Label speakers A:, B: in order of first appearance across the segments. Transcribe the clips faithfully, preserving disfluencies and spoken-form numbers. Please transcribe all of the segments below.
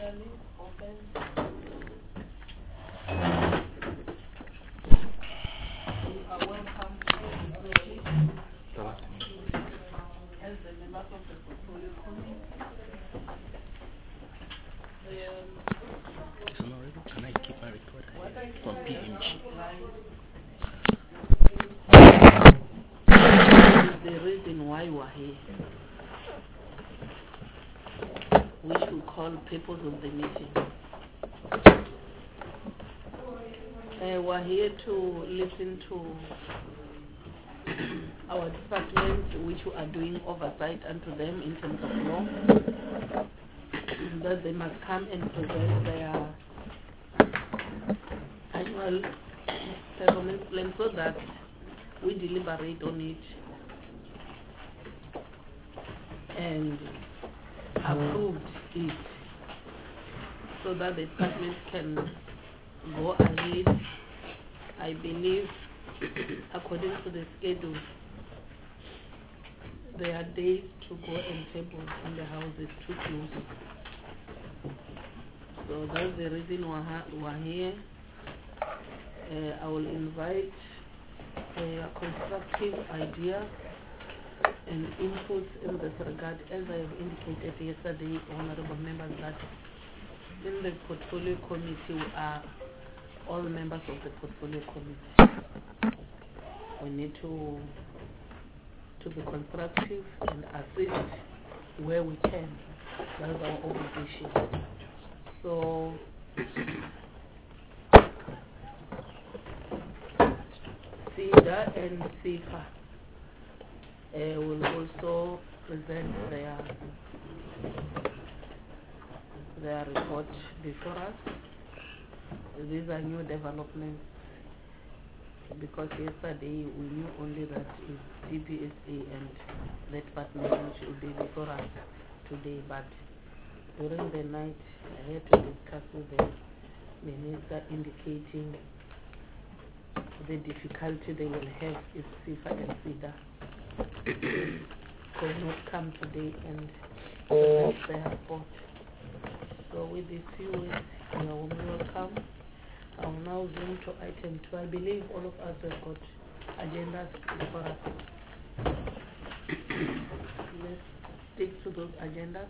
A: officially open. You are welcome to proceed as the members of the portfolio committee. Um,
B: Can I keep my record from P M G?
A: The reason why we are here, which we call purpose of the meeting. Uh, we are here to listen to our departments, which we are doing oversight unto them in terms of law, that they must come and present their annual performance plan so that we deliberate on it and approved it so that the department can go ahead. I believe according to the schedule there are days to go and table in the house is too close. So that's the reason we're here. Uh, I will invite a constructive idea and inputs in this regard, as I have indicated yesterday, honorable members, that in the portfolio committee we are all members of the portfolio committee. We need to to be constructive and assist where we can. That is our obligation. So SIDA and SIFA uh, will also present their their report before us. These are new developments, because yesterday we knew only that it's D P S A and the department should be before us today, but during the night I had to discuss with the minister, indicating the difficulty they will have if SIFA and SIDA could not come today and present their report. So with these few words, you are welcome. I will now zoom to item two. I believe all of us have got agendas before us. Let's stick to those agendas.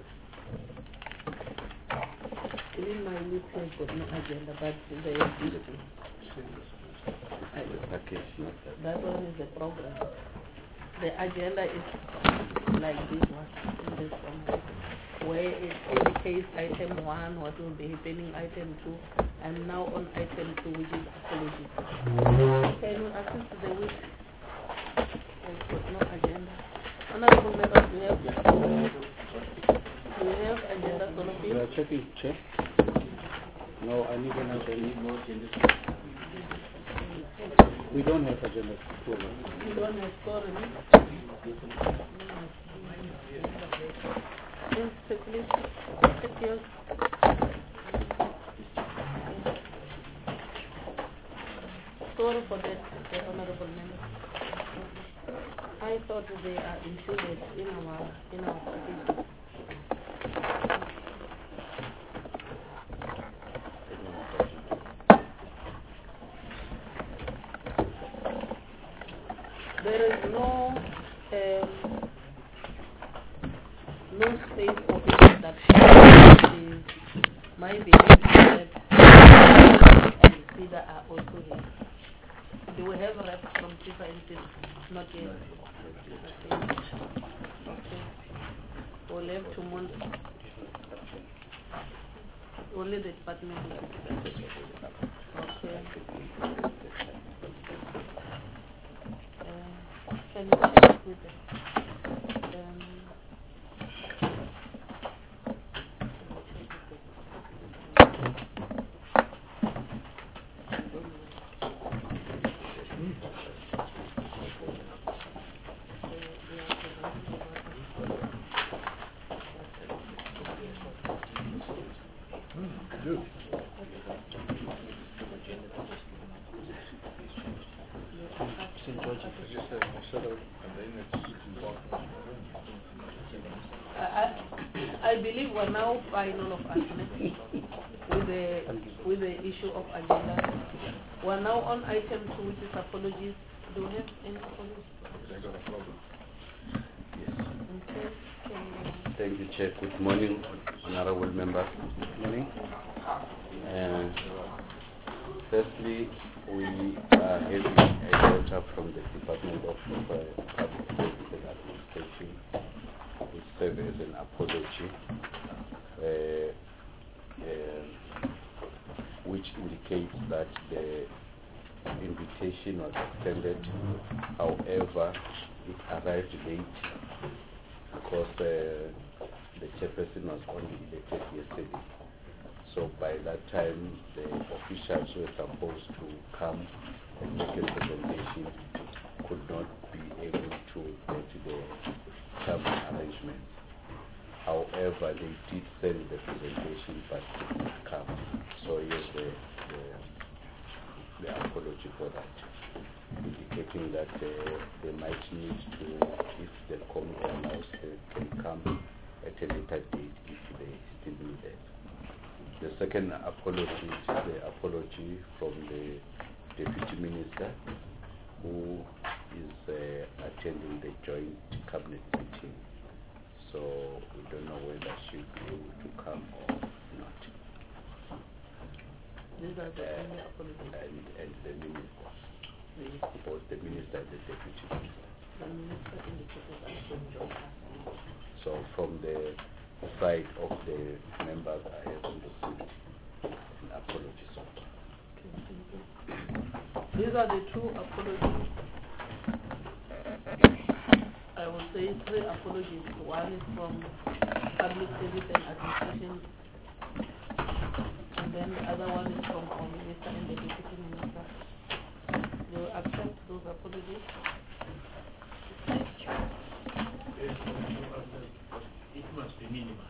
A: Even my list has got no agenda, but they are beautiful. That one is the program. The agenda is like this one, in this one, where it indicates item one, what will be happening, item two. I'm now on item two, which is apologies. Can you assist the week? There's got no agenda. Honorable members, we have, we have agenda, all of you?
C: You are checking, check? No, I need an agenda. We don't have agenda.
A: We don't have quorum. Yes, please, check yours. Sorry for that, the honorable member. I thought they are included in our in our package. There is no um, no space for introduction. My belief is that and SIDA are also here. Do we have reps from SIFA and SIDA? Not yet. Okay. We'll have to move. Only the department will be okay. Uh, can you check with them? Um,
C: Saint George.
B: I just said, I said, and then it's
A: I believe we're now final of argument with the with the issue of agenda. We're now on item two, which is apologies. Do we have any apologies?
C: I got a problem.
A: Okay. Can you-
C: Thank you, Chair. Good morning, honorable members. Good morning. Uh, firstly, we are having a letter from the Department of uh, Public Service and Administration, which serves as an apology, uh, uh, which indicates that the invitation was extended. However, it arrived late because uh, the chairperson was only elected yesterday. So by that time, the officials who were supposed to come and make a presentation could not be able to get the travel arrangements. However, they did send the presentation but did not come. So here's the, the, the apology for that, indicating that uh, they might need to, if the committee allows, they can come at a later date if they still need it. The second apology is the apology from the Deputy Minister, who is uh, attending the joint cabinet meeting. So we don't know whether she'll be able to come or not.
A: These are the
C: Uh,
A: only apologies.
C: and, and the minister,
A: The-
C: both the minister and the deputy minister.
A: the minister indicated that she will join us.
C: So from the side of the members, I haven't received an apology so far.
A: Okay, thank you. These are the two apologies. I will say three apologies. One is from Public Service and Administration, and then the other one is from our minister and the deputy minister. You will accept those apologies?
B: It must be minimal.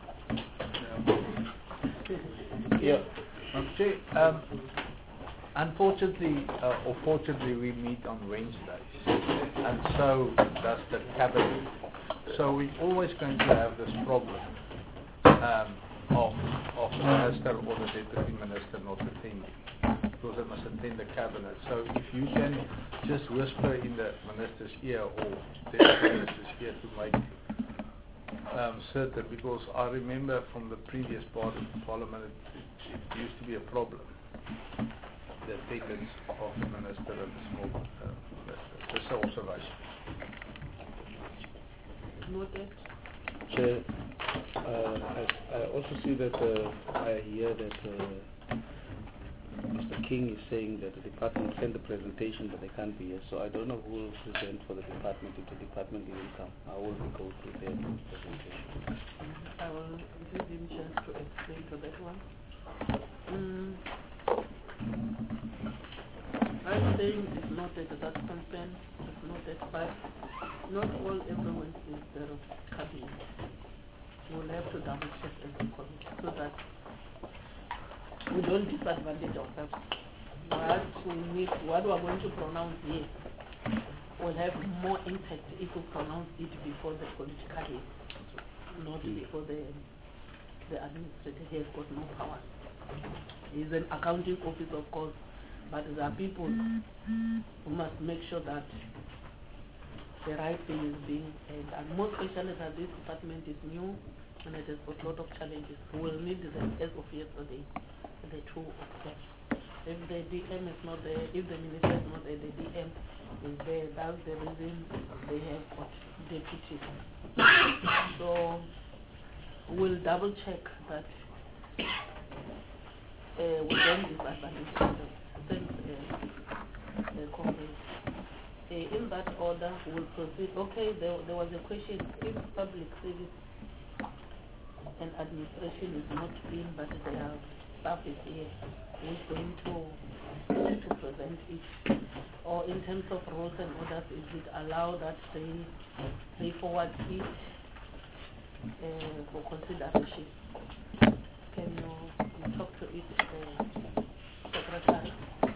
D: Yeah. Okay. Um, unfortunately, uh, or fortunately, we meet on Wednesdays, and so does the cabinet. So we're always going to have this problem um, of of the minister or the deputy minister not attending, because they must attend the cabinet. So if you can just whisper in the minister's ear or the deputy minister's ear to make Um, certain, because I remember from the previous part of Parliament, it, it used to be a problem, the attendance of the minister and the small uh, minister. Just an observation.
A: Noted.
E: Chair, uh, I, I also see that uh, I hear that uh, Mister King is saying that the department sent the presentation but they can't be here. So I don't know who will present for the department if the department didn't come. How will we go through their presentation?
A: I will give him a chance to explain to that one. Mm. I'm saying it's noted, that concern is noted, but not all everyone is there of cabinet. You will have to double check as a committee so that we don't disadvantage ourselves. What we need, what we are going to pronounce here will have more impact if we pronounce it before the political head, not before the the administrator. He has got no power. He's an accounting office, of course, but there are people who must make sure that the right thing is being said, and more especially that this department is new and it has got a lot of challenges. We will need them as of yesterday, the two of them. If the D M is not there, if the minister is not there, the D M is there. That's the reason they have got deputies. So we'll double check that uh, we don't disadvantage ourselves. Since uh, the Congress. Uh, in that order, we'll proceed. Okay, there, there was a question. If public service and administration is not in, but their staff is here, who's going to to present it? Or in terms of rules and orders, is it allowed that they they forward it uh, for consideration? Can you, you talk to it, uh, Secretary?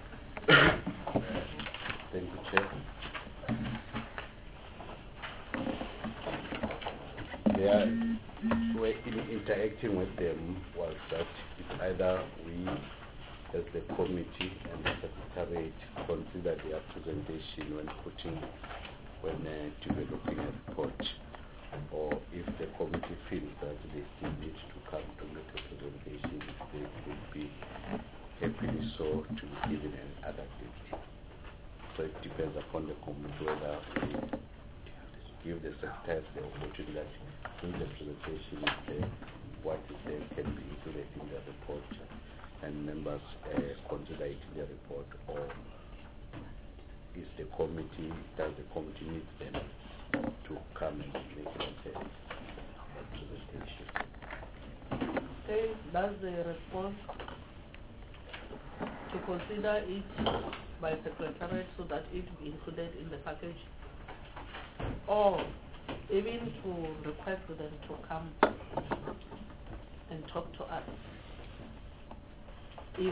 C: Thank you, Chair. There are, way in interacting with them was that it's either we as the committee and the secretariat consider their presentation when putting, when uh, developing a report, or if the committee feels that they still need to come to make a presentation, they could be happily so to be given another date. So it depends upon the committee whether we give the secretaries the opportunity that in the presentation is there, what is there can be included in the report, and members uh, consider it in the report, or is the committee, does the committee need them to come and make a presentation?
A: Okay, that's the response to consider it by secretariat so that it be included in the package, or even to request them to come and talk to us if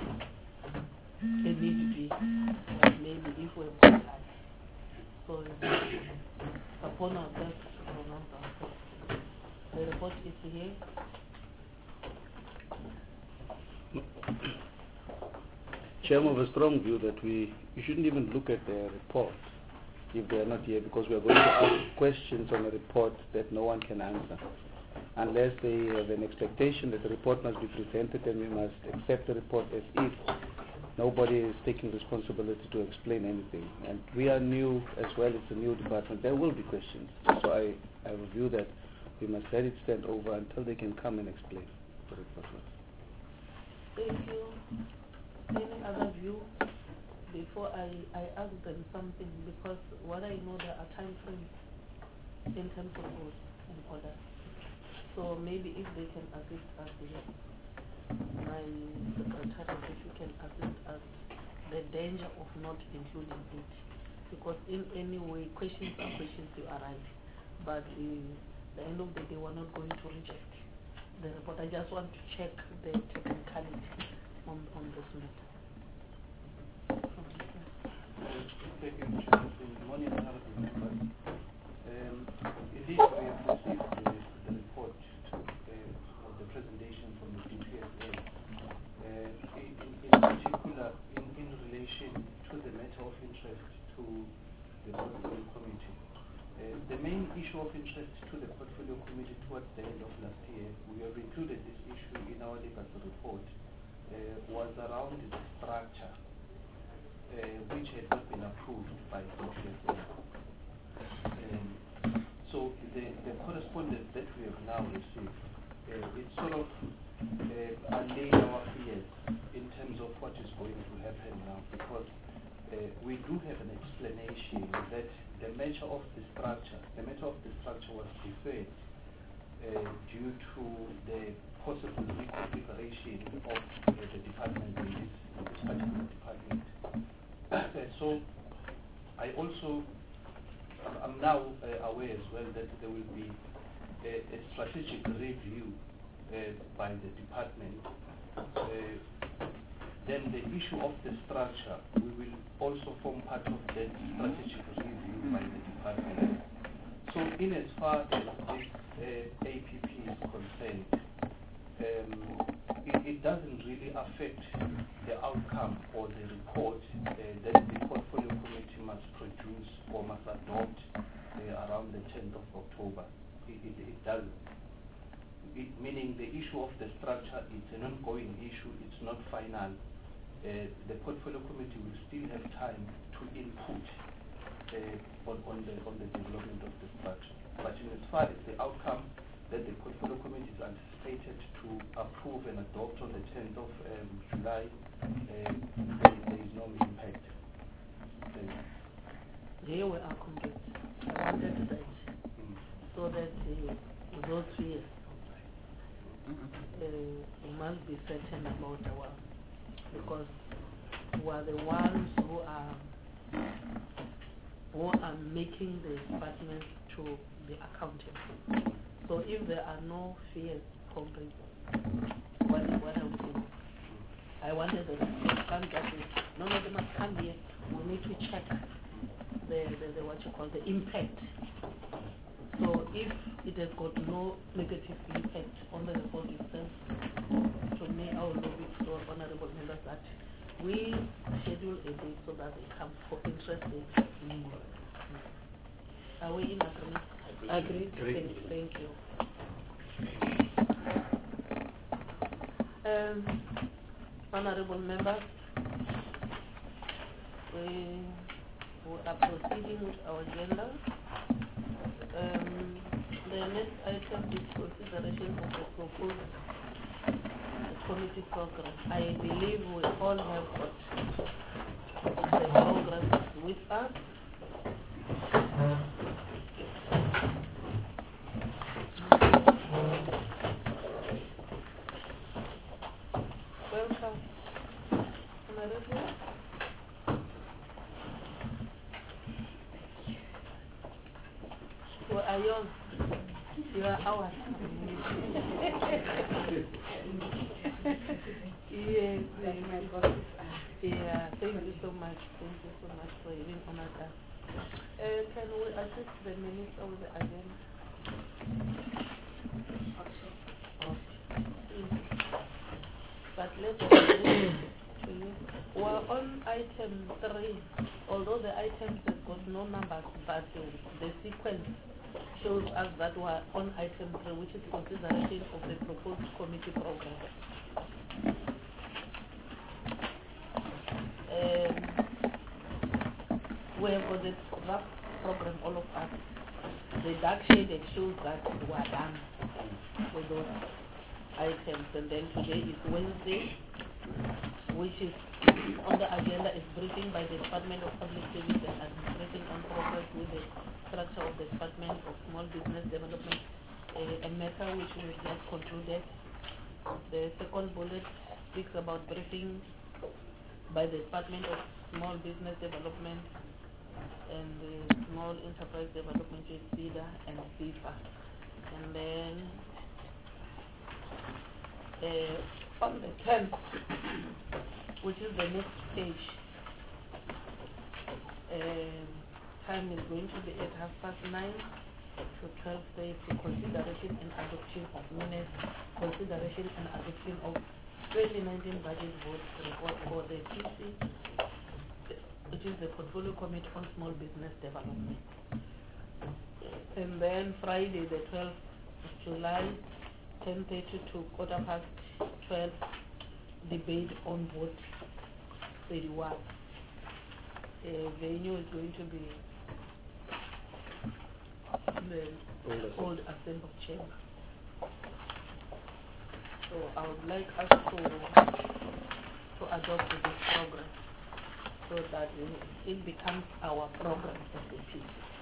A: it need be, like maybe if we've got time. So upon our best remember, the report is here.
E: Chairman, of a strong view that we you shouldn't even look at the report if they are not here, because we are going to ask questions on a report that no one can answer. Unless they have an expectation that the report must be presented, and we must accept the report as if nobody is taking responsibility to explain anything. And we are new as well, it's a new department. There will be questions. So I, I have a view that we must let it stand over until they can come and explain the report.
A: Thank you. Any other view before I, I ask them something, because what I know there are time frames in terms of votes and order. So maybe if they can assist us here, my secretary, if you can assist us, the danger of not including it, because in any way questions are questions, you are right, but in the end of the day we're not going to reject the report. I just want to check the technicality on, on this matter.
F: Thank you, Chair. Good morning, honorable members. Um, indeed, we have received the, the report uh, of the presentation from the D P S A, uh, in, in particular in, in relation to the matter of interest to the Portfolio Committee. Uh, the main issue of interest to the Portfolio Committee towards the end of last year, we have included this issue in our legacy report, uh, was around the structure, uh, which had not been approved by D P S A. Um, so the, the correspondence that we have now received, uh, it sort of uh, allayed our fears in terms of what is going to happen now, because uh, we do have an explanation that the matter of the structure, the matter of the structure was deferred uh, due to the possible reconfiguration of uh, the department in this, in this particular department. Uh, so I also I'm now uh, aware as well that there will be a, a strategic review uh, by the department. Uh, then the issue of the structure, we will also form part of that strategic review by the department. So in as far as this uh, A P P is concerned, um, it, it doesn't really affect the outcome or the report uh, that the Portfolio Committee must produce or must adopt uh, around the tenth of October. It, it, it doesn't. It, meaning the issue of the structure is an ongoing issue, it's not final. Uh, the Portfolio Committee will still have time to input uh, on, on, the, on the development of the structure. But in as far as the outcome that the Portfolio Committee is anticipated to approve and adopt on the tenth of um, July, uh, there, there is no impact. Uh,
A: Here we are complete. I wanted that mm. so that uh, those fears uh, we must be certain about our, because we are the ones who are who are making the department to be accountable. So if there are no fears complete, what what are we doing? I wanted them to come just no no they must come here. We need to check the, the, the what you call the impact. So if it has got no negative impact on the report itself, to me, I will lobby to our honorable members that we schedule a date so that they come for interested. Mm. Are we in agreement? Agreed. Thank, thank you. Um, honorable members, we, we are proceeding with our agenda. Um, the next item is consideration of the proposed committee program. I believe we all have got the program with us. Welcome. Honorable. So are yours? You are ours. Yes, thank you. Yeah, thank you so much. Thank you so much for having honored us. Uh, can we assist the minister with the agenda? Okay. But let's to you. We're on item three, although the items have got no numbers, but uh, the sequence shows us that we're on item three, which is consideration of the proposed committee program. Um, we have got the draft program, all of us. The dark shaded shows that we are done with those items, and then today is Wednesday, which is on the agenda is briefing by the Department of Public Service and Administration on progress with the structure of the Department of Small Business Development, uh, a matter which we just concluded. The second bullet speaks about briefing by the Department of Small Business Development and the Small Enterprise Development, which is SEDA and FIFA. And then uh, on the tenth, which is the next page, um, time is going to be at half past nine to twelve thirty. Consideration and adoption of minutes, consideration and adoption of twenty nineteen budget vote report for the P C, which is the Portfolio Committee on Small Business Development. And then Friday, the twelfth of July, ten thirty to quarter past twelve, debate on vote thirty-one. The venue is going to be the
E: Old
A: Old Assembly Chamber. So I would like us to to adopt this program so that it becomes our program as a P C.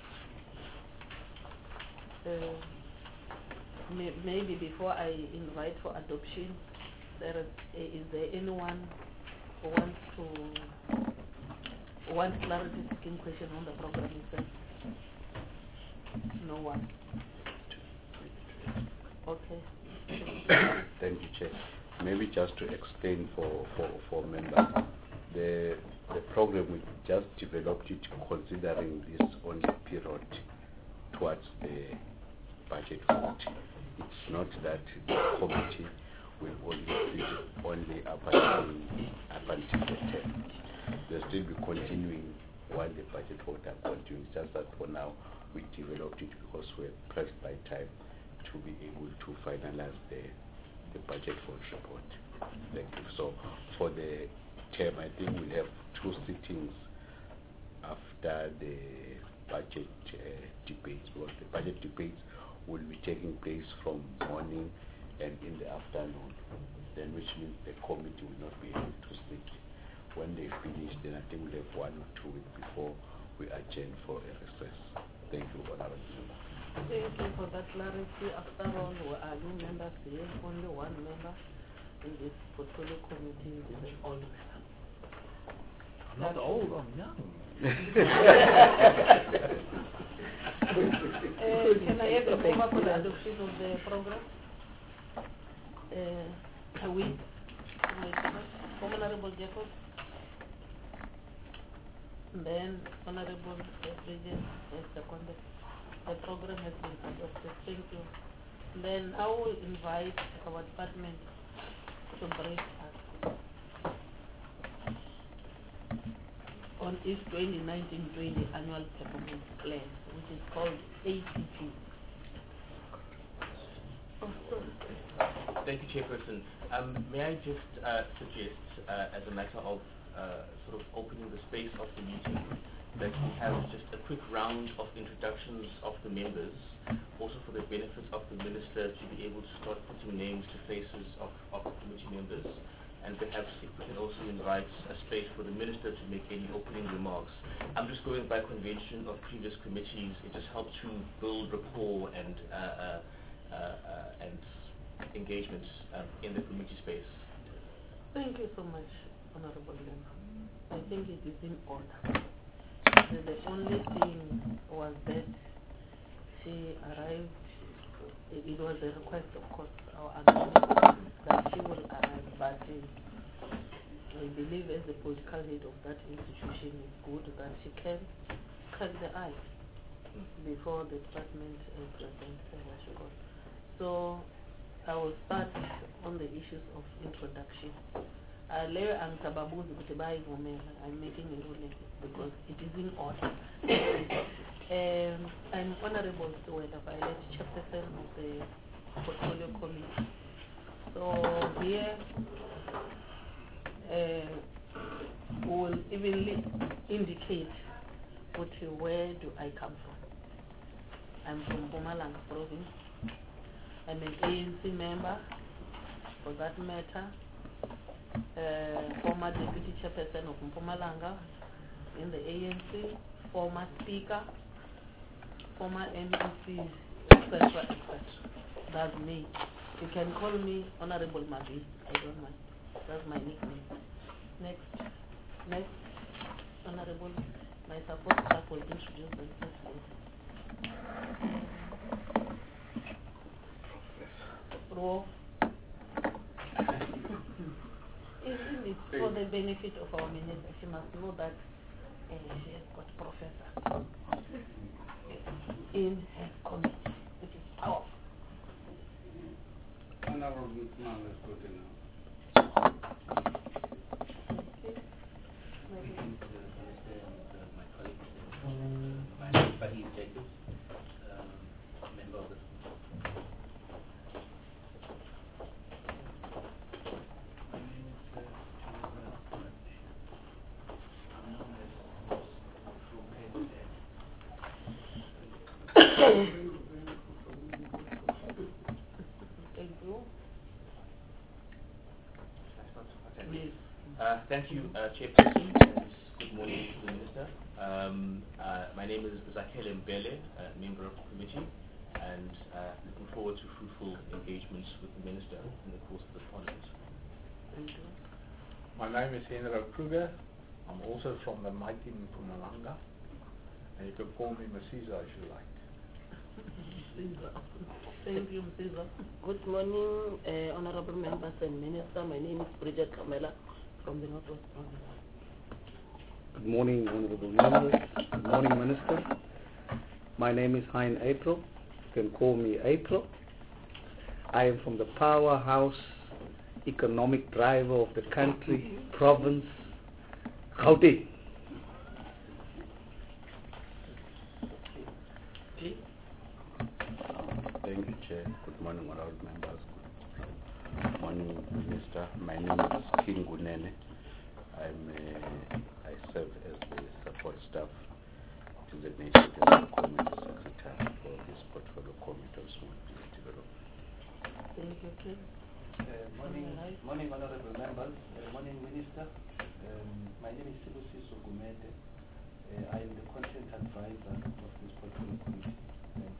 A: Uh, may, maybe before I invite for adoption, there is, is there anyone who wants to wants clarity seeking question on the program itself? No one. Okay.
C: Thank you, Chair. Maybe just to explain for, for, for members, the the program we just developed it considering this only period towards the budget vote. It's not that the committee will only sit only up until, up until the tenth. They'll still be continuing while the budget vote are continuing. It's just that for now we developed it because we're pressed by time to be able to finalize the the budget vote report. Thank you. So for the term, I think we'll have two sittings after the budget uh, debates, because the budget debates will be taking place from morning and in the afternoon, then which means the committee will not be able to sit. When they finish, then I think we'll have one or two weeks before we adjourn for a recess. Thank you, Honorable Member.
A: Thank you for that clarity. After all, we are new members here, only one member in this portfolio committee is an old member.
D: I'm not old, I'm young.
A: uh, can I have a favor for the adoption of the program? Uh, we, Honorable Jacob, then Honorable President, seconded. the program has been adopted. Thank you. Then I will invite our department to brief us on its twenty nineteen twenty annual performance plan, which is called A P P. Oh, sorry.
G: Thank you, Chairperson. Um, may I just uh, suggest, uh, as a matter of uh, sort of opening the space of the meeting, that we have just a quick round of introductions of the members, also for the benefit of the Minister to be able to start putting names to faces of, of the committee members, and perhaps if we can also invite a space for the Minister to make any opening remarks. I'm just going by convention of previous committees. It just helps to build rapport and uh, uh, uh, uh, and engagement um, in the committee space.
A: Thank you so much, Honorable Member. I think it is in order. The, the only thing was that she arrived, it, it was a request, of course, our agreement that she will arrive, but uh, I believe as the political head of that institution, it's good that she can crack the eye before the department uh, presents uh, what she got. So I will start on the issues of introduction. Uh, Leo and Tababuzi Kutibai Vumela, I'm making a ruling because it is in order. um, I'm Honorable Suwela Violet, Chairperson of the Portfolio Committee. So here uh, we will evenly indicate what, where do I come from. I'm from Mpumalanga Province. I'm an A N C member, for that matter, uh, former deputy chairperson of Mpumalanga in the A N C, former speaker, former M E Cs, et cetera, et cetera. That's me. You can call me Honorable Mabi. I don't mind. That's my nickname. Next, next, Honorable, my support staff will introduce themselves. Pro. Isn't it for the benefit of our minister? She must know that uh, she has got professor in her committee, which is powerful.
E: Honorable Mutman is good enough.
F: My colleague, my name is Fahid Jacobs, um, member of the
G: Uh, thank you, uh, Chairperson, and good morning to the Minister. Um, uh, my name is Zakhele Mbele, uh, member of the committee, and uh, looking forward to fruitful engagements with the Minister in the course of the Parliament.
A: Thank you.
D: My name is Henry Kruger. I'm also from the mighty Mpumalanga, and you can call me Masiza if you like.
A: Thank you, Msiza. Good morning, uh, honorable members and minister. My name is Bridget Kamela from the Northwest Province.
E: Good morning, honorable members. Good morning, Minister. My name is Hein April. You can call me April. I am from the powerhouse economic driver of the country, province, Gauteng.
C: Thank you, Chair. Good morning, honorable members. Good morning, Minister. My name is King Gunene. I'm a, I serve as the support staff designated as the committee secretary for this portfolio committee of small business development.
A: Thank you, King.
F: Uh, morning, morning, honorable members. Uh, morning, Minister. Um, my name is Sibusiso Gumede. Uh, I am the content advisor of this portfolio committee. Thanks.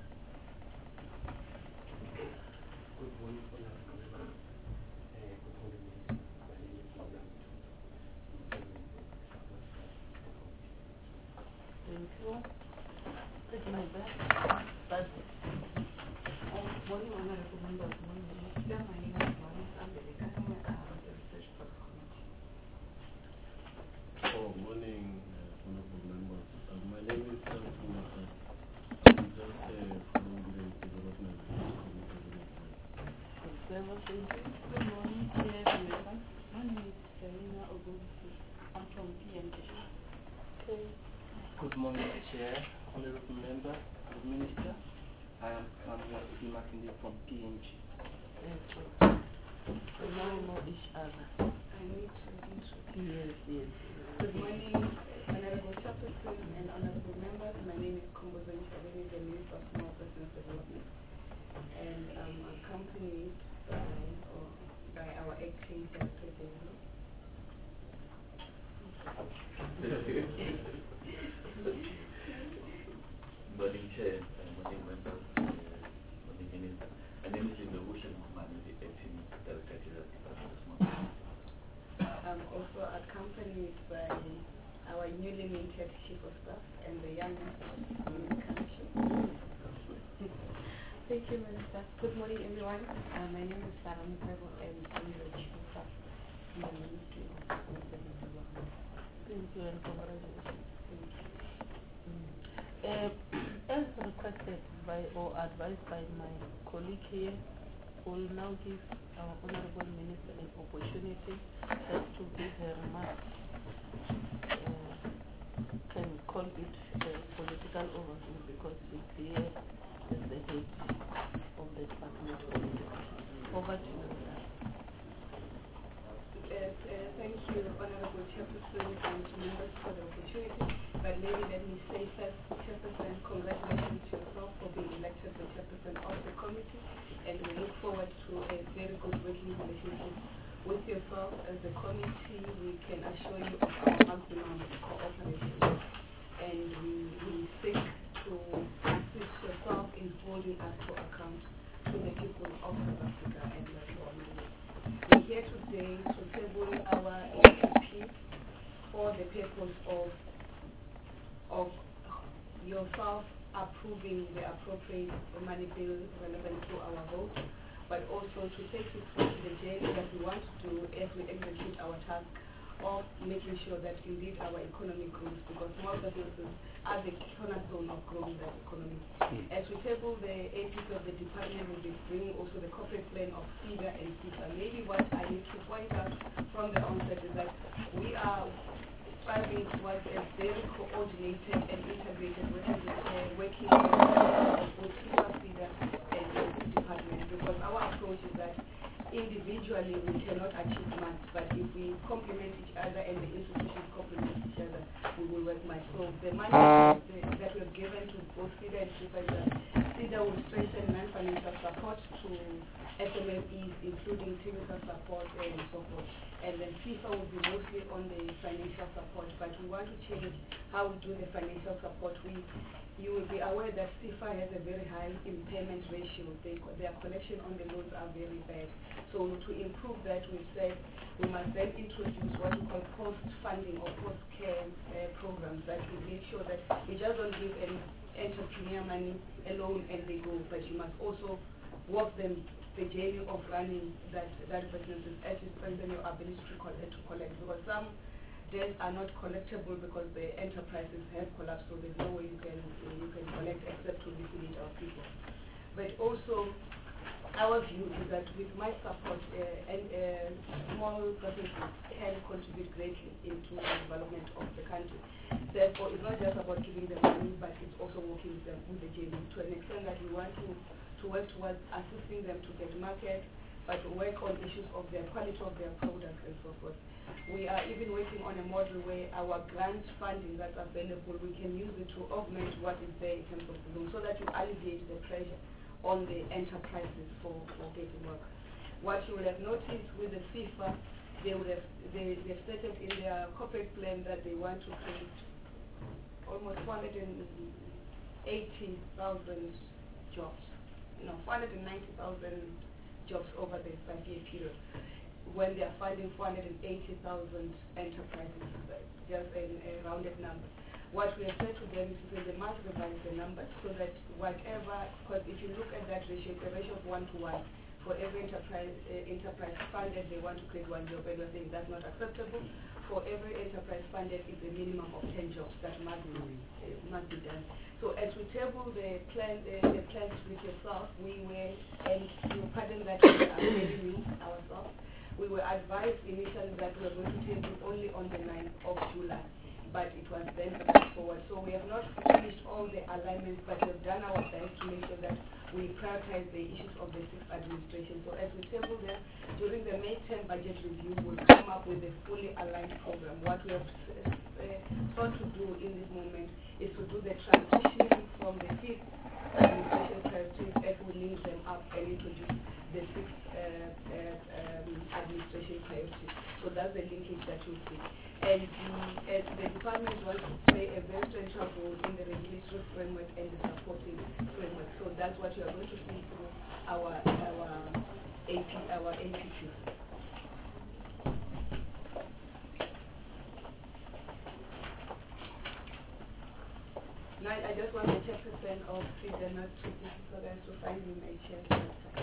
H: Good morning, honorable members. Uh, good morning, Minister. My name is Malam.
A: Thank you. Take my best. That's it.
I: Good morning, honorable members. Good morning, Minister. My name is Vanessa Beleka. I'm the research committee.
H: Oh, morning, uh, honorable members. Uh, my name is Sam Kumasa. I'm
I: Good morning, Chair, everyone. My name is Selina Ogusi. I'm from P M G.
A: Okay.
F: Good morning, Chair, Honorable Member, and Minister. I am Samuel Imakinde from P M G.
A: Thank you. We now know each other.
I: I need to introduce.
A: Yes, yes.
I: Good morning, Honorable Chairperson and Honorable Members. My name is Kombozo Nchabeni, the Minister of Small Business Development. And I'm accompanied by, or by our acting Director General.
J: Morning Chair, uh, morning members, uh, morning Minister. My name is Innovation Kumani, the acting Director General Department of Small Business.
I: I'm also accompanied by our newly minted Chief of Staff and the youngest in the country.
K: Thank you, Minister. Good morning, everyone. Uh, my name is Sarah Mukabo, and I'm the Chief of Staff in the Ministry of Business Development.
A: Thank you and congratulations.
I: Thank you.
A: Mm. Uh, as requested by or advised by my colleague here, we'll now give our Honorable Minister an opportunity just to give her remarks. Uh, can call it a political overview because she's here as the head of the Department of Politics. Over to you, sir.
I: Yes, uh, thank you, Honorable Chairperson and members for the opportunity. But maybe let me say first, Chairperson, congratulations to yourself for being elected the Chairperson of the committee, and we look forward to a very good working relationship with yourself as a committee. We can assure you of our maximum cooperation, and we, we seek to assist yourself in holding us to account to the people of South Africa and the community. We're here today to table our A P P for the purpose of of yourself approving the appropriate money bill relevant to our vote, but also to take you through the journey that we want to do as we execute our task of making sure that indeed our economy grows, because small businesses are the cornerstone of growing that economy. Mm. As we table the A P P of the department, we'll be bringing also the corporate plan of FIDA and CISA. Maybe what I need to point out from the onset is that we are striving towards a very coordinated and integrated working uh, working with CISA, FIDA, and the department, because our approach is that individually we cannot achieve much, but if we complement each other and the institutions complement each other, we will work much. So the money that we have given to both FIDA and CISA is that FIDA will strengthen non-financial support to S M E Es, including technical support and so forth. And then FIFA will be mostly on the financial support, but we want to change how we do the financial support. We, you will be aware that FIFA has a very high impairment ratio. They, their collection on the loans are very bad. So to improve that, we said we must then introduce what we call post-funding or post-care uh, programs that will make sure that we just don't give an entrepreneur money alone and they go, but you must also walk them the journey of running that, that businesses as you strengthen your ability to collect, to collect. Because some debts are not collectible because the enterprises have collapsed, so there's no way you can you can collect except to liquidate our people. But also, our view is that with my support, uh, and uh, small businesses can contribute greatly into the development of the country. Therefore, it's not just about giving them money, but it's also working with them with the journey to an extent that we want to to work towards assisting them to get market, but to work on issues of their quality of their products and so forth. We are even working on a model where our grant funding that's available, we can use it to augment what is there in terms of the loan, so that you alleviate the pressure on the enterprises for, for getting work. What you will have noticed with the FIFA, they would have they they've stated in their corporate plan that they want to create almost four hundred eighty thousand jobs. You know, four hundred ninety thousand jobs over the five-year period, when they are funding four hundred eighty thousand enterprises, just a, a rounded number. What we have said to them is that they must revise the numbers so that whatever, because if you look at that ratio, it's a ratio of one to one. for every enterprise uh, enterprise funded, they want to create one job, and we're saying that's not acceptable. For every enterprise funded, it's a minimum of ten jobs that must be, uh, must be done. So as we table the plan, uh, the plan with yourself, we were, and you pardon that we are very new ourselves, we were advised initially that we were going to table only on the ninth of July. But it was then put forward. So we have not finished all the alignments, but we've done our best to make sure that we prioritize the issues of the sixth administration. So as we table them, during the May tenth budget review, we'll come up with a fully aligned program. What we have uh, sought to do in this moment is to do the transitioning from the fifth administration priorities as we link them up and introduce the sixth uh, uh, um, administration priorities. So that's the linkage that you see. And the, uh, the department wants to play a very central role in the regulatory framework and the supporting framework. So that's what you are going to see through our our A P our A P Q. Now I just want the chairperson of FIDA not to be so guys to find me my chair.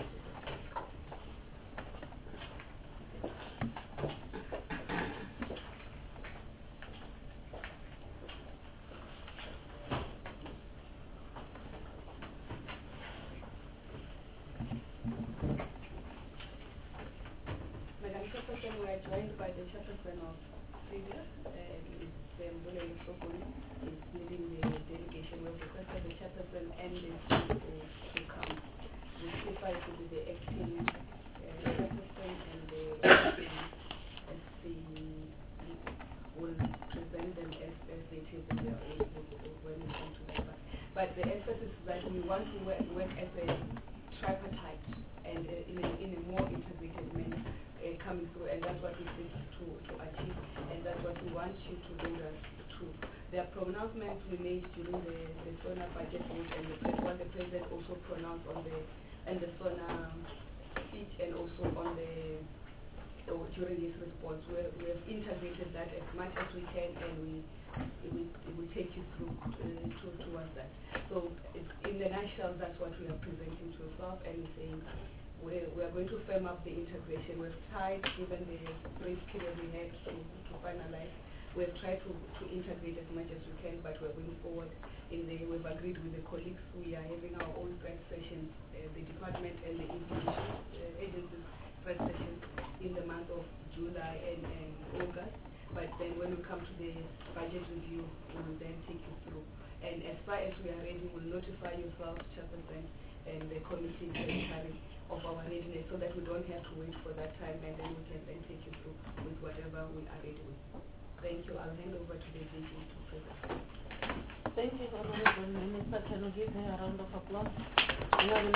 I: We are joined by the chairperson of FIDA, uh, Mister Mbuleli Soguni, is leading the delegation. We have requested the chairperson and the C E O to come. We specify to be the acting uh, chairperson, and the acting S C will present them as, as they table their own when we come to that part. But the emphasis is that we want to work, work as a tripartite and uh, in, a, in a more integrated manner. Uh, coming through, and that's what we seek to, to achieve, and that's what we want you to do that to. There are pronouncements we made during the, the SONA budget vote, and the, what the President also pronounced on the and the SONA speech, and also on the uh, during his response. We we have integrated that as much as we can, and we we will take you through uh, to, towards that. So it's, in the nutshell, that's what we are presenting to yourself, and saying. We're, we're going to firm up the integration. We've tried, given the brief period we had to, to finalize, we've tried to, to integrate as much as we can, but we're going forward in the, we've agreed with the colleagues. We are having our own press sessions, uh, the department and the institutions, uh, agencies press sessions in the month of July and, and August. But then when we come to the budget review, we will then take you through. And as far as we are ready, we'll notify yourself, Chairperson, and the committee secretary of our readiness, so that we don't have to wait for that time, and then we can then take you through with whatever we are ready with. Thank you. I'll hand over to the D G to present.
A: Thank you, Honorable Minister. Can we give her a round of applause? You are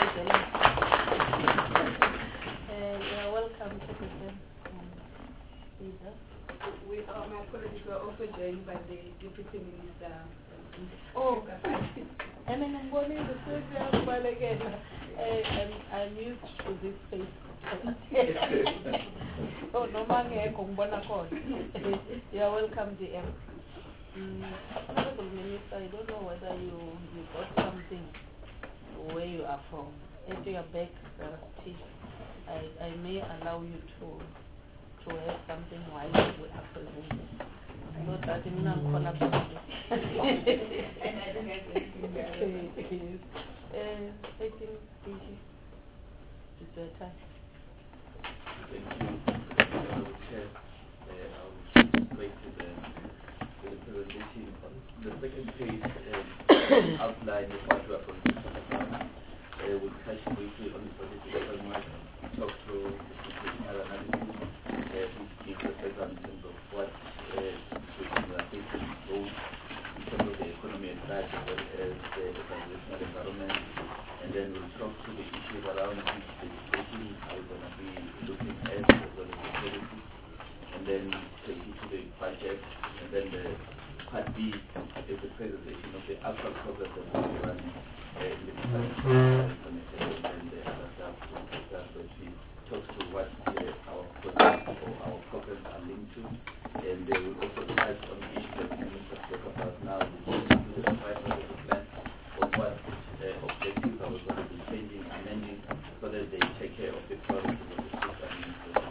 A: uh, welcome to present.
I: We are, my apologies, we are also joined by the Deputy Minister.
A: Oh, and then I'm going to say well again. I'm, I'm used to this face. Oh, no man here, you are welcome, D M. Mm, Honorable Minister, I don't know whether you, you got something where you are from. At your back, uh, teeth, I, I may allow you to to have something while we are presenting. No, that is not going to be. And I don't have anything. I think it's your time.
J: Thank you. I will share, uh, I will straight to the, to the presentation. The second page uh, outline of what we are going to talk about. Uh, we'll touch briefly on the project development, talk through the situational analysis, uh, which gives a background in terms of what uh, situations are facing, both in terms of the economy at large as well as the organizational environment. And then we'll talk to the issues around which legislation are going to be looking at, as well as the policy. And then take you to the budget, and then the part B is the presentation of the actual progress that we're running uh, in the department, and then the other stuff, stuff that we talk to what uh, our projects or our programs are linked to. And they will also touch on the issue that the minister spoke about now, which is the five-year plan of what uh, objectives are we going to be changing, amending, so that they take care of the priorities of the state administration.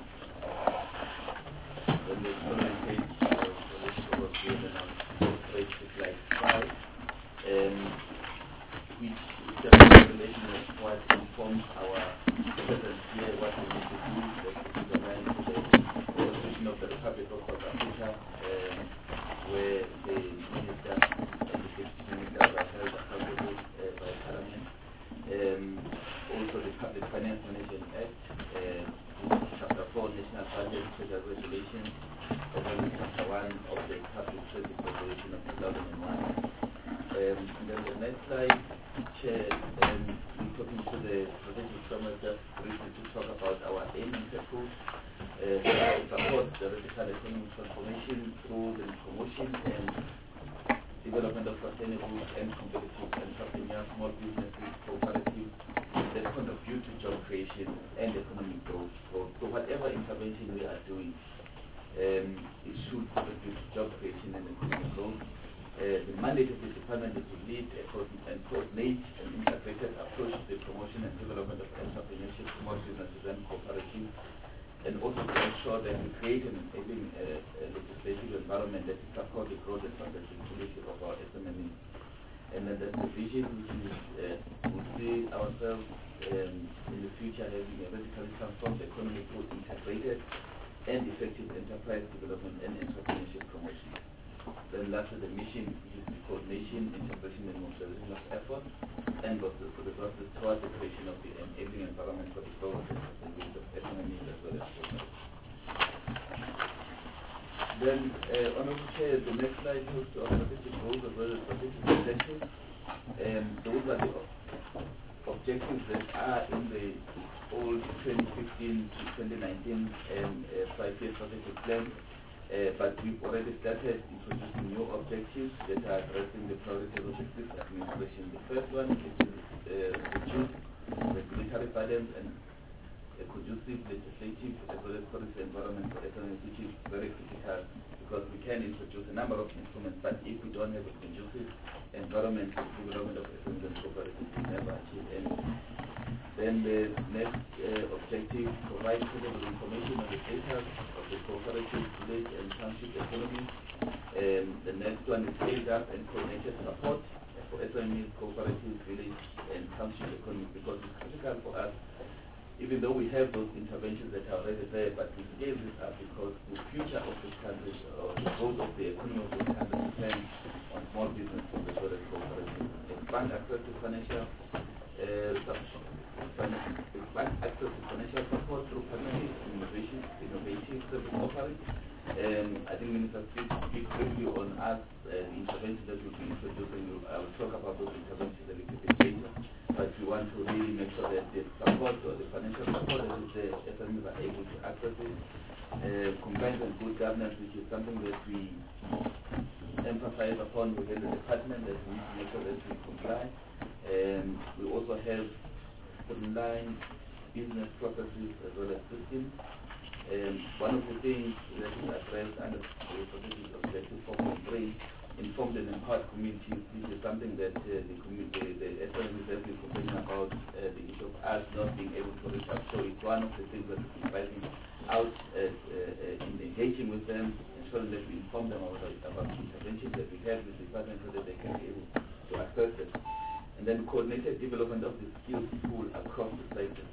J: Then the following page, uh, for this probably and then I'll go straight to slide five, um, which is just a revelation of what informs our presence here, what we need to do, that is aligned to the Constitution of the Republic of South Africa, um, where the minister and the deputy ministers are held accountable uh, by Parliament. Um, also the Public Finance Management Act, uh, Chapter four, National Budget Federal Regulations, as well as Chapter one of the Public Service Regulation of two thousand one. Um, and then the next slide, Chair, um, we're talking to the strategic framework just briefly to talk about our aim and purpose, uh, to support the radical economic transformation through the promotion and development of sustainable and competitive entrepreneurs, small businesses, cooperatives that contribute to job creation and economic growth. So, so whatever intervention we are doing, um, it should contribute to job creation and economic growth. Uh, the mandate of the department is to lead a co and coordinate an integrated approach to the promotion and development of entrepreneurship, small businesses and cooperatives, and also to ensure that we create an enabling uh, uh, legislative environment that supports the growth and sustainability of our S M E Es. And then there's the vision which is uh, we see ourselves um, in the future having a radically transformed economy through integrated and effective enterprise development and entrepreneurship promotion. Then lastly, the mission, which is the coordination, integration, and mobilization of effort, and for the process towards the creation of the enabling environment for the growth and sustainability of S M E Es as well as government. Then, uh, Honorable Chair, the next slide goes to our strategic goals as well as strategic objectives. Um, those are the objectives that are in the old twenty fifteen to twenty nineteen um, uh, five-year strategic plan. Uh, but we've already started introducing new objectives that are addressing the priorities of the state administration. The first one is to uh, reduce regulatory burdens and a conducive legislative as well as policy environment for S M Es, which is very critical because we can introduce a number of instruments, but if we don't have a conducive environment for development of S M Es and cooperatives, we never achieve anything. Then the next uh, objective, provide credible information on the status of the cooperative, village and township economy. Um, the next one is scaled up and coordinated support for S M Es, cooperative, village and township economy, because it's critical for us, even though we have those interventions that are already there, but we scale this up because the future of this country or the growth of the economy of this country depends on small businesses as well as cooperatives. Expand access to financial uh, expand access to financial support through partnerships and innovation, innovative service offerings. Um, I think Minister speak, speak briefly on us, uh, the interventions that we'll be introducing. I will talk about those interventions a little bit later, but we want to really make sure that the support or the financial support that is there, S M Es are able to access it. Uh, compliance and good governance, which is something that we emphasize upon within the department, that we need to make sure that we comply. Um, we also have online business processes as well as systems. Um, one of the things that is addressed under the strategic objective four point three, informed and empowered communities. This is something that uh, the, community, the S M Es have been complaining about, uh, the issue of us not being able to reach out. So it's one of the things that we've been fighting out uh, uh, in engaging with them, ensuring that we inform them about, about the interventions that we have with the department so that they can be able to access it. And then coordinated development of the skills pool across the sectors.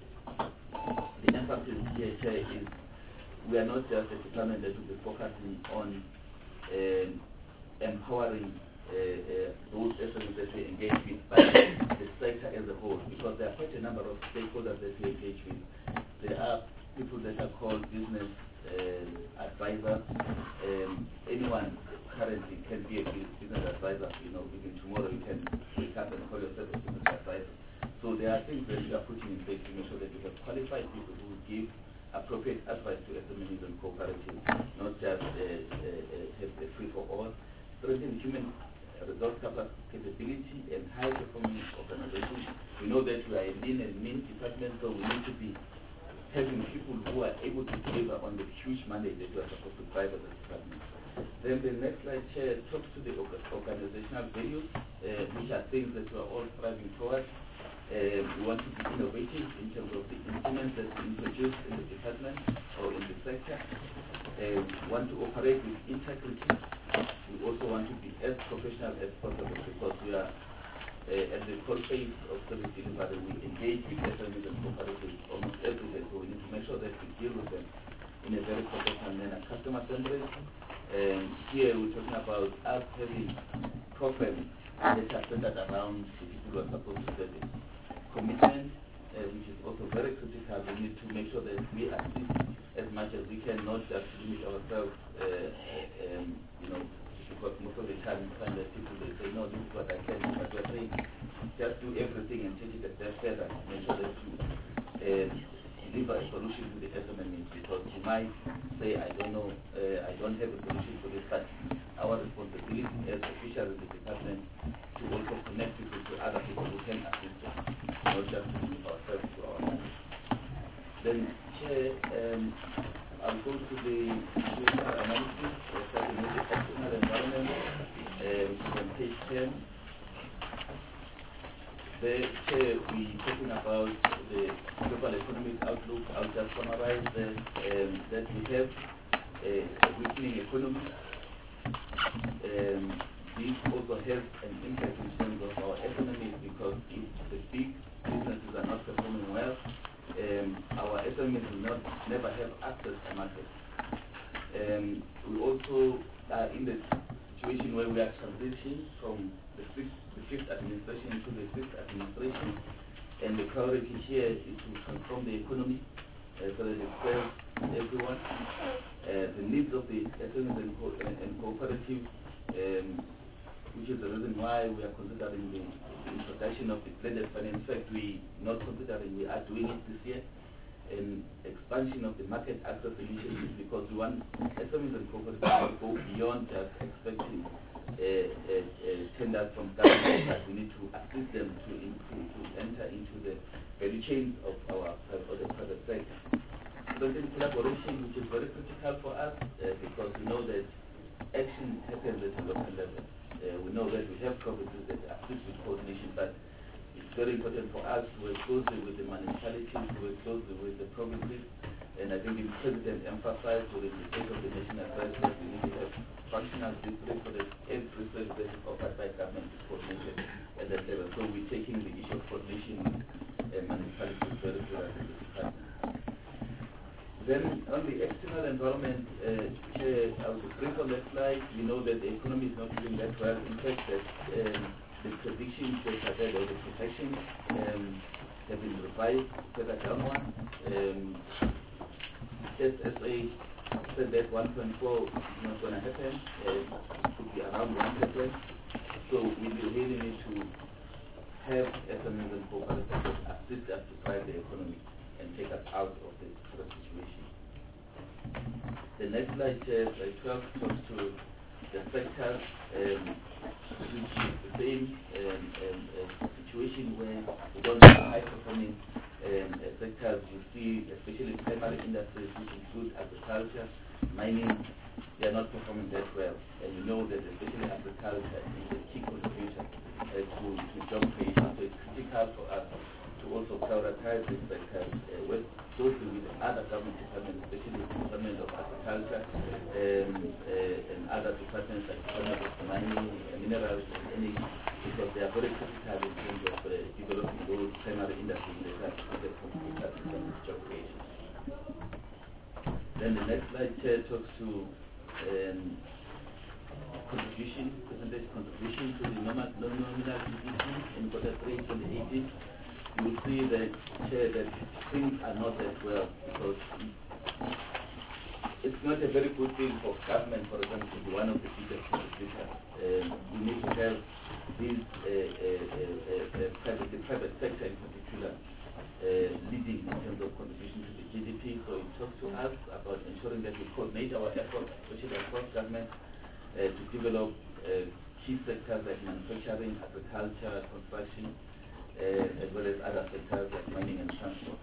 J: The emphasis here, Chair, is we are not just a department that will be focusing on um, empowering uh, uh, those S M Es that we engage with, but the sector as a whole, because there are quite a number of stakeholders that we engage with. There are people that are called business uh, advisors. Um, anyone currently can be a business advisor. You know, even tomorrow you can wake up and call yourself a business advisor. So there are things that we are putting in place to make sure that we have qualified people who give appropriate advice to S M Es and cooperatives, not just uh, uh, uh, free for all. Strengthen human resource capability and high performing organizations. We know that we are a lean and mean department, so we need to be having people who are able to deliver on the huge mandate that we are supposed to drive as a department. Then the next slide, Chair, talks to the organizational values, uh, which are things that we are all striving towards. Uh, we want to be innovative in terms of the instruments that we introduce in the department or in the sector. Uh, we want to operate with integrity. We also want to be as professional as possible because we are uh, at the core phase of service delivery. We engage with S M Es and cooperatives almost every day, so we need to make sure that we deal with them in a very professional manner, customer-centric. And here we're talking about us having programs that are centered around the people who are supposed to service. Commitment, uh, which is also very critical. We need to make sure that we assist as much as we can, not just limit ourselves, uh, um, you know, because most of the time we find that people they say, no, this is what I can do, but we're saying just do everything and take it a step further. Make sure that you uh, deliver a solution to the S M Es, because you might say, I don't know, uh, I don't have a solution for this, but our responsibility as officials in the department to also connect people to other people who can assist them, not just to limit ourselves to ourselves. Then, Chair, um, I'll go to the social analysis, uh, starting with the external environment, um, on page ten. There, Chair, we're talking about the global economic outlook. I'll just summarize that, um, that we have a, a weakening economy. Um, this also has an impact in terms of our S M Es, because if the big businesses are not performing well, um, our S M Es will not never have access to markets. Um, we also are in the situation where we are transitioning from the fifth, the fifth administration to the sixth administration, and the priority here is to transform the economy uh, so that it serves everyone. Uh, the needs of the S M Es and, co and, and cooperatives, um, which is the reason why we are considering the, the introduction of the blended finance. In fact, we not considering, we are doing it this year, and expansion of the market access initiatives, because we want S M Es and cooperatives to go beyond just expecting uh, uh, uh, tenders from government, but we need to assist them to, in, to, to enter into the value chains of our of the private sector. Building collaboration, which is very critical for us, uh, because we know that action happens at the local level. Uh, we know that we have provinces that assist with coordination, but it's very important for us to work closely with the municipalities, to work closely with the provinces, and I think the President emphasized during the state of the nation address that we need to have functional districts so that every service that is offered by government is coordinated at that level. So we're taking the issue of coordination with uh, municipalities very seriously in the department. Then on the external environment, uh, Chair, I was brief on that slide. We know that the economy is not doing that well. In fact, that um, the predictions that are there, or the projections, um, have been revised further downward. Um, S S A said that one point four is not going to happen. Uh, it could be around one percent. So we really need to have S M Es and cooperatives assist us to drive the economy and take us out of the current situation. The next slide, Chair, slide twelve, talks to the sectors, um, which is the same um, um, uh, situation where we don't have high-performing um, uh, sectors. We see, especially primary industries, which include agriculture, mining, they are not performing that well. And we know that especially agriculture is a key contributor uh, to, to job creation. So it's critical for us to also prioritize this sector, uh, work closely with other government departments, especially the Department of Agriculture um, uh, and other departments like Department of Mining, uh, Minerals, and Energy, because they are very critical in terms of uh, developing those primary industries that are considered contributors in terms of job creation. Then the next slide, Chair, talks to um, contribution, percentage contribution to the nominal G D P in quarter three twenty eighteen. You will see that, Chair, that things are not that well, because it's not a very good thing for government, for example, to be one of the biggest contributors. Um, we need to have these, uh, uh, uh, uh, private, the private sector in particular, uh, leading in terms of contribution to the G D P. So it talks to us about ensuring that we coordinate our efforts, especially across government, uh, to develop uh, key sectors like manufacturing, agriculture, construction, Uh, as well as other sectors like mining and transport.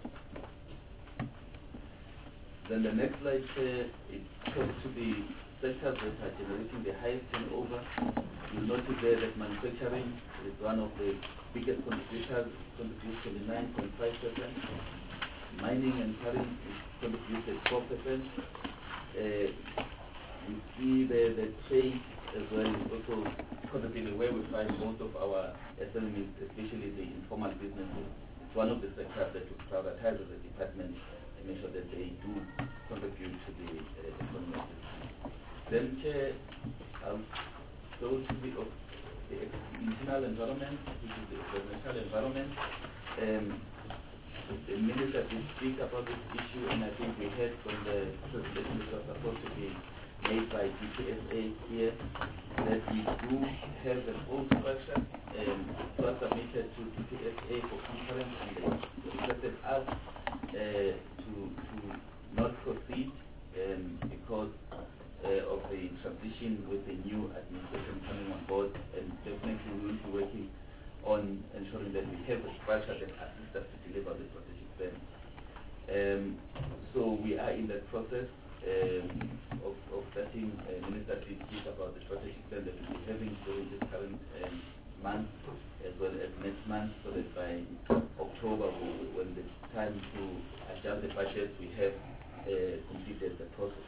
J: Then the next slide, uh, it talks to the sectors that are generating the highest turnover. You'll notice there that manufacturing is one of the biggest contributors contribute twenty-nine point five percent. Mining and quarrying contributed four percent. Uh, we see the, the trade as well is also contributing where we find most of our S M Es, especially the informal businesses. It's one of the sectors that we prioritize as a department to make sure that they do contribute to the uh, economy. Then, Chair, I'll go to the, of the internal environment, which is the organizational environment. Um, the Minister did speak about this issue, and I think we heard from the presentation that was supposed to be made by D P S A here that we do have an old structure. Um, it was submitted to D P S A for conference, and they requested us uh, to, to not proceed um, because uh, of the transition with the new administration coming on board, and definitely we will be working on ensuring that we have a structure that assists us to deliver the strategic plan. Um, so we are in that process um, of, of starting. Uh, Minister did speak about the strategic plan that we'll be having during this current um, month as well as next month, so that by October, when the time to adjust the budget, we have uh, completed the process.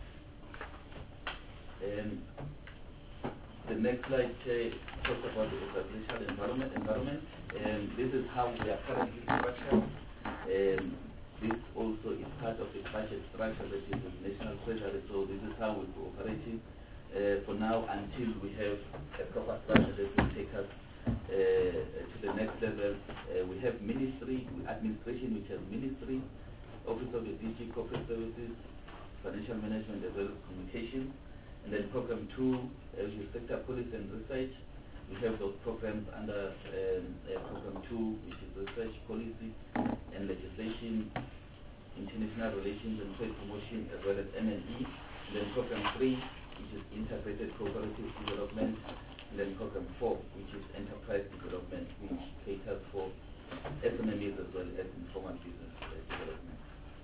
J: Um, The next slide uh, talks about the organizational environment. environment. Um, this is how we are currently structured. Um, this also is part of the budget structure that is with National Treasury. So this is how we're cooperating uh, for now until we have a proper structure that will take us uh, to the next level. Uh, we have ministry, administration, which has ministry, Office of the D G, Corporate Services, Financial Management, as well as Communication. And then program two, uh, which is sector policy and research. We have those programs under um, uh, program two, which is research, policy, and legislation, international relations and trade promotion, as well as M and E. And then program three, which is integrated cooperative development. And then program four, which is enterprise development, which caters for S M Es as well as informal business uh, development.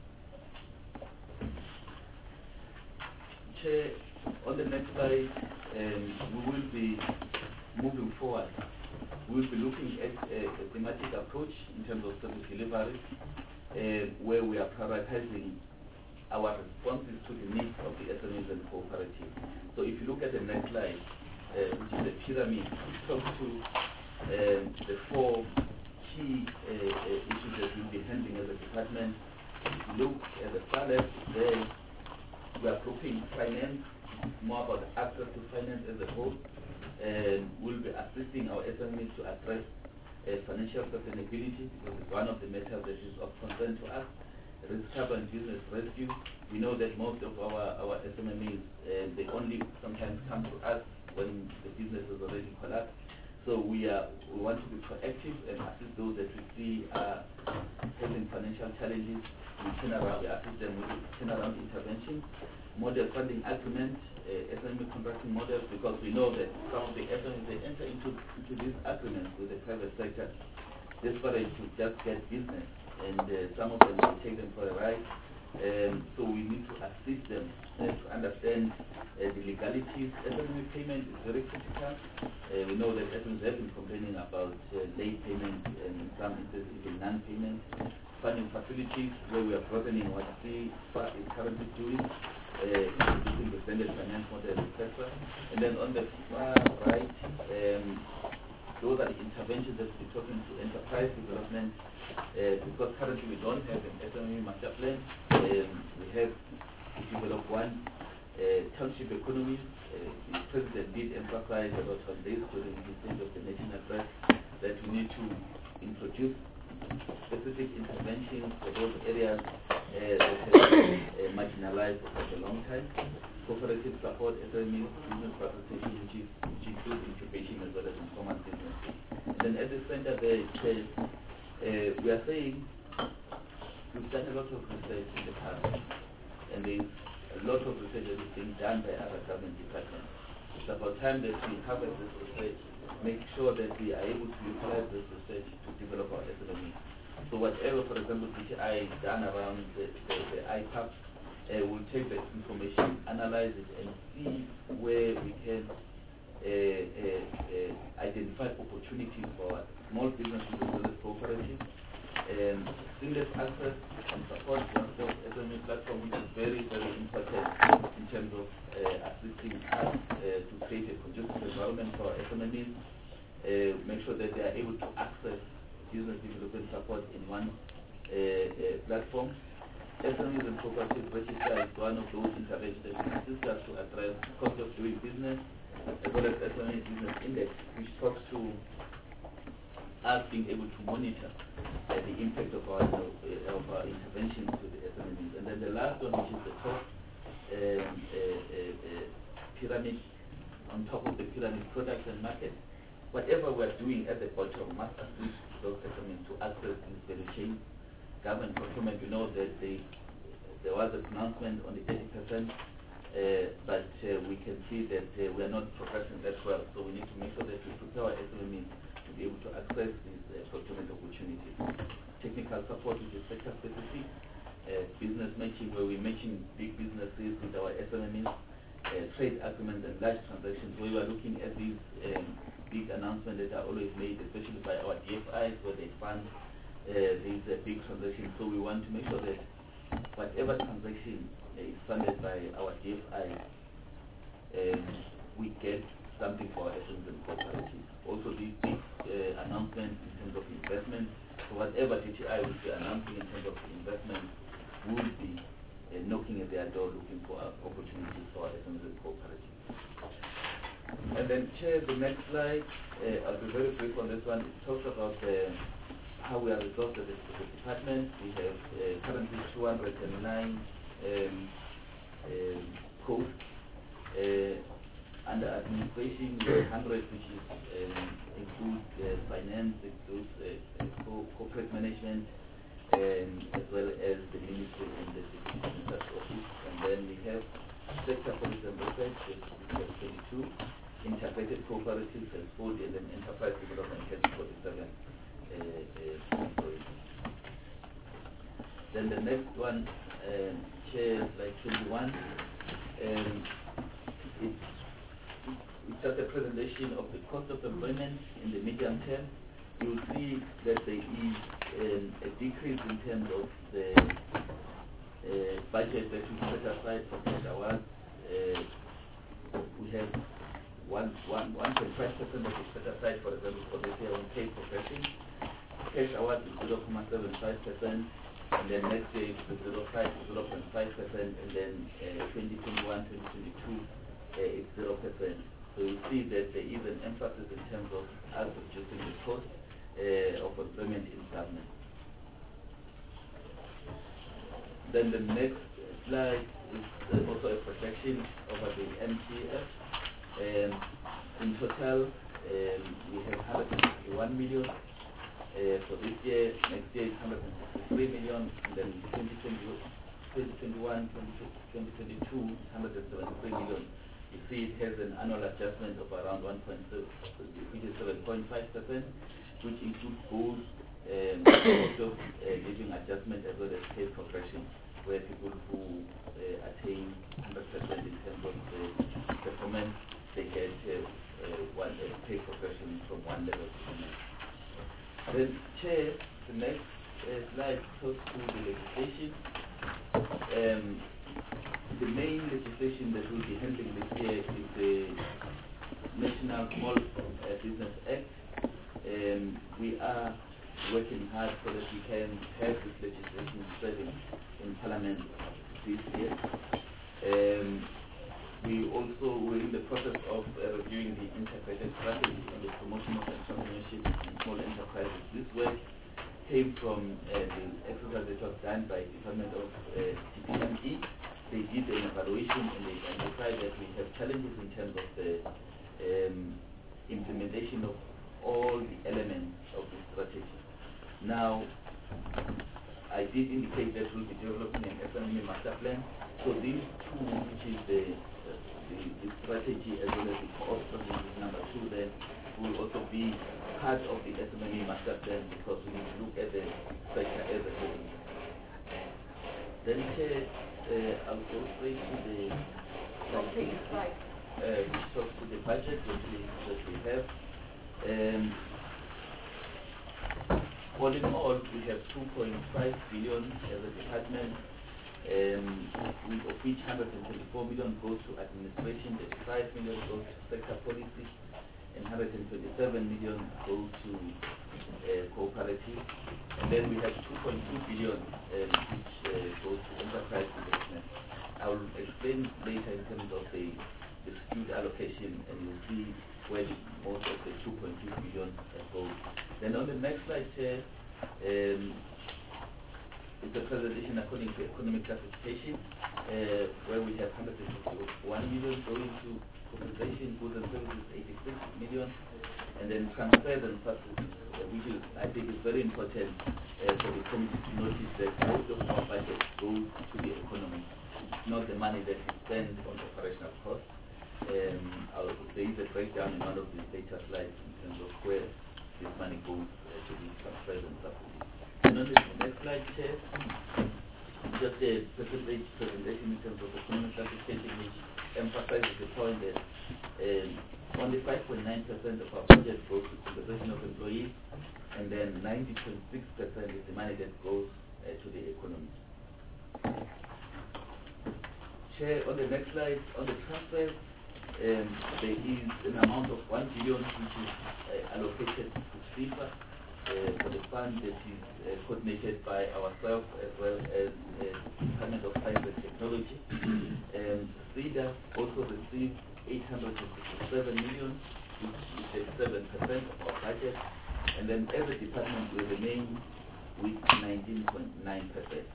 J: Chair, on the next slide, um, we will be moving forward. We will be looking at a, a thematic approach in terms of service delivery, uh, where we are prioritizing our responses to the needs of the S M Es and cooperatives. So if you look at the next slide, uh, which is the pyramid, it talks to um, the four key uh, uh, issues that we'll be handling as a department. If you look at the far left, there we are grouping finance, more about access to finance as a whole, and we'll be assisting our S M Es to address uh, financial sustainability, because it's one of the matters that is of concern to us. Risk cover and business rescue. We know that most of our, our S M Es, uh, they only sometimes come to us when the business is already collapsed. So we are we want to be proactive and assist those that we see are having financial challenges. We turn around, we assist them with turnaround intervention, model funding agreements, uh, S M E contracting models, because we know that some of the S M Es, they enter into, into these agreements with the private sector desperate to just get business, and uh, some of them will take them for a ride. Um, so we need to assist them uh, to understand uh, the legalities. S M E payment is very critical. Uh, we know that S M Es have been complaining about uh, late payment and in some instances even non-payment. Funding facilities, where we are broadening what C I F A is currently doing, uh, introducing the blended finance model, et cetera. And then on the far right, um, those are the interventions that we're talking to enterprise development, uh, because currently we don't have an S M E master plan. Um, we have to develop one. Uh, township economies, uh, the President did emphasize about on this during the stage of the national address that we need to introduce specific interventions for those areas uh, that have been uh, marginalized for such a long time. Cooperative support, S M Es, business participation, which, is, which includes incubation as well as informal business. And then at the center there it says, uh, we are saying we've done a lot of research in the past, and there's a lot of research that is being done by other government departments. It's about time that we harvest this research, make sure that we are able to utilize this research to develop our S M Es. So whatever, for example, D T I done around the, the, the I P A P, uh, we'll take the information, analyze it, and see where we can uh, uh, uh, identified opportunities for small businesses as well as cooperatives. Um, seamless access and support one-stop S M E platform, which is very, very important in terms of uh, assisting us uh, to create a conducive environment for S M Es, uh, make sure that they are able to access business development support in one uh, uh, platform. S M Es and cooperative register is one of those interventions that assist us to address cost of doing business, as well as S M E Business Index, which talks to us being able to monitor uh, the impact of our, uh, of our interventions with the S M Es. And then the last one, which is the top um, uh, uh, uh, pyramid, on top of the pyramid, products and markets. Whatever we're doing at the bottom must assist those S M Es to access this value chain. Government procurement, you know that they, there was a pronouncement on the thirty percent, uh, but uh, we can see that uh, we are not progressing that well. So we need to make sure that we prepare our S M Es to be able to access these uh, procurement opportunities. Technical support, which is sector specific, uh, business matching, where we're matching big businesses with our S M Es, uh, trade agreements and large transactions, where we are looking at these um, big announcements that are always made, especially by our D F Is, where they fund uh, these uh, big transactions. So we want to make sure that whatever transaction uh, is funded by our D F Is, um, we get something for our S M Es and cooperatives. Also, these big uh, announcements in terms of investment, so whatever D T I will be announcing in terms of investment will be uh, knocking at their door looking for uh, opportunities for our S M Es and cooperatives. And then, Chair, the next slide, uh, I'll be very brief on this one. It talks about uh, how we are resourced as a department. We have uh, currently two hundred nine um, um, codes. Uh, under administration, we have one hundred, which is, um, include uh, finance, includes uh, co corporate management, um, as well as the ministry and the deputy minister's office. And then we have sector policy and research, which is twenty-two, integrated cooperatives and forty, and then enterprise development has forty-seven uh, uh, employees. Then the next one, um, Chair, like twenty-one, um, it's, it's just a presentation of the cost of employment in the medium term. You will see that there is um, a decrease in terms of the uh, budget that we set aside for cash awards. Uh, we have one point five percent of it set aside, for example, for this year on pay progression. Cash awards is zero point seven five percent, and then next year it's zero point five percent, and then uh, twenty twenty-one, twenty twenty-two uh, it's zero percent. So you see that there is an emphasis in terms of us reducing the cost uh, of employment in government. Then the next slide is uh, also a projection over the M T F. Um, in total, um, we have one hundred fifty-one million uh, for this year. Next year is one hundred sixty-three million, and then twenty twenty-one, twenty twenty-two, one hundred seventy-three million. You see it has an annual adjustment of around one point seven point five percent, which includes both um, cost of uh, living adjustment as well as pay progression, where people who uh, attain one hundred percent in terms of the performance, they get uh, uh, one uh, pay progression from one level to the next. Then, Chair, the next uh, slide talks to the legislation. Um, the main legislation that we'll be handling this year is the National Small uh, Business Act. Um, we are working hard so that we can have this legislation serving in Parliament this year. Um, we also were in the process of uh, reviewing the integrated strategy on the promotion of entrepreneurship in small enterprises. This work came from uh, the exercise that was done by the Department of uh, T P M E. They did an evaluation and they identified that we have challenges in terms of the um, implementation of all the elements of the strategy. Now, I did indicate that we'll be developing an S M E master plan. So these two, which is the, uh, the, the strategy as well as the co-op strategy number two, then will also be part of the S M E master plan, because we need to look at the sector as a whole. Then, Chair, uh, I'll go straight to the
I: Okay, slide.
J: uh, which talks to the budget that we, that we have. Um, all in all, we have two point five billion as a department, um, with of which one hundred twenty-four million goes to administration, thirty-five million goes to sector policy, and one hundred twenty-seven million go to uh, cooperative. And then we have two point two billion um, which uh, goes to enterprise investment. I will explain later in terms of the, the skewed allocation, and you'll see where the, most of the two point two billion goes. Then on the next slide here, um, is the presentation according to economic classification, uh, where we have one hundred fifty-one million going to compensation, goods and services eighty-six million, and then transfers and subsidies, uh, which is, I think is very important uh, for the committee to notice that most of our budget goes to the economy. It's not the money that we spend on operational costs. Um, I'll, there is a breakdown in one of the later slides in terms of where this money goes uh, to the transfers and subsidies. And on the next slide here, just a percentage presentation in terms of economic classification, which emphasizes the point that um, only five point nine percent of our budget goes to compensation of employees, and then ninety point six percent is the money that goes uh, to the economy. Chair, on the next slide, on the transfers, um, there is an amount of one billion which is uh, allocated to FIFA uh, for the fund that is uh, coordinated by ourselves as well as the uh, Department of Science and Technology. Um, SIDA also received eight hundred sixty-seven million, which is thirty-seven percent of our budget, and then as a department we remain with nineteen point nine percent.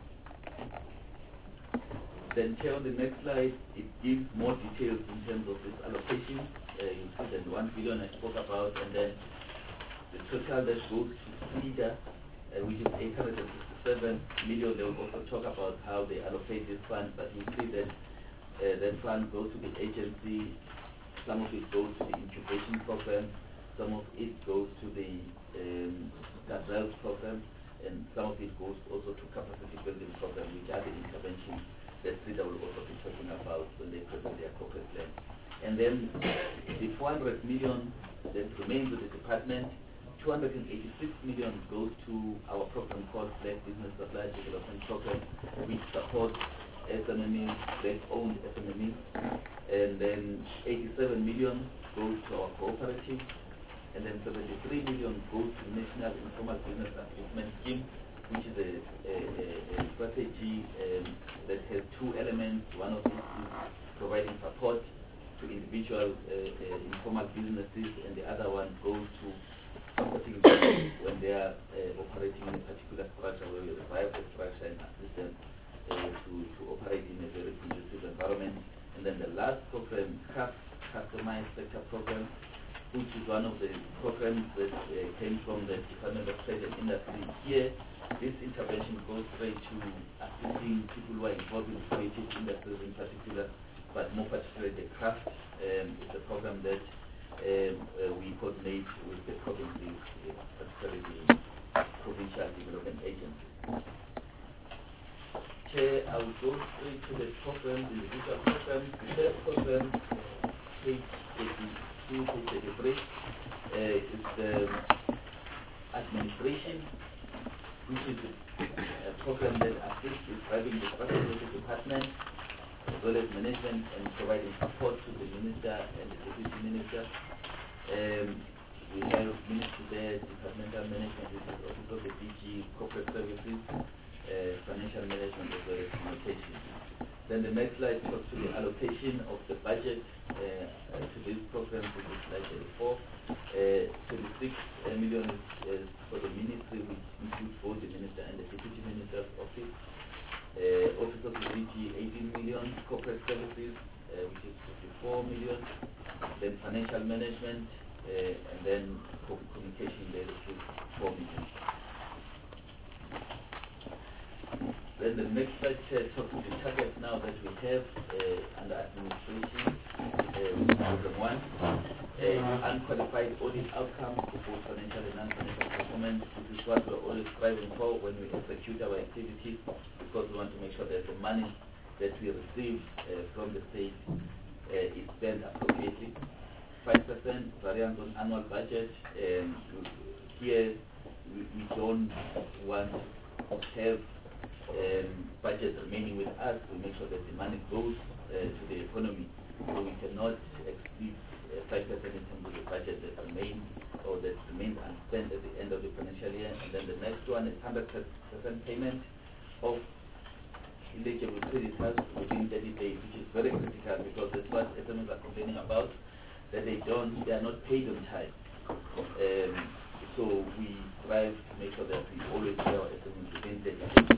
J: Then here on the next slide, it gives more details in terms of this allocation. Uh, you see that one billion I spoke about, and then the total that goes to SIDA, uh, which is eight hundred sixty-seven million. They will also talk about how they allocate this fund, but you see that uh, that fund goes to the agency. Some of it goes to the incubation program, some of it goes to the um, Gazelle program, and some of it goes also to capacity building program, which are the interventions that SIDA will also be talking about when they present their corporate plan. And then the four hundred million that remains with the department, two hundred eighty-six million goes to our program called Black Business Supply Development Program, which supports S M M Es, Black-owned S M M Es. And then eighty-seven million goes to our cooperative, and then seventy-three million goes to National Informal Business Upliftment Scheme, which is a, a, a strategy um, that has two elements. One of it is providing support to individual uh, uh, informal businesses, and the other one goes to supporting them when they are uh, operating in a particular structure, where we revive the structure and assist them uh, to, to operate in a very conducive environment. And then the last program, C A P, Customized Sector Program, which is one of the programs that uh, came from the Department of Trade and Industry. Here, this intervention goes straight to assisting people who are involved in creative industries in particular, but more particularly the craft. Um, it's a program that um, uh, we coordinate with the provinces, uh, particularly the provincial development agencies. Chair, I will go straight to the programs, the individual programs. The first program, page eighty-two, page eighty-three, uh, is the administration, which is a program that assists with driving the strategy of the department, as well as management, and providing support to the minister and the deputy minister. Um, we have ministry there, departmental management, which is Office of the D G, corporate services, uh, financial management, as well as communication. Then the next slide talks to the allocation of the budget uh, to this program, which is slide thirty-four. Uh, twenty-six million is, is for the ministry, which includes both the minister and the deputy minister's office. Uh, Office of the D G, eighteen million. Corporate services, uh, which is fifty-four million. Then financial management, uh, and then communication, there is four million. Then the next slide uh, talks to the targets now that we have uh, under administration, uh, program one. Uh, unqualified audit outcomes for both financial and non-financial performance. This is what we're always striving for when we execute our activities, because we want to make sure that the money that we receive uh, from the state uh, is spent appropriately. five percent variance on annual budget. Um, here, we, we don't want to have um, budget remaining with us to make sure that the money goes uh, to the economy. So we cannot exceed uh, five percent in terms of the budget that remains or that remains unspent at the end of the financial year. And then the next one is one hundred percent payment of eligible creditors within thirty days, which is very critical because that's what S M Es are complaining about, that they don't, they are not paid on time. Um, so we strive to make sure that we always pay our S M Es within thirty days.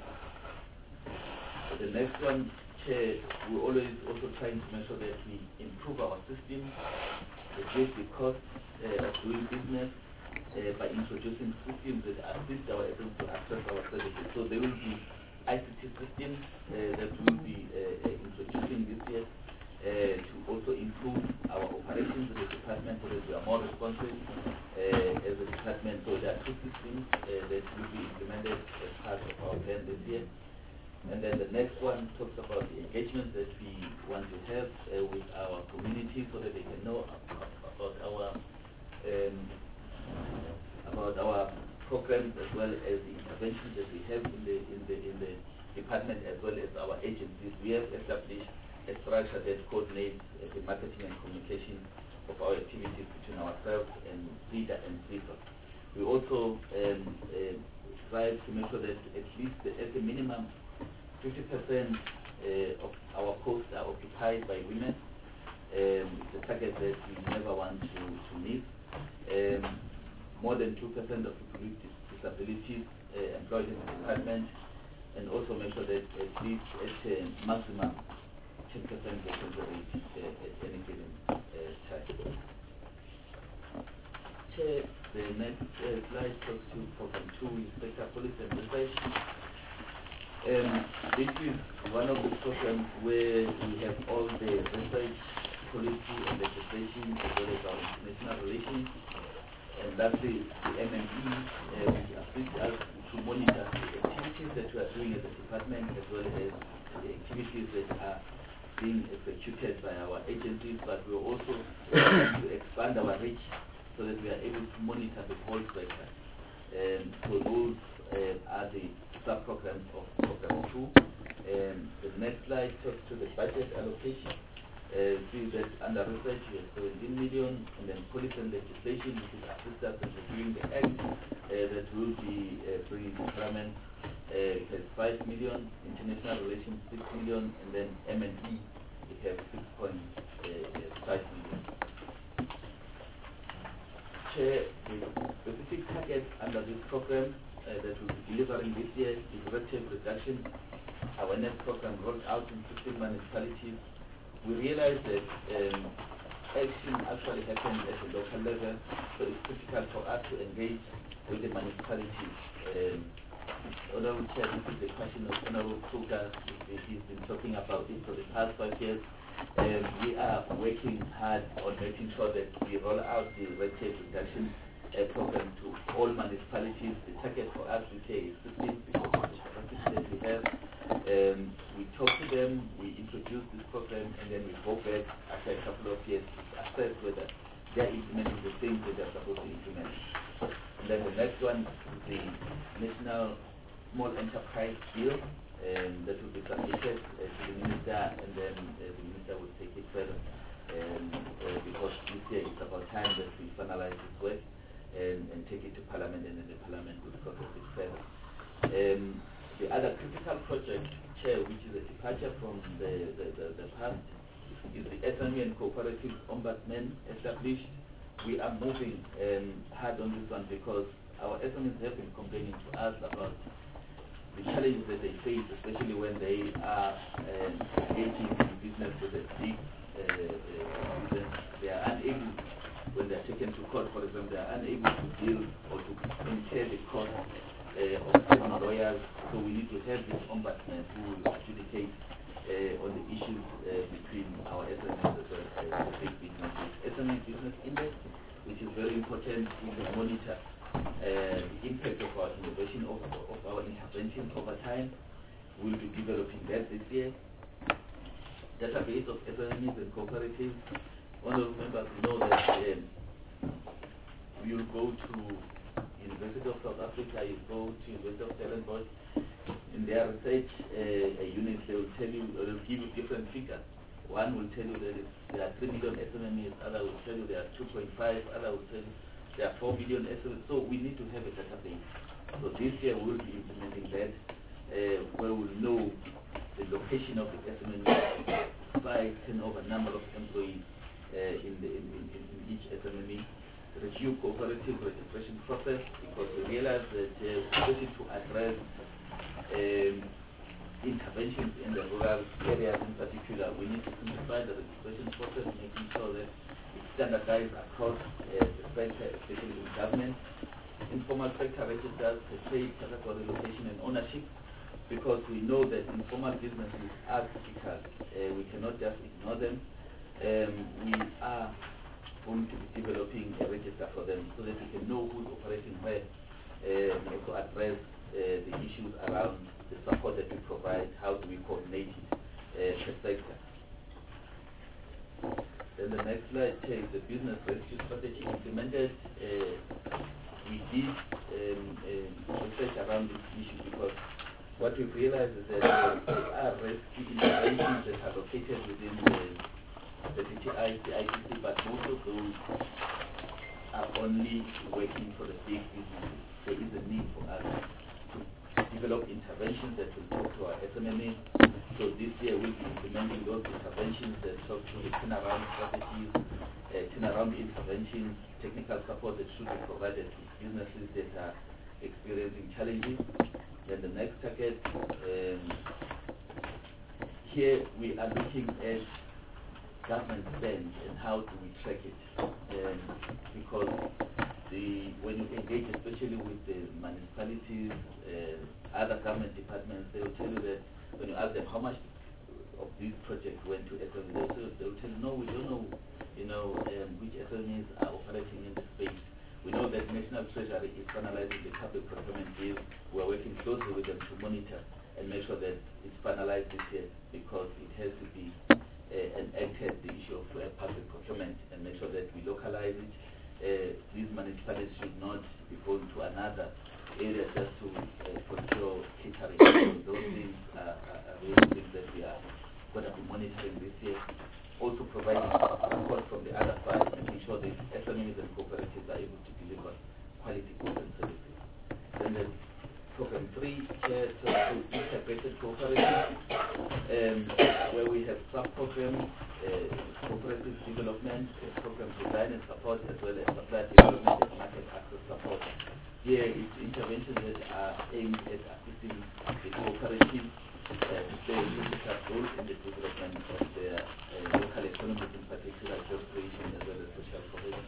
J: The next one, Chair, we're always also trying to make sure that we improve our system, reduce the cost uh, of doing business uh, by introducing systems that assist our S M Es to access our services. So there will be I C T systems uh, that we'll be uh, uh, introducing this year uh, to also improve our operations in the department so that we are more responsive uh, as a department. So there are two systems uh, that will be implemented as part of our plan this year. And then the next one talks about the engagement that we want to have uh, with our community so that they can know about our um, about our programs as well as the interventions that we have in the in the in the department as well as our agencies. We have established a structure that coordinates uh, the marketing and communication of our activities between ourselves and reader and speaker. We also um, uh, strive to make sure that at least the, at the minimum fifty percent uh, of our posts are occupied by women. Um, it's a target that we never want to, to miss. Um, more than two percent of people with dis disabilities uh, employed in the department, and also make sure that at least at uh, maximum ten percent vacancy rate uh, at any given uh, time. Chair, the next uh, slide talks to program two, Inspector Police and Research. Um, this is one of the programs where we have all the research, policy and legislation as well as our international relations. And lastly, the M M E, uh, which assists us to monitor the activities that we are doing as a department as well as the activities that are being executed by our agencies, but we are also trying to expand our reach so that we are able to monitor the whole sector. Um, so those uh, are the sub-programs of program two. Um, the next slide talks to the budget allocation. Uh, see that under research we have seventeen million, and then policy and legislation, which is assist us in reviewing the act uh, that will be uh, bringing to Parliament, uh, it has five million, international relations six million, and then M and E it has six point five million. Chair, the specific targets under this program uh, that we'll be delivering this year is red tape reduction awareness program rolled out in fifteen municipalities. We realize that um, action actually happens at the local level, so it's critical for us to engage with the municipalities. Um, Honorable Chair, this is the question of Honorable Kruger. He's been talking about it for the past five years. Um, we are working hard on making sure that we roll out the red tape reduction uh, program to all municipalities. The target for us, we say, is fifteen because of the capacity that we have. Um, we talk to them, we introduce this program, and then we go back after a couple of years to assess whether they are implementing the things that they are supposed to implement. And then the next one is the National Small Enterprise Bill um, that will be submitted uh, to the Minister, and then uh, the Minister will take it further. Um, uh, because this year it's about time that we finalize this work and, and take it to Parliament, and then the Parliament will process it further. Um, The other critical project, Chair, which is a departure from the, the, the, the past, is the S M E and Cooperative Ombudsman established. We are moving um, hard on this one because our S M Es have been complaining to us about the challenges that they face, especially when they are um, engaging in business with a big uh, uh, business. They are unable, when they are taken to court, for example, they are unable to deal or to incur the cost uh, of having lawyers. So we need to have this ombudsman who will adjudicate uh, on the issues uh, between our S M Es as well as the big businesses. S M E Business Index, which is very important to monitor uh, the impact of our innovation, of, of our intervention over time. We'll be developing that this year. database of S M Es and cooperatives. Honorable members know that um, you'll go to University of South Africa, you go to University of Stellenbosch. In their research uh, units, they will tell you, they will give you different figures. One will tell you that it's, there are three million S M Es, other will tell you there are two point five, other will tell you there are four million S M Es. So we need to have a database. So this year we will be implementing that, uh, where we'll know the location of the S M E, size, turnover, number of employees uh, in, the, in, in, in each S M E. Review cooperative registration process, because we realize that uh, especially to address um, interventions in the rural areas in particular, we need to simplify the registration process, making sure that it's standardized across uh, the sector, especially in government. Informal sector registers the trade, category, location and ownership, because we know that informal businesses are critical. Uh, we cannot just ignore them. Um, we are going to be developing a register for them so that we can know who's operating where, uh, and also address uh, the issues around the support that we provide, how do we coordinate it uh, per sector. Then the next slide is the business rescue strategy implemented. Uh, we did um, um, research around this issue, because what we've realized is that uh, there are rescue interventions that are located within the the D T I, the I T C, but most of those are only working for the big businesses. There is a need for us to develop interventions that will talk to our S M E Es. So this year we'll be implementing those interventions that talk to the turnaround strategies, uh, turnaround interventions, technical support that should be provided to businesses that are experiencing challenges. Then the next target, um, here we are looking at government spend and how do we track it, um, because the when you engage especially with the municipalities, uh, other government departments, they will tell you that when you ask them how much of these projects went to S M Es, they will tell you, no, we don't know, you know, um, which S M Es are operating in the space. We know that National Treasury is finalizing the public procurement deal. We are working closely with them to monitor and make sure that it's finalized this year, because it has to be Uh, and acted the issue of uh, public procurement and make sure that we localize it. Uh, these municipalities should not be going to another area just to uh, procure catering. So those things are, are, are really things that we are going to be monitoring this year. Also providing support from the other side, making sure that S M Es and cooperatives are able to deliver quality goods and services. Then the program three, uh, so integrated cooperative, um, where we have sub-programs, uh, cooperative development, uh, program design and support, as well as supply development and market access support. Here is interventions that are aimed at assisting the cooperatives uh, to play a critical role in the development of their uh, local economies, in particular job creation as well as social cohesion.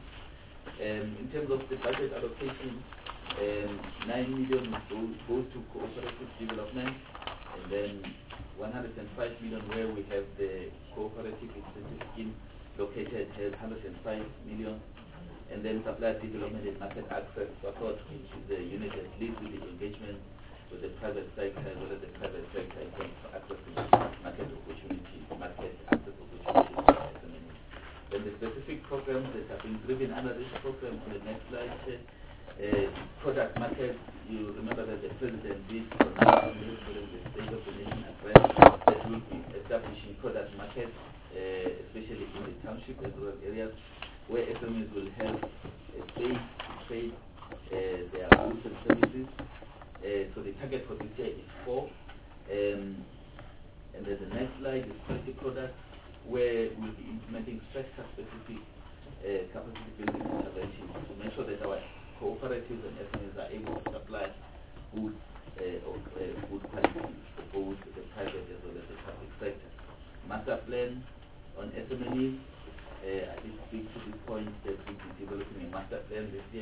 J: Um, in terms of the budget allocation, Um, nine million goes, goes to cooperative development, and then one hundred five million where we have the cooperative incentive scheme located has one hundred five million, and then supply development and market access support, which is the unit that leads with the engagement with the private sector as well as the private sector in terms of access to market opportunities, market access opportunities for S M Es. Then the specific programs that have been driven under this program on the next slide. Uh, product market, you remember that the President did pronounce during the State of the Nation address that will be establishing product markets, uh, especially in the township and rural areas, where S M Es will have a space to trade uh, their goods and services. Uh, so the target for this year is four. Um, and then the next slide is quality products, where we'll be implementing sector-specific uh, capacity building interventions to make sure that our cooperatives and S M Es are able to supply good, uh, of, uh, good quality for both the private as well as the public sector. Master plan on S M Es, uh, I did speak to this point that we'll be developing a master plan this year,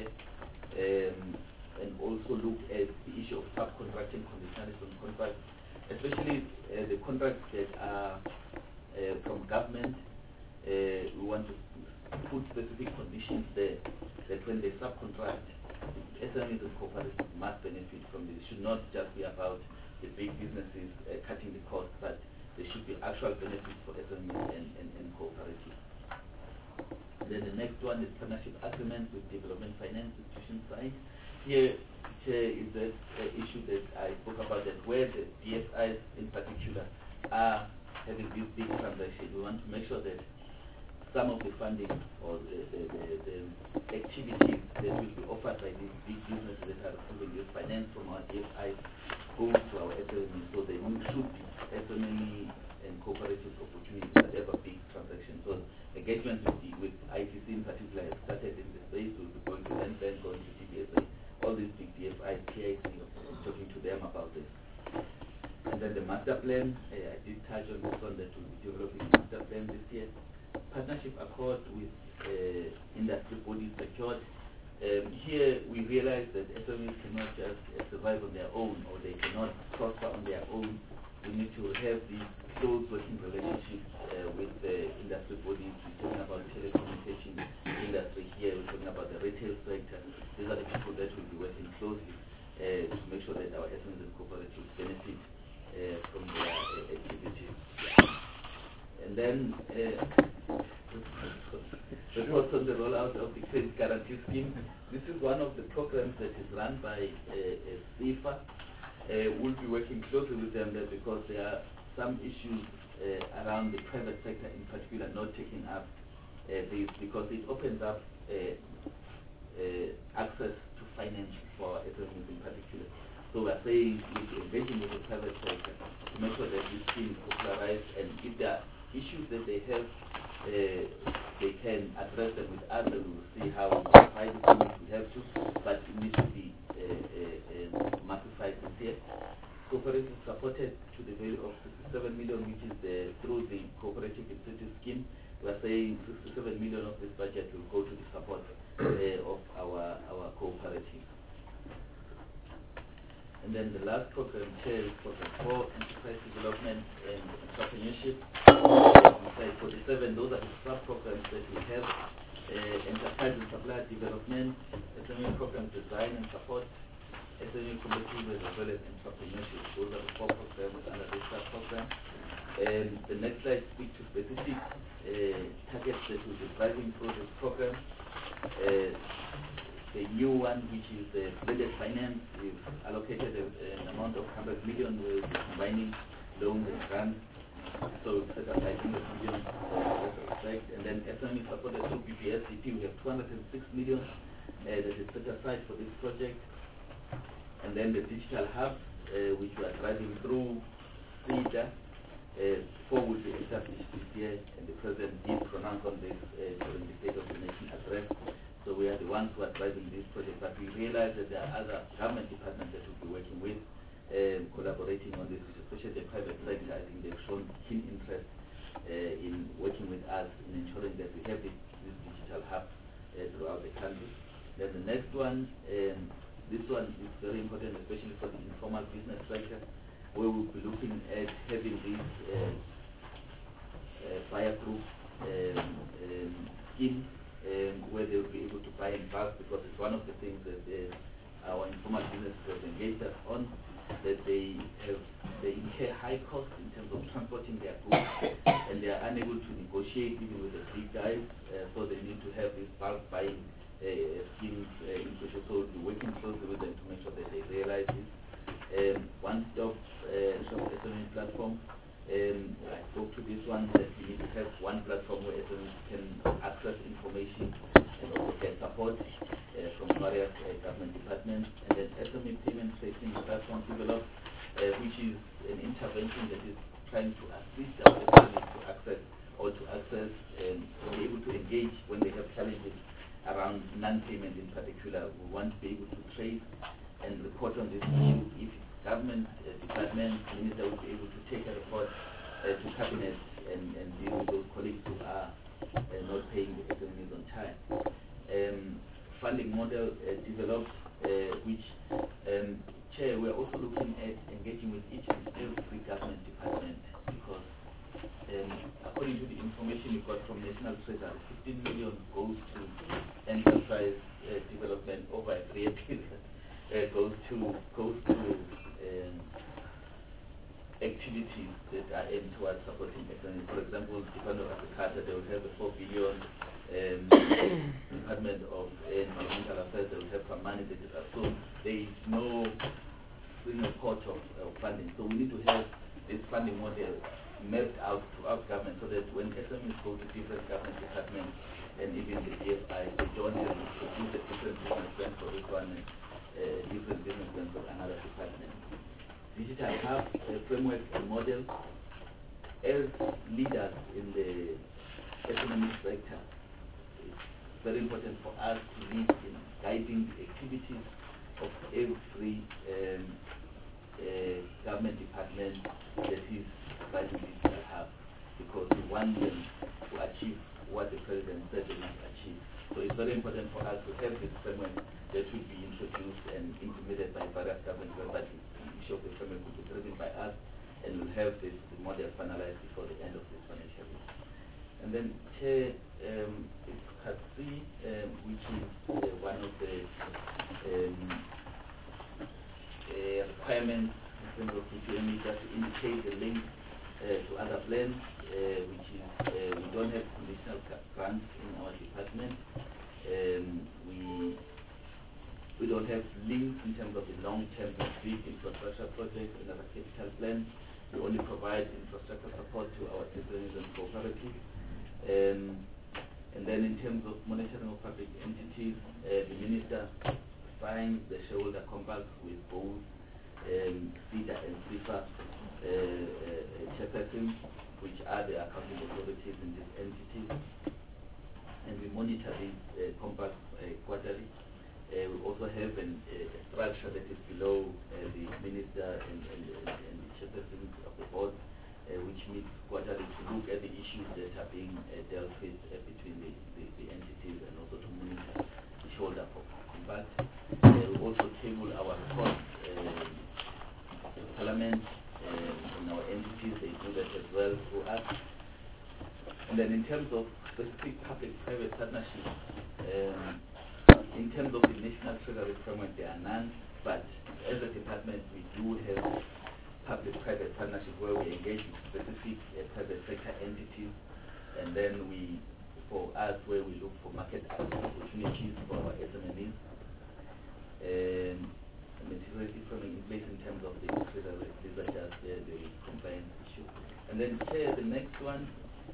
J: um, and also look at the issue of subcontracting, conditionality on contracts, especially uh, the contracts that are uh, from government. Uh, we want to put specific conditions there that when they subcontract, S M Es and cooperatives must benefit from this. It should not just be about the big businesses uh, cutting the cost, but there should be actual benefits for S M Es and, and, and cooperatives. And then the next one is partnership agreements with development finance institution side. Here, here is the uh, issue that I spoke about, that where the D S Is in particular are having this big transaction, we want to make sure that some of the funding or the, the, the, the activities that will be offered by these big businesses that are receiving this finance from our D S Is go to our S M Es, so they should be S M E and cooperative opportunities that have a big transaction. So engagement with, the, with I T C in particular has started in the space. We'll be going to Land Bank, going to D B S A, all these big D F Is, P I C, talking to them about this. And then the master plan, uh, I did touch on this one, that we'll be developing a master plan this year. Partnership accord with uh, industry bodies secured. Um, here we realize that S M Es cannot just uh, survive on their own, or they cannot prosper on their own. We need to have these close working relationships uh, with the industry bodies. We're talking about the telecommunication industry here, we're talking about the retail sector. These are the people that will be working closely uh, to make sure that our S M Es and cooperatives benefit uh, from their uh, activities. And then uh, the cost of the rollout of the credit guarantee scheme. This is one of the programs that is run by uh, uh, SEFA. Uh, we'll be working closely with them there because there are some issues uh, around the private sector in particular not taking up uh, this, because it opens up uh, uh, access to finance for S M Es in particular. So we're saying we're engaging with the private sector to make sure that this scheme is popularized, and if there are issues that they have, uh, they can address them with us, and we will see how we modify the scheme if we have to, but it needs to be uh, uh, uh, modified this year. Cooperative supported to the value of sixty-seven million, which is the, through the cooperative incentive scheme. We are saying sixty-seven million of this budget will go to the support uh, of our, our cooperatives. And then the last program, Chair, is program four, enterprise development and entrepreneurship. Slide forty-seven, those are the sub-programs that we have. Uh, enterprise and supplier development, S M E program design and support, S M E competitiveness as well as entrepreneurship. Those are the four programs under this sub-program. And the next slide speaks to specific uh, targets that will be driving through this program. Uh, The new one, which is the blended finance, we've allocated a, an amount of one hundred million with combining loans and grants. So we've set aside one hundred million uh, as and then S M E supported through B P S C P, we have two hundred six million uh, that is set aside for this project. And then the digital hub, uh, which we are driving through SEDA, uh, four will be established this year, and the President did pronounce on this uh, during the State of the Nation address. So we are the ones who are driving this project, but we realize that there are other government departments that we'll be working with, um, collaborating on this, especially the private sector. I think they've shown keen interest uh, in working with us in ensuring that we have this, this digital hub uh, throughout the country. Then the next one, um, this one is very important, especially for the informal business sector, where we'll be looking at having this uh, uh, fireproof um, um, scheme. Um, where they will be able to buy in bulk, because it's one of the things that uh, our informal businesses have engaged us on, that they have they incur high costs in terms of transporting their goods, and they are unable to negotiate even with the big guys, uh, so they need to have this bulk buying uh, schemes uh, in which also we'll be working closely with them to make sure that they realize this. Um, one-stop uh, shop S M E platform. Um, I spoke to this one, that we need to have one platform where S M Es can access information and also get support uh, from various uh, government departments. And then S M E payment tracing platform developed, uh, which is an intervention that is trying to assist our S M Es to access or to access and to be able to engage when they have challenges around non-payment in particular. We want to be able to trace and report on this issue. If government uh, department, minister will be able to take a report uh, to cabinet and, and deal with those colleagues who are uh, not paying the S M Es on time. Um, funding model uh, developed, uh, which um, Chair, we're also looking at engaging with each and every government department, because um, according to the information we got from National Treasury, fifteen million goes to enterprise uh, development over a three-year period. Uh, goes to goes to um, activities opportunities that are aimed towards supporting S M Es. For example, Department of Agriculture, they will have a four billion um, Department of Environmental Affairs, they will have some money that is up. So there is no single pot of, of funding. So we need to have this funding model mapped out throughout government so that when S M Es go to different government departments and even the D F I, they don't have to produce a different business plan for this one and uh, different business plan for another department. Digital Hub uh, framework and model. As leaders in the S M E sector, it's very important for us to lead in guiding the activities of every um, uh, government department that is running Digital Hub, because we want them to achieve what the President said they must achieve. So it's very important for us to have this framework that will be introduced and implemented by various government bodies. The issue of the framework will be driven by us, and we'll have this the model finalized before the end of this financial year. And then, Chair, um, it's Cat three, um, which is uh, one of the um, uh, requirements in terms of D P M E, just to indicate the link uh, to other plans, uh, which is uh, we don't have conditional grants in our department. Um, we we don't have links in terms of the long-term big infrastructure projects and other capital plans. We only provide infrastructure support to our citizens and cooperatives. Um, and then in terms of monitoring of public entities, uh, the Minister signed the shareholder compact with both um, SEDA and SIFA uh, uh, chairpersons, which are the accounting authorities in these entities. And we monitor these uh, compacts uh, quarterly. Uh, we also have an, uh, a structure that is below uh, the Minister and, and, and, and the chairperson of the board, uh, which meets quarterly to look at the issues that are being uh, dealt with uh, between the, the, the entities, and also to monitor the shoulder for compact. Uh, we also table our reports uh, to Parliament uh, in our entities. They do that as well through us. And then in terms of specific public-private partnerships, um, in terms of the National Treasury Framework, there are none, but as a department, we do have public-private partnership where we engage with specific uh, private sector entities, and then we, for us, where we look for market opportunities for our S M Es, and materiality framework in place in terms of the treasury. These are just uh, the compliance issue. And then, Chair, the next one,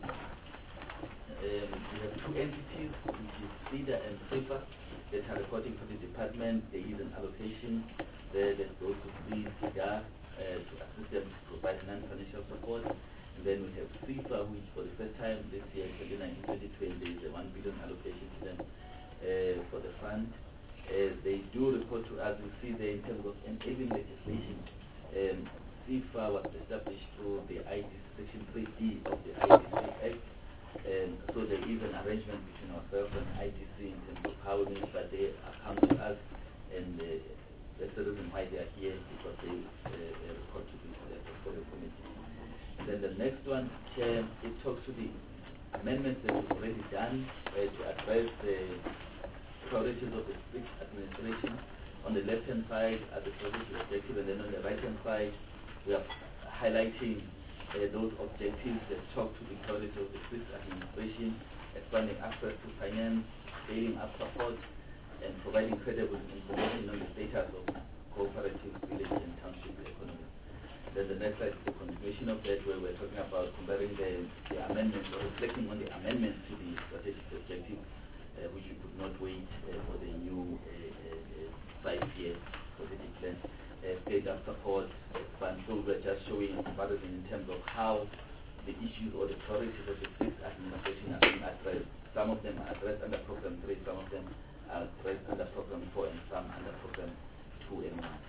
J: um, we have two entities, which is SEDA and SIFA, that are reporting to the department. There is an allocation there that goes to three SEDA uh, to assist them to provide non-financial support. And then we have SIFA, which for the first time this year, twenty nineteen twenty twenty, there is a one billion allocation to them uh, for the fund. Uh, they do report to us. We see there in terms of enabling legislation. Um, SIFA was established through the I D C, Section three D of the I D C Act. Um, so there is an arrangement between ourselves and I D C in terms of how we but they come to us, and uh, that's the reason why they are here, because they uh, uh, report to this uh, portfolio committee. And then the next one, Chair, it talks to the amendments that we've already done uh, to address the priorities of the strict administration. On the left-hand side are the priority objective, and then on the right-hand side we are highlighting Uh, those objectives that talk to the quality of the strict administration, expanding access to finance, scaling up support, and providing credible information on the status of cooperative, village, and township economy. Then the next slide is the continuation of that, where we're talking about comparing the, the amendments, or reflecting on the amendments to the strategic objective, uh, which we could not wait uh, for the new uh, uh, five-year strategic plan. Uh, scaled up support, expand. So we're just showing comparison in terms of how the issues or the priorities of the strict administration are being addressed. Some of them are addressed under Program three, some of them are addressed under Program four, and some under Program two and one.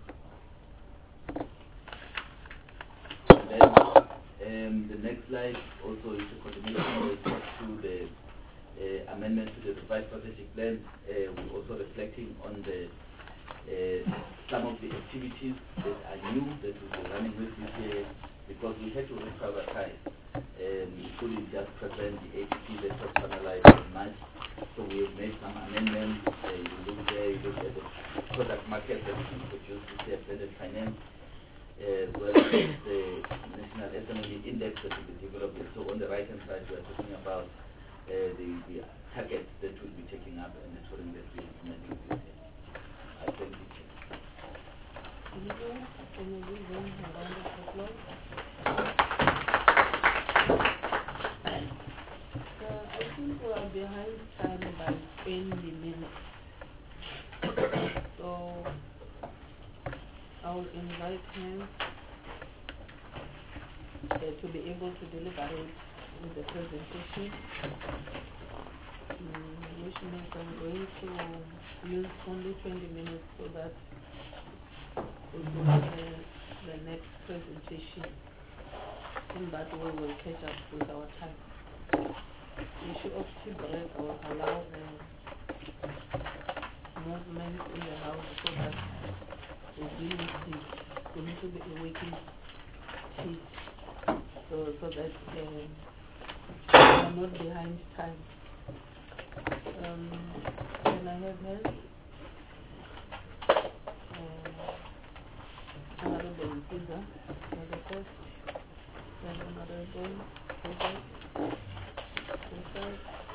J: And then um, the next slide also is a continuation related to the uh, amendment to the revised strategic plan. Uh, we're also reflecting on the Uh, some of the activities that are new that we'll be running with this year, because we had to reprioritize. Um, we couldn't just present the A P P that was finalized in March, so we have made some amendments. Uh, you look there, you look at the product market that we introduced this year, blended finance, uh, as well as the definitely indexed to the development. So on the right-hand side, we are talking about uh, the, the targets that will be taking up and the touring that we are implementing this year. I thank you, Chair.
A: Can you give them a round of applause? Uh, I think we are behind time by twenty minutes. So I will invite him uh, to be able to deliberate with the presentation. Mm, which means I'm going to use only twenty minutes so that we can have the, the next presentation. In that way we'll catch up with our time. The issue of tea break will allow the movement in the house so that we deal with tea. We need to be awakened tea so, so that um, we are not behind time. Um, can I have hands? Um, Honorable Caesar, another first. Then Honorable Caesar. Caesar.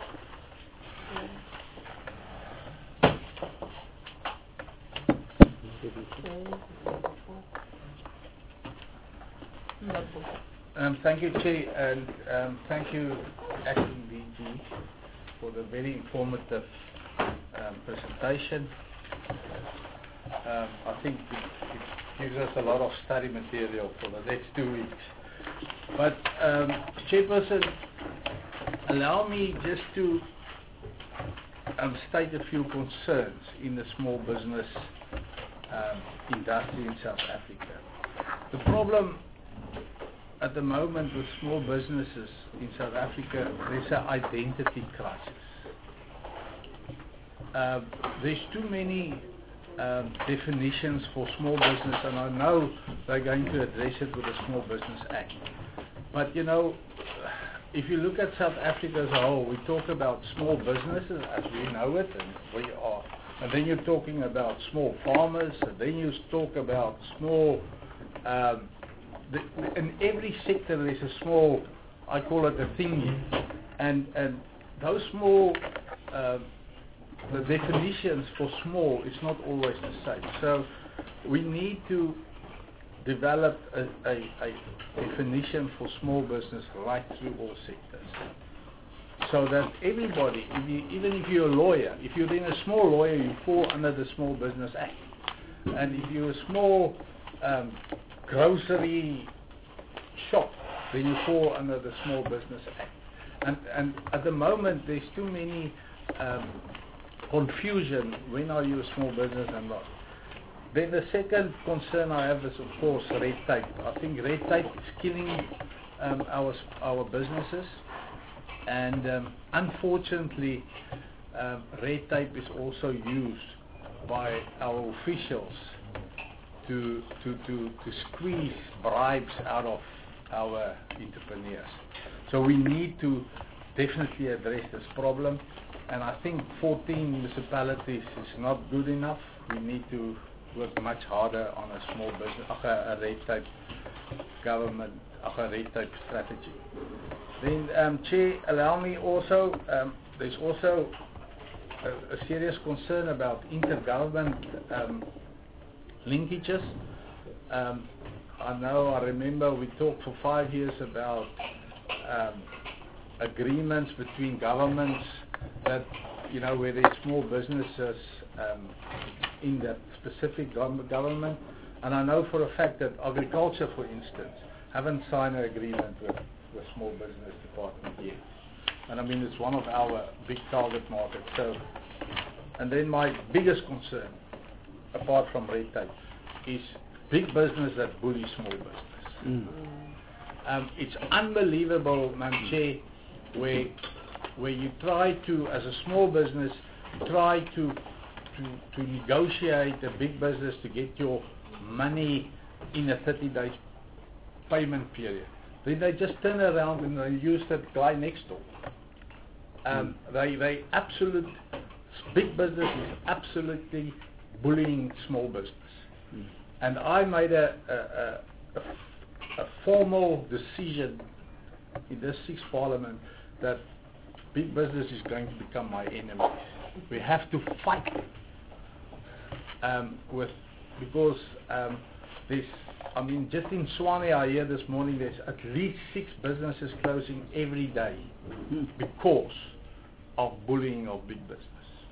D: Um, thank you, Chair, and um, thank you, Acting D G, for the very informative um, presentation. Um, I think it, it gives us a lot of study material for the next two weeks. But, um, Chairperson, allow me just to um, state a few concerns in the small business um, industry in South Africa. The problem at the moment with small businesses in South Africa, there's an identity crisis. Uh, there's too many um, definitions for small business, and I know they're going to address it with the Small Business Act. But you know, if you look at South Africa as a whole, we talk about small businesses as we know it, and we are, and then you're talking about small farmers, and then you talk about small. Um, the, in every sector, there's a small, I call it a thingy, and and those small. Uh, The definitions for small is not always the same. So we need to develop a, a, a definition for small business right through all sectors. So that everybody, if you, even if you're a lawyer, if you're then a small lawyer, you fall under the Small Business Act. And if you're a small um, grocery shop, then you fall under the Small Business Act. And, and at the moment, there's too many um, confusion, when are you a small business and not. Then the second concern I have is, of course, red tape. I think red tape is killing um, our our businesses, and um, unfortunately, um, red tape is also used by our officials to to to to squeeze bribes out of our entrepreneurs. So we need to definitely address this problem. And I think fourteen municipalities is not good enough. We need to work much harder on a small business, uh, a red tape government, uh, a red tape strategy. Then, um, Chair, allow me also, um, there's also a, a serious concern about intergovernment um, linkages. Um, I know, I remember we talked for five years about um, agreements between governments that, you know, where there's small businesses um, in that specific government. And I know for a fact that agriculture, for instance, haven't signed an agreement with the Small Business Department yet. And I mean, it's one of our big target markets. So, and then my biggest concern, apart from red tape, is big business that bully small business. Mm. Um, it's unbelievable, Madam Chair, where where you try to, as a small business, try to to to negotiate a big business to get your money in a thirty days payment period. Then they just turn around and they use that guy next door. Um, mm. They they absolute big business is absolutely bullying small business. Mm. And I made a a, a, a formal decision in this sixth parliament that big business is going to become my enemy. We have to fight um, with, because um, there's, I mean, just in Swane, I hear this morning there's at least six businesses closing every day because of bullying of big business.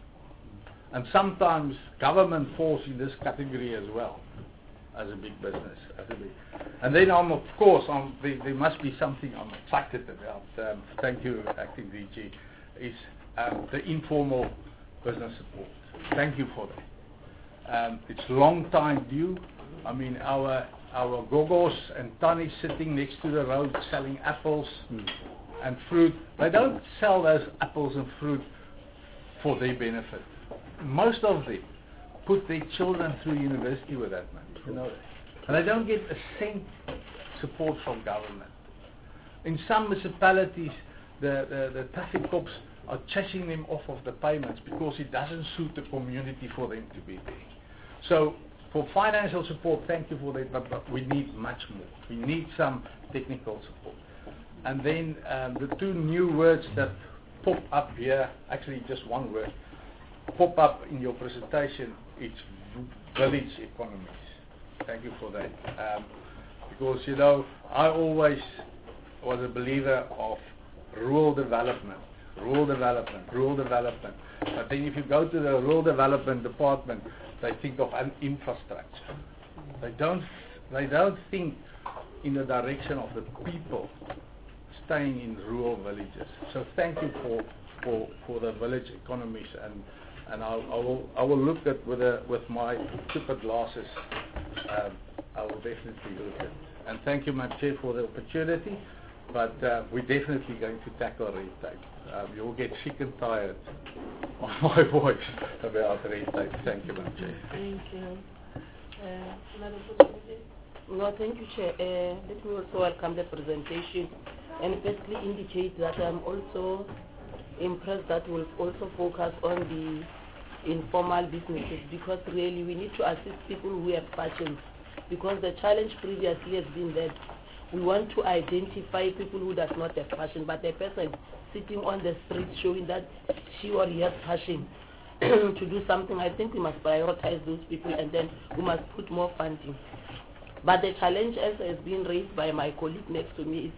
D: And sometimes government falls in this category as well, as a big business. As a big. And then, I'm, of course, I'm, there, there must be something I'm excited about. Um, thank you, Acting D G, is um, the informal business support. Thank you for that. Um, it's long time due. I mean, our our gogos and tannies sitting next to the road selling apples mm. and fruit. They don't sell those apples and fruit for their benefit. Most of them put their children through university with that money, you know, and they don't get a cent support from government. In some municipalities, the, the, the traffic cops are chasing them off of the payments because it doesn't suit the community for them to be there. So, for financial support, thank you for that, but, but we need much more. We need some technical support. And then um, the two new words that pop up here, actually just one word, pop up in your presentation, it's village economies. Thank you for that. Um, because, you know, I always was a believer of rural development, rural development, rural development. But then if you go to the rural development department, they think of an infrastructure. They don't, they don't think in the direction of the people staying in rural villages. So thank you for, for, for the village economies, and and I, I will I will look at with a, with my stupid glasses. Um, I will definitely look at. And thank you, Madam Chair, for the opportunity. But uh, we're definitely going to tackle red tape. Um, you'll get sick and tired of my voice about red tape. Thank you, Madam Chair.
A: Thank you. Uh, Madam Secretary? No, thank you, Chair. Uh, let me also welcome the presentation and firstly indicate that I'm also impressed that we'll also focus on the informal businesses, because really we need to assist people who have passions, because the challenge previously has been that we want to identify people who does not have passion, but a person sitting on the street showing that she or he has passion to do something. I think we must prioritize those people, and then we must put more funding. But the challenge, as has been raised by my colleague next to me, is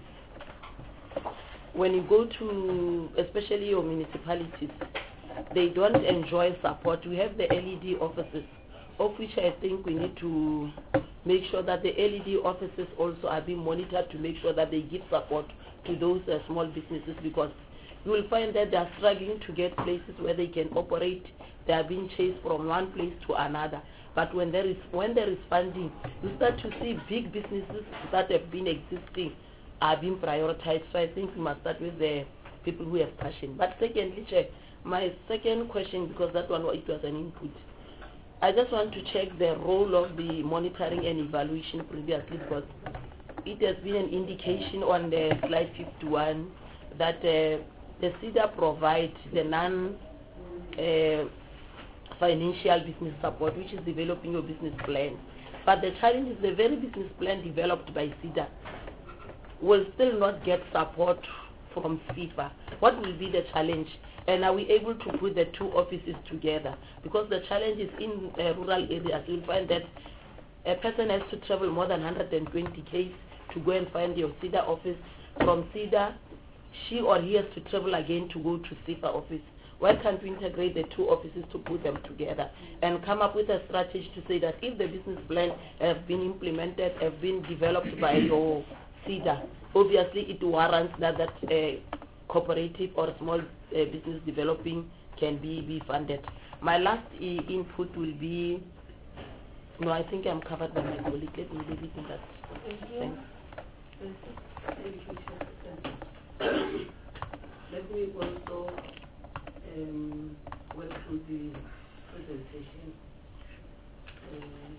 A: when you go to, especially your municipalities, they don't enjoy support. We have the L E D offices, of which I think we need to make sure that the L E D offices also are being monitored to make sure that they give support to those uh, small businesses, because you will find that they are struggling to get places where they can operate. They are being chased from one place to another. But when there is when there is funding, you start to see big businesses that have been existing are being prioritized. So I think we must start with the people who have passion. But secondly, Chair, my second question, because that one it was an input, I just want to check the role of the monitoring and evaluation previously, because it has been an indication on the slide fifty-one that uh, the SEDA provides the non uh, financial business support, which is developing your business plan. But the challenge is the very business plan developed by SEDA will still not get support from SEFA. What will be the challenge? And are we able to put the two offices together? Because the challenge is in uh, rural areas. You'll find that a person has to travel more than one hundred twenty k's to go and find your SEDA office. From SEDA, she or he has to travel again to go to SEFA office. Why can't we integrate the two offices to put them together and come up with a strategy to say that if the business plan has been implemented, have been developed by your SEDA, obviously it warrants that that uh, cooperative or small uh, business developing can be, be funded. My last uh, input will be, no, I think I'm covered by my colleague. Let me leave it in that.
I: Thank you.
A: Thanks.
I: Thank you, Chair.
A: Let me also um, work through the presentation. Um,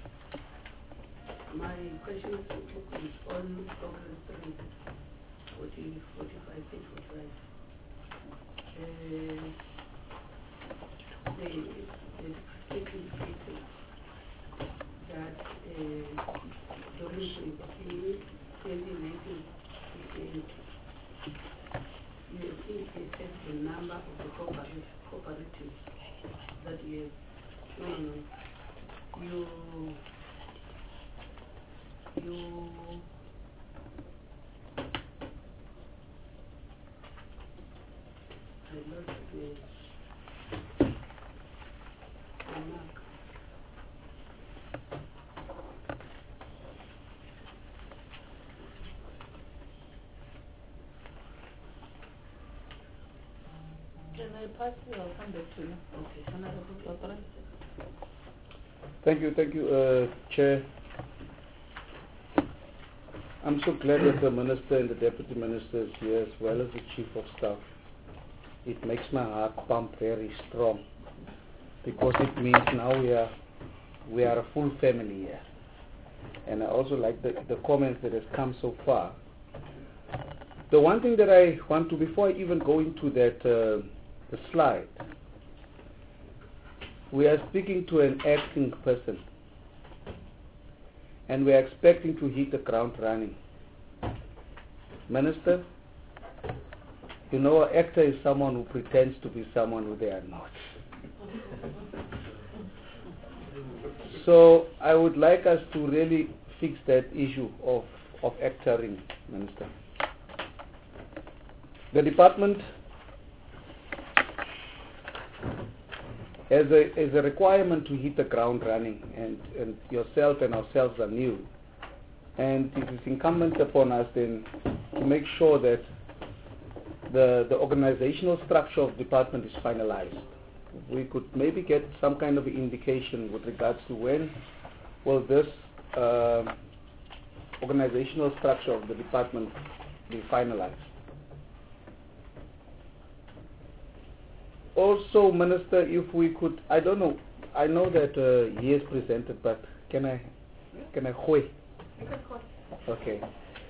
A: my question is on progress three, forty, forty-five, page forty-five. Uh, the, the statement stated that uh, during the Can I pass you? I'll come back to you. Okay. Honorable Doctor.
E: Thank you, thank you, uh, Chair. I'm so glad that the Minister and the Deputy Minister is here, as well as the Chief of Staff. It makes my heart pump very strong, because it means now we are we are a full family here. And I also like the, the comments that has come so far. The one thing that I want to, before I even go into that uh, the slide, we are speaking to an acting person, and we are expecting to hit the ground running. Minister, you know, an actor is someone who pretends to be someone who they are not. So I would like us to really fix that issue of, of actoring, Minister. The department has a, has a requirement to hit the ground running, and, and yourself and ourselves are new. And it is incumbent upon us then to make sure that the, the organizational structure of the department is finalized. We could maybe get some kind of indication with regards to when will this uh, organizational structure of the department be finalized. Also, Minister, if we could, I don't know, I know that uh, he is presented, but can I, can I hoy? Okay.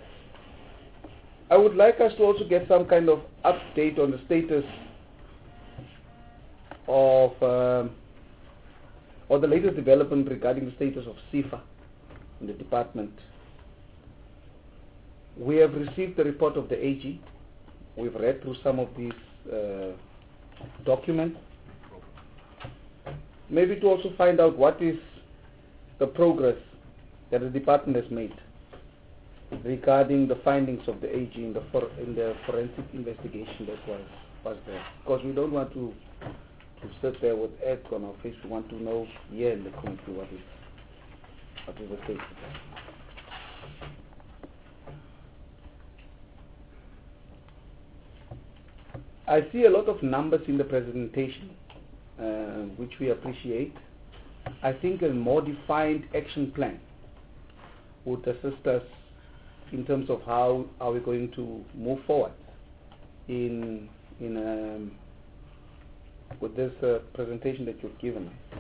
E: I would like us to also get some kind of update on the status of, um, or the latest development regarding the status of SIFA in the department. We have received the report of the A G. We've read through some of these uh, documents. Maybe to also find out what is the progress that the department has made regarding the findings of the A G in the, for, in the forensic investigation that was, was there. Because we don't want to, to sit there with egg on our face. We want to know here in the committee what is, what is the status. I see a lot of numbers in the presentation, uh, which we appreciate. I think a more defined action plan would assist us in terms of how are we going to move forward in in um, with this uh, presentation that you've given us.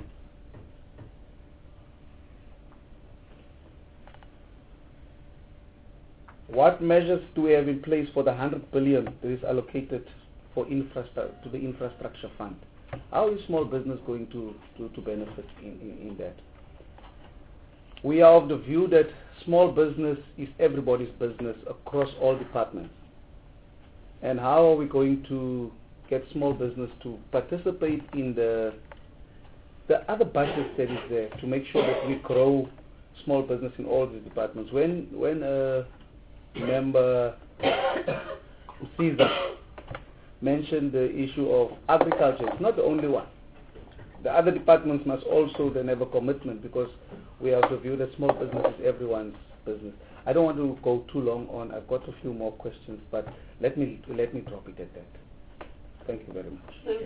E: What measures do we have in place for the one hundred billion that is allocated for infrastructure to the infrastructure fund? How is small business going to, to, to benefit in, in, in that? We are of the view that small business is everybody's business across all departments. And how are we going to get small business to participate in the the other budgets that is there to make sure that we grow small business in all these departments? When when a member Caesar mentioned the issue of agriculture, it's not the only one. The other departments must also then have a commitment, because we have to view that small business is everyone's business. I don't want to go too long on. I've got a few more questions, but let me let me drop it at that. Thank you very much.
A: So,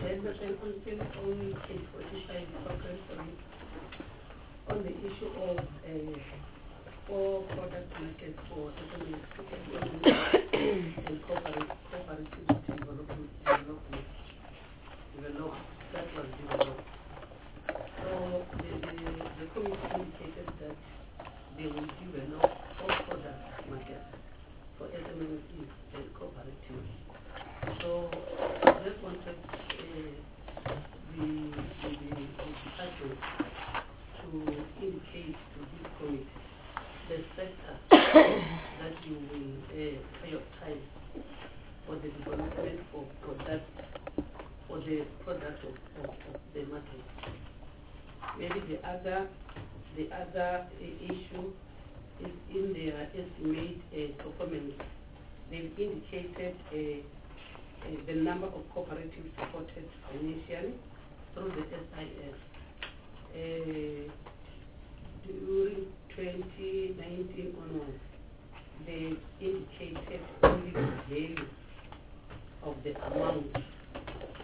A: on the issue of uh, four product markets for economic and cooperative development, development, develop, that was developed. So the, the, the committee indicated that they will develop four product markets for S M Es and cooperatives. So I just wanted uh, the, the, the department to indicate to this committee the sector that you will uh, prioritize for the development of product, for the product of, of, of the market. Maybe the other, the other uh, issue is in their estimate uh, performance. They've indicated uh, uh, the number of cooperatives supported financially through the S I S. Uh, during twenty nineteen onwards, they indicated only the value of the amount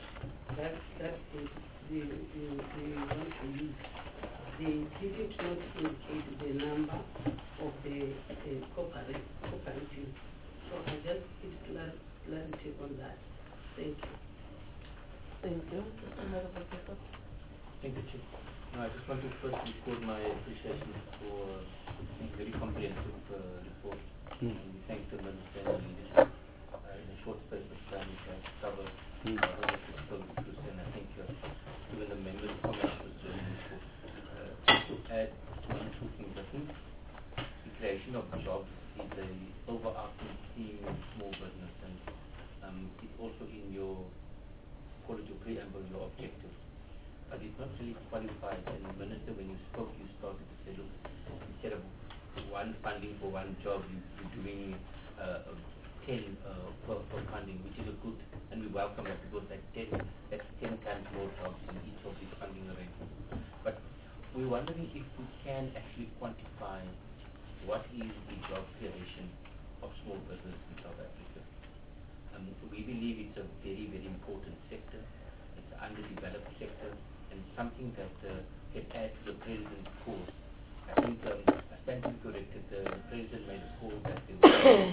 A: that, that is the, the, the want to use. They didn't not indicate the number of the uh, corporate, cooperative. So I just need clar- clarity on that. Thank you. Thank you. Honorable Pepper.
G: Thank you, Chief. No, I just want to first record my appreciation for a very comprehensive uh, report.
E: Mm.
G: And we thank the Minister and the leadership uh, in a short space of time which has covered
E: Mm.
G: uh, all the fiscal issues, and I think uh, given the members' comments was really useful. Uh, to add one or two things, I think the creation of jobs is a overarching theme in small business, and um, it's also in your, call it your preamble, your objective. But it's not really qualified, and the Minister, when you spoke, you started to say, look, instead of one funding for one job, you, you're doing uh, ten uh, per, per funding, which is a good, and we welcome that, because that ten, that's ten times more jobs in each of these funding arrangements. But we're wondering if we can actually quantify what is the job creation of small business in South Africa. Um, we believe it's a very, very important sector. It's an underdeveloped sector, and something that uh, can add to the President's cause. I think um, I stand to be corrected. The President made a call that there will be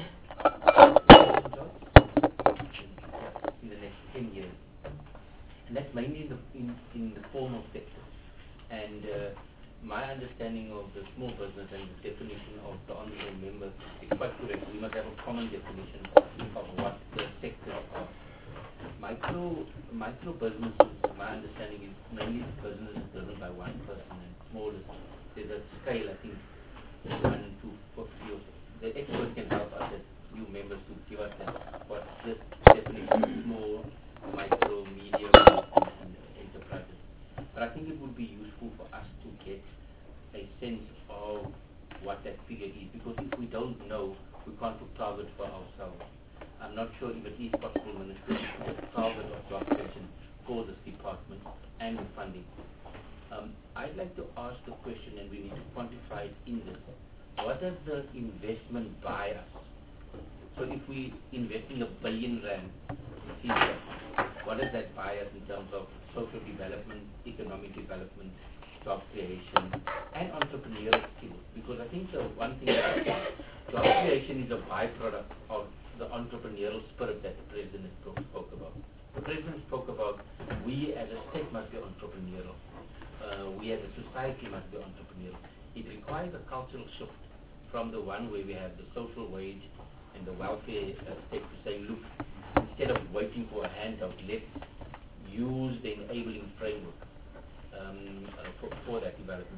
G: jobs in the next ten years, and that's mainly in the in, in the formal sector. And uh, my understanding of the small business and the definition of the honourable member is quite correct. We must have a common definition of what the sectors are. Micro micro businesses, my understanding is mainly businesses driven by one person, and small is there's a scale, I think, one to fifty or so. The experts can help us, as you members, to give us that, what this definition of small, micro, medium, and enterprises. But I think it would be useful for us to get a sense of what that figure is, because if we don't know, we can't put targets for ourselves. I'm not sure if it is possible, Minister, to put a target of job creation for this department and the funding. Um, I'd like to ask the question, and we need to quantify it in this. What does the investment buy us? So if we investing a billion rand in C S A P, what does that buy us in terms of social development, economic development, job creation, and entrepreneurial skills? Because I think the one thing that job creation is a byproduct of the entrepreneurial spirit that the President spoke, spoke about. The President spoke about we as a state must be entrepreneurial. Uh, we as a society must be entrepreneurial. It requires a cultural shift from the one where we have the social wage and the welfare uh, state to say, look, instead of waiting for a handout, let's use the enabling framework um, uh, for, for that development.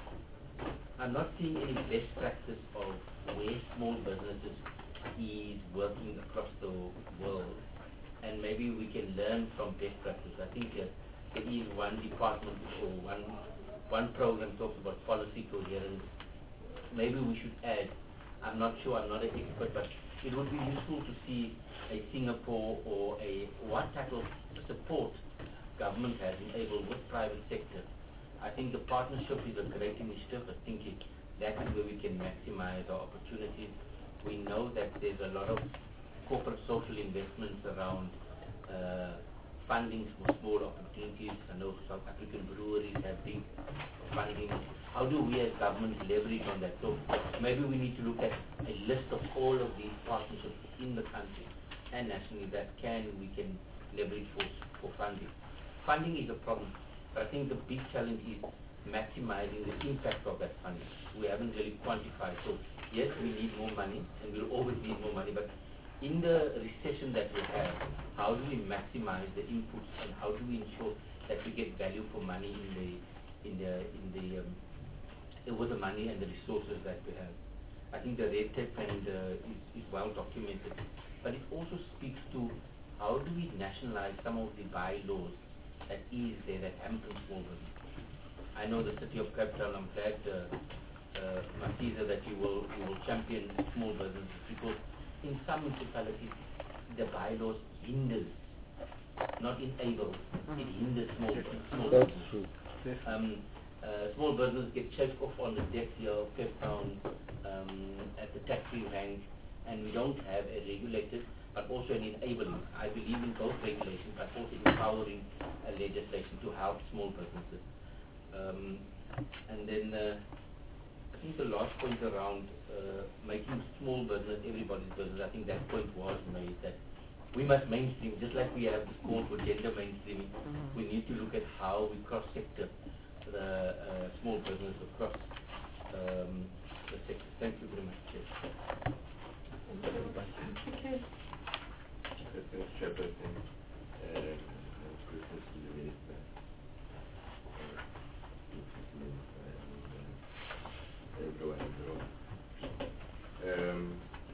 G: I'm not seeing any best practice of where small businesses is working across the world, and maybe we can learn from best practice. I think uh, there is one department or one one program talks about policy coherence. Maybe we should add, I'm not sure, I'm not an expert, but it would be useful to see a Singapore or a what type of support government has enabled with private sector. I think the partnership is a great initiative. I think it, that is where we can maximize our opportunities. We know that there's a lot of corporate social investments around uh, funding for small opportunities. I know South African breweries have big funding. How do we as government leverage on that? So maybe we need to look at a list of all of these partnerships in the country and nationally that can we can leverage for, for funding. Funding is a problem, but I think the big challenge is maximizing the impact of that funding. We haven't really quantified. So yes, we need more money, and we'll always need more money, but in the recession that we have, how do we maximize the inputs, and how do we ensure that we get value for money in the in the in the um, with the money and the resources that we have? I think the red tape and uh, is, is well documented, but it also speaks to how do we nationalize some of the bylaws that is there that hampers small business. I know the city of Cape Town, I'm glad, uh, uh, Masisa, that you will you will champion small businesses, because in some municipalities the bylaws hinders, not enable. It hinders small small
E: That's
G: business.
E: true.
G: Um, uh, small business get chased off on the deck here of Cape Town um, at the taxi rank,
J: and we don't have a regulated but also an enabling. I believe in both regulation but also empowering uh, legislation to help small businesses. Um, and then uh, I think the last point around uh, making small business everybody's business, I think that point was made that we must mainstream, just like we have this call for gender mainstreaming. Mm-hmm. We need to look at how we cross-sector the uh, small business across um, the sector. Thank you very much, Chair.
A: Okay.
L: Thanks, Chairperson. Uh, Christmas to the Minister. Everyone in the room. Um,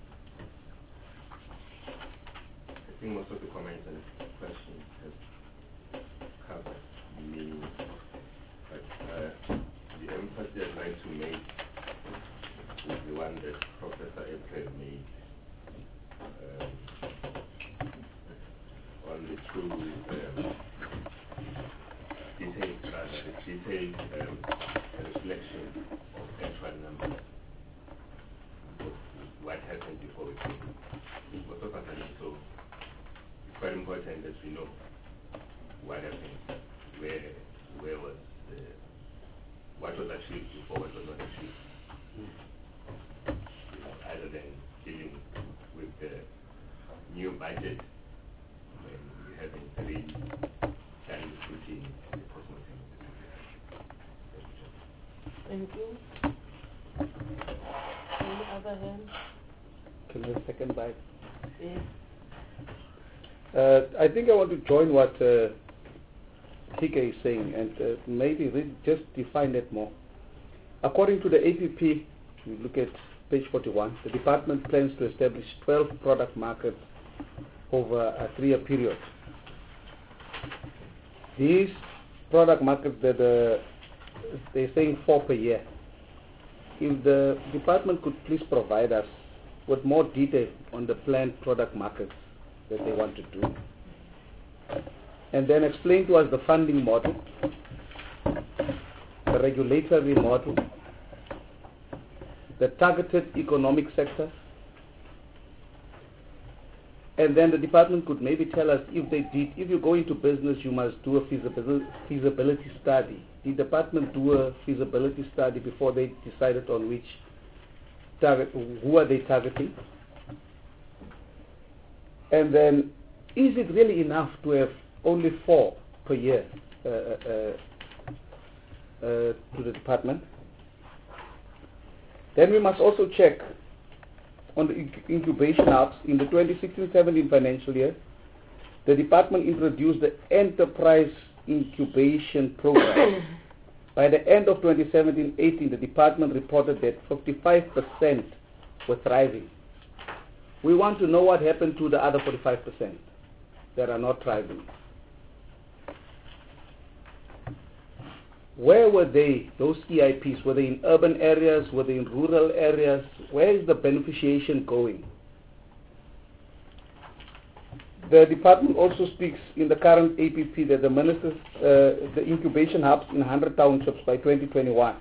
L: I think most of the comments and questions have covered me, but uh, the emphasis I'd like to make is the one that Professor April made um, on the true um, detailed, rather, the detailed um, reflection of actual numbers. What happened before we came. Most of us are not, so it's quite important that we know what happened, where where was the, what was achieved before, what was not achieved. Mm. You know, other than dealing with the new budget when we haven't really done the routine in the personal terms.
A: Thank you. Any other hands?
E: Can I have a second bite?
A: Yes.
E: Uh, I think I want to join what uh, T K is saying and uh, maybe really just define it more. According to the A P P, we look at page forty-one, the department plans to establish twelve product markets over a three-year period. These product markets that uh, they're saying four per year. If the department could please provide us with more detail on the planned product markets that they want to do, and then explain to us the funding model, the regulatory model, the targeted economic sectors, and then the department could maybe tell us if they did, if you go into business, you must do a feasibility, feasibility study. Did the department do a feasibility study before they decided on which target, who are they targeting? And then, is it really enough to have only four per year uh, uh, uh, to the department? Then we must also check on the incubation hubs. In the twenty sixteen seventeen financial year, the department introduced the Enterprise Incubation Program. By the end of twenty seventeen eighteen, the department reported that fifty-five percent were thriving. We want to know what happened to the other forty-five percent that are not thriving. Where were they, those E I Ps? Were they in urban areas? Were they in rural areas? Where is the beneficiation going? The department also speaks in the current A P P that the ministers, uh, the incubation hubs in one hundred townships by twenty twenty-one.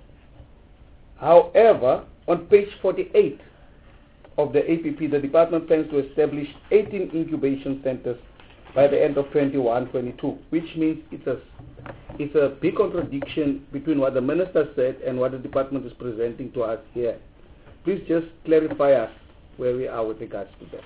E: However, on page forty-eight of the A P P, the department plans to establish eighteen incubation centers by the end of twenty-one twenty-two, which means it's a, it's a big contradiction between what the minister said and what the department is presenting to us here. Please just clarify us where we are with regards to that.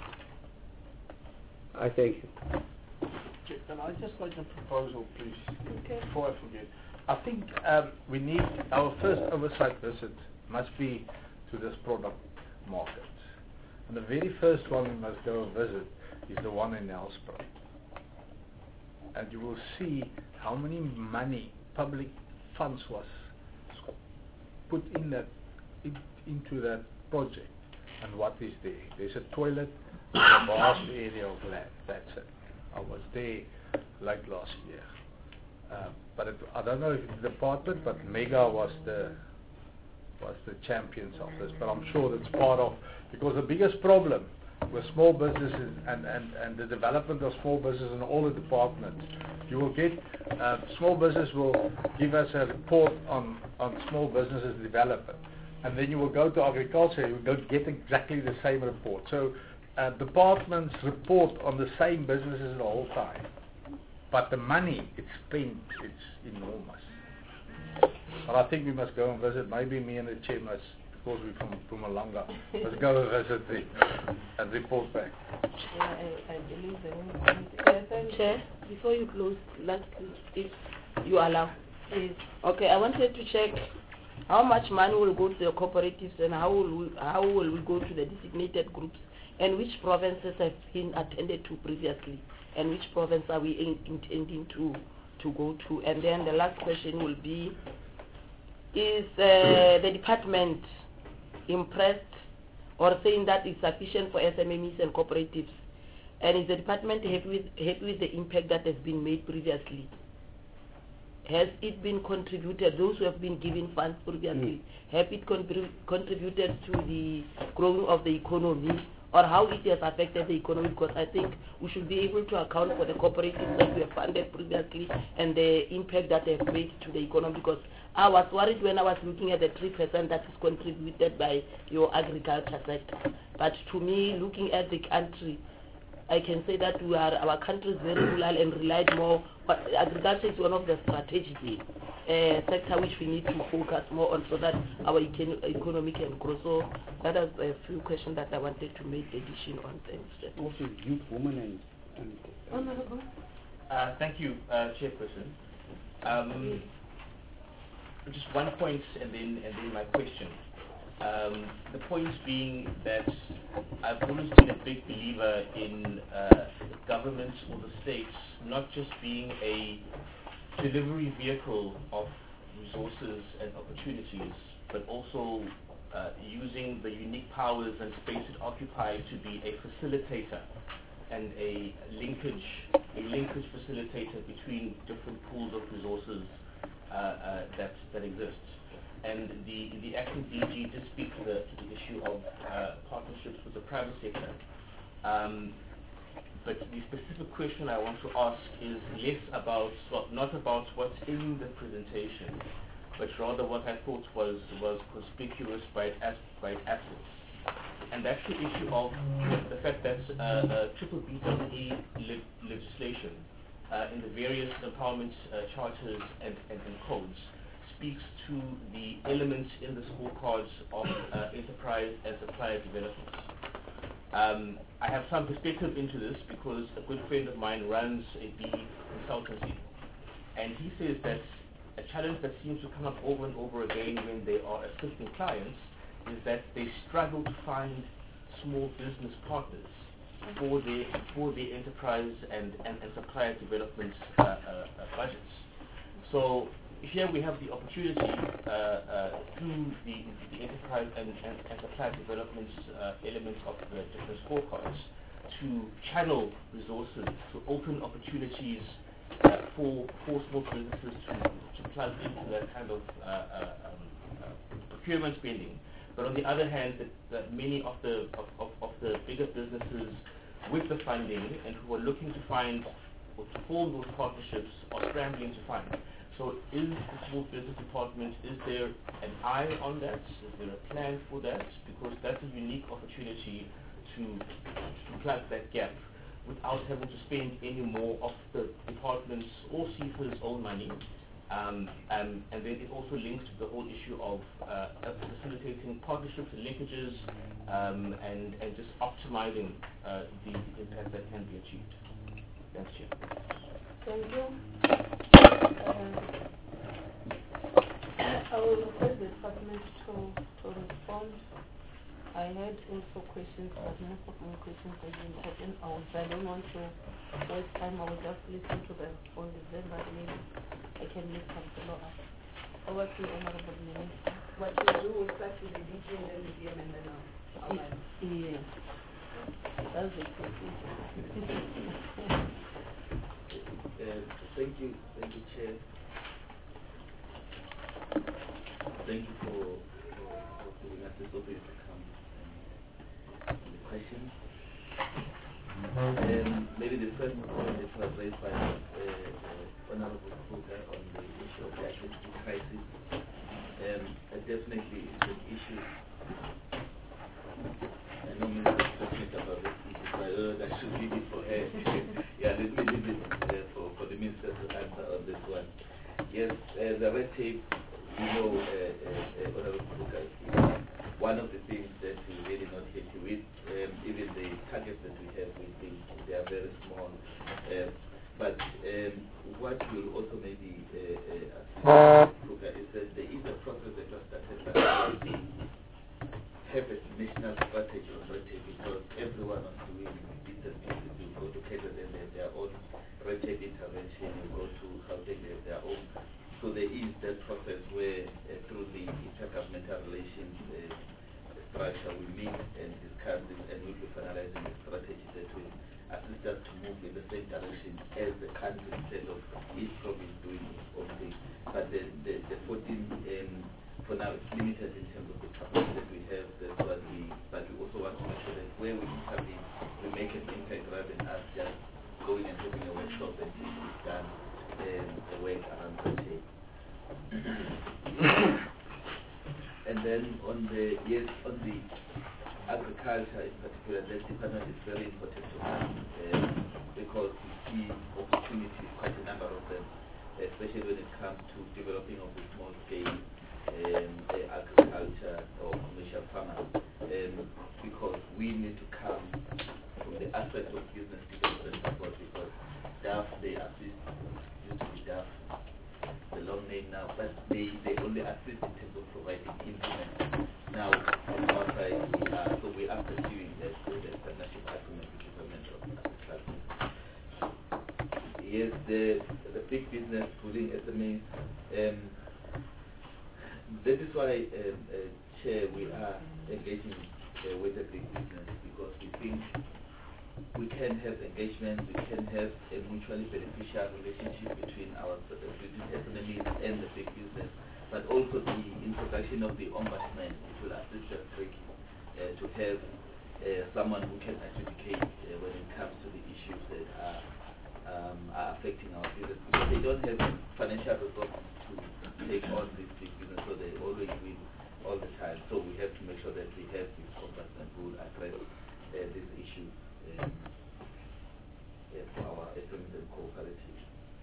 E: I thank you.
D: Can I just make a proposal, please,
A: okay.
D: before I forget? I think um, we need, our first oversight visit must be to this product market. And the very first one we must go and visit is the one in Nelspruit. And you will see how many money, public funds was put in that, in, into that project and what is there. There's a toilet, a vast area of land, that's it. I was there like last year. Uh, but it, I don't know if the department, but Mega was the was the champions of this. But I'm sure that's part of, because the biggest problem with small businesses and, and, and the development of small businesses in all the departments, you will get, uh, small business will give us a report on, on small businesses development. And then you will go to agriculture, you will get exactly the same report. So uh, departments report on the same businesses the whole time. But the money it's spent, it's enormous. But I think we must go and visit, maybe me and the chair must, because we're from Mpumalanga, let's go and visit the, and report back.
A: Yeah, I, I believe the one point. Chair, before you close, lastly, if you allow. Yes. Okay, I wanted to check how much money will go to the cooperatives and how will we, how will we go to the designated groups, and which provinces have been attended to previously, and which province are we in, intending to to go to. And then the last question will be, is uh, the department impressed or saying that it's sufficient for S M M Es and cooperatives, and is the department happy with, happy with the impact that has been made previously? Has it been contributed, those who have been given funds previously, mm. have it contrib contributed to the growing of the economy, or how it has affected the economy? Because I think we should be able to account for the cooperatives that we have funded previously and the impact that they have made to the economy, because I was worried when I was looking at the three percent that is contributed by your agriculture sector. But to me, looking at the country, I can say that we are, our country is very rural and relied more, but agriculture is one of the strategic uh, sector which we need to focus more on so that our econ economy can grow. So that is a few questions that I wanted to make addition on. Thanks.
E: Also youth, women and... and
A: Honorable.
G: Uh, thank you, uh, Chairperson. Um, just one point and then, and then my question. Um, the point being that I've always been a big believer in uh, governments or the states not just being a delivery vehicle of resources and opportunities, but also uh, using the unique powers and space it occupies to be a facilitator and a linkage, a linkage facilitator between different pools of resources uh, uh, that that exist. And the, the acting D G did speak to the, to the issue of uh, partnerships with the private sector. Um, but the specific question I want to ask is less about, well, not about what's in the presentation, but rather what I thought was, was conspicuous by its, as, by its absence. And that's the issue of the fact that uh, uh, triple B W E le legislation uh, in the various empowerment uh, charters and, and, and codes speaks to the elements in the scorecards of uh, enterprise and supplier development. Um, I have some perspective into this because a good friend of mine runs a B E consultancy, and he says that a challenge that seems to come up over and over again when they are assisting clients is that they struggle to find small business partners for their, for their enterprise and, and, and supplier development uh, uh, uh, budgets. So here we have the opportunity uh, uh, through the, the enterprise and, and, and supply development uh, elements of the different scorecards to channel resources, to open opportunities uh, for, for small businesses to, to plug into that kind of uh, uh, um, uh, procurement spending. But on the other hand, that, that many of the, of, of, of the bigger businesses with the funding and who are looking to find or to form those partnerships are scrambling to find. So is the small business department, is there an eye on that? Is there a plan for that? Because that's a unique opportunity to, to plug that gap without having to spend any more of the department's or C I F A's own money. Um, um, and then it also links to the whole issue of uh, facilitating partnerships and linkages um, and, and just optimizing uh, the impact that can be achieved. Thanks, Chair.
A: Thank you. Uh, I will request the department to, to respond. I had also questions, but most of my questions have been taken out. I don't want to waste time. I will just listen to the responses, then but maybe I can make some follow-up. Over to you, Honorable Minister.
I: What you do is start with the D G and then the D M and then I'll outline.
A: Yes. That's the procedure.
J: Uh, thank you, thank you, Chair. Thank you for, for, for giving us this opportunity to come and the questions. Um, maybe the first point that was raised by uh, uh, Honorable Kruger on the issue of the identity crisis. um, uh, definitely it's an issue. I know Mister President about this issue, so I don't know that should leave it for her. Yeah, let me leave it uh, for, for the Minister to answer on this one. Yes, uh, the red tape, you know, uh, uh, uh, Honorable Kruger, is one of the things that we're really not happy with. Um, even the targets that we have, we think they are very small. Uh, but um, what will also maybe uh, uh, assist Kruger is that there is a process that was started by the have a national strategy on red tape, because everyone wants to win bits and pieces. You go to K Z N, they have their own red tape intervention, you go to Gauteng, they have their own. So there is that process where uh, through the intergovernmental relations uh, structure we meet and discuss this, and we'll be finalizing a strategy that will assist us to move in the same direction as the country, instead of each province doing its own thing. But the, the, the fourteen um, for now it's limited in terms of the capacity that we have. That's what we, but we also want to make sure that where we intervene, we make an impact rather than us just going and having a workshop and it's done um, a work around the tape. And then on the, yes, on the agriculture in particular, that department is very important to us um, because we see opportunities, quite a number of them, especially when it comes to developing of the small scale Um, uh, agriculture or commercial farmers, um, because we need to come from the aspect of business development support, because D A F, they assist, used to be D A F, the long name now, but they, they only assist in terms of providing implements. Now, on our side, we are, so we are pursuing that with the partnership agreement with the government of agriculture. Yes, the, the big business pulling S M Es, um, that is why, um, uh, Chair, we are engaging uh, with the big business, because we think we can have engagement, we can have a mutually beneficial relationship between our between S M Es and the big business. But also the introduction of the ombudsman, it will assist us greatly uh, to have uh, someone who can advocate uh, when it comes to the issues that are, um, are affecting our business, because they don't have financial resources to take on this big business, so they always win all the time. So we have to make sure that we have this ombudsman who will address uh, this issue um, uh, for our S M Es and cooperatives.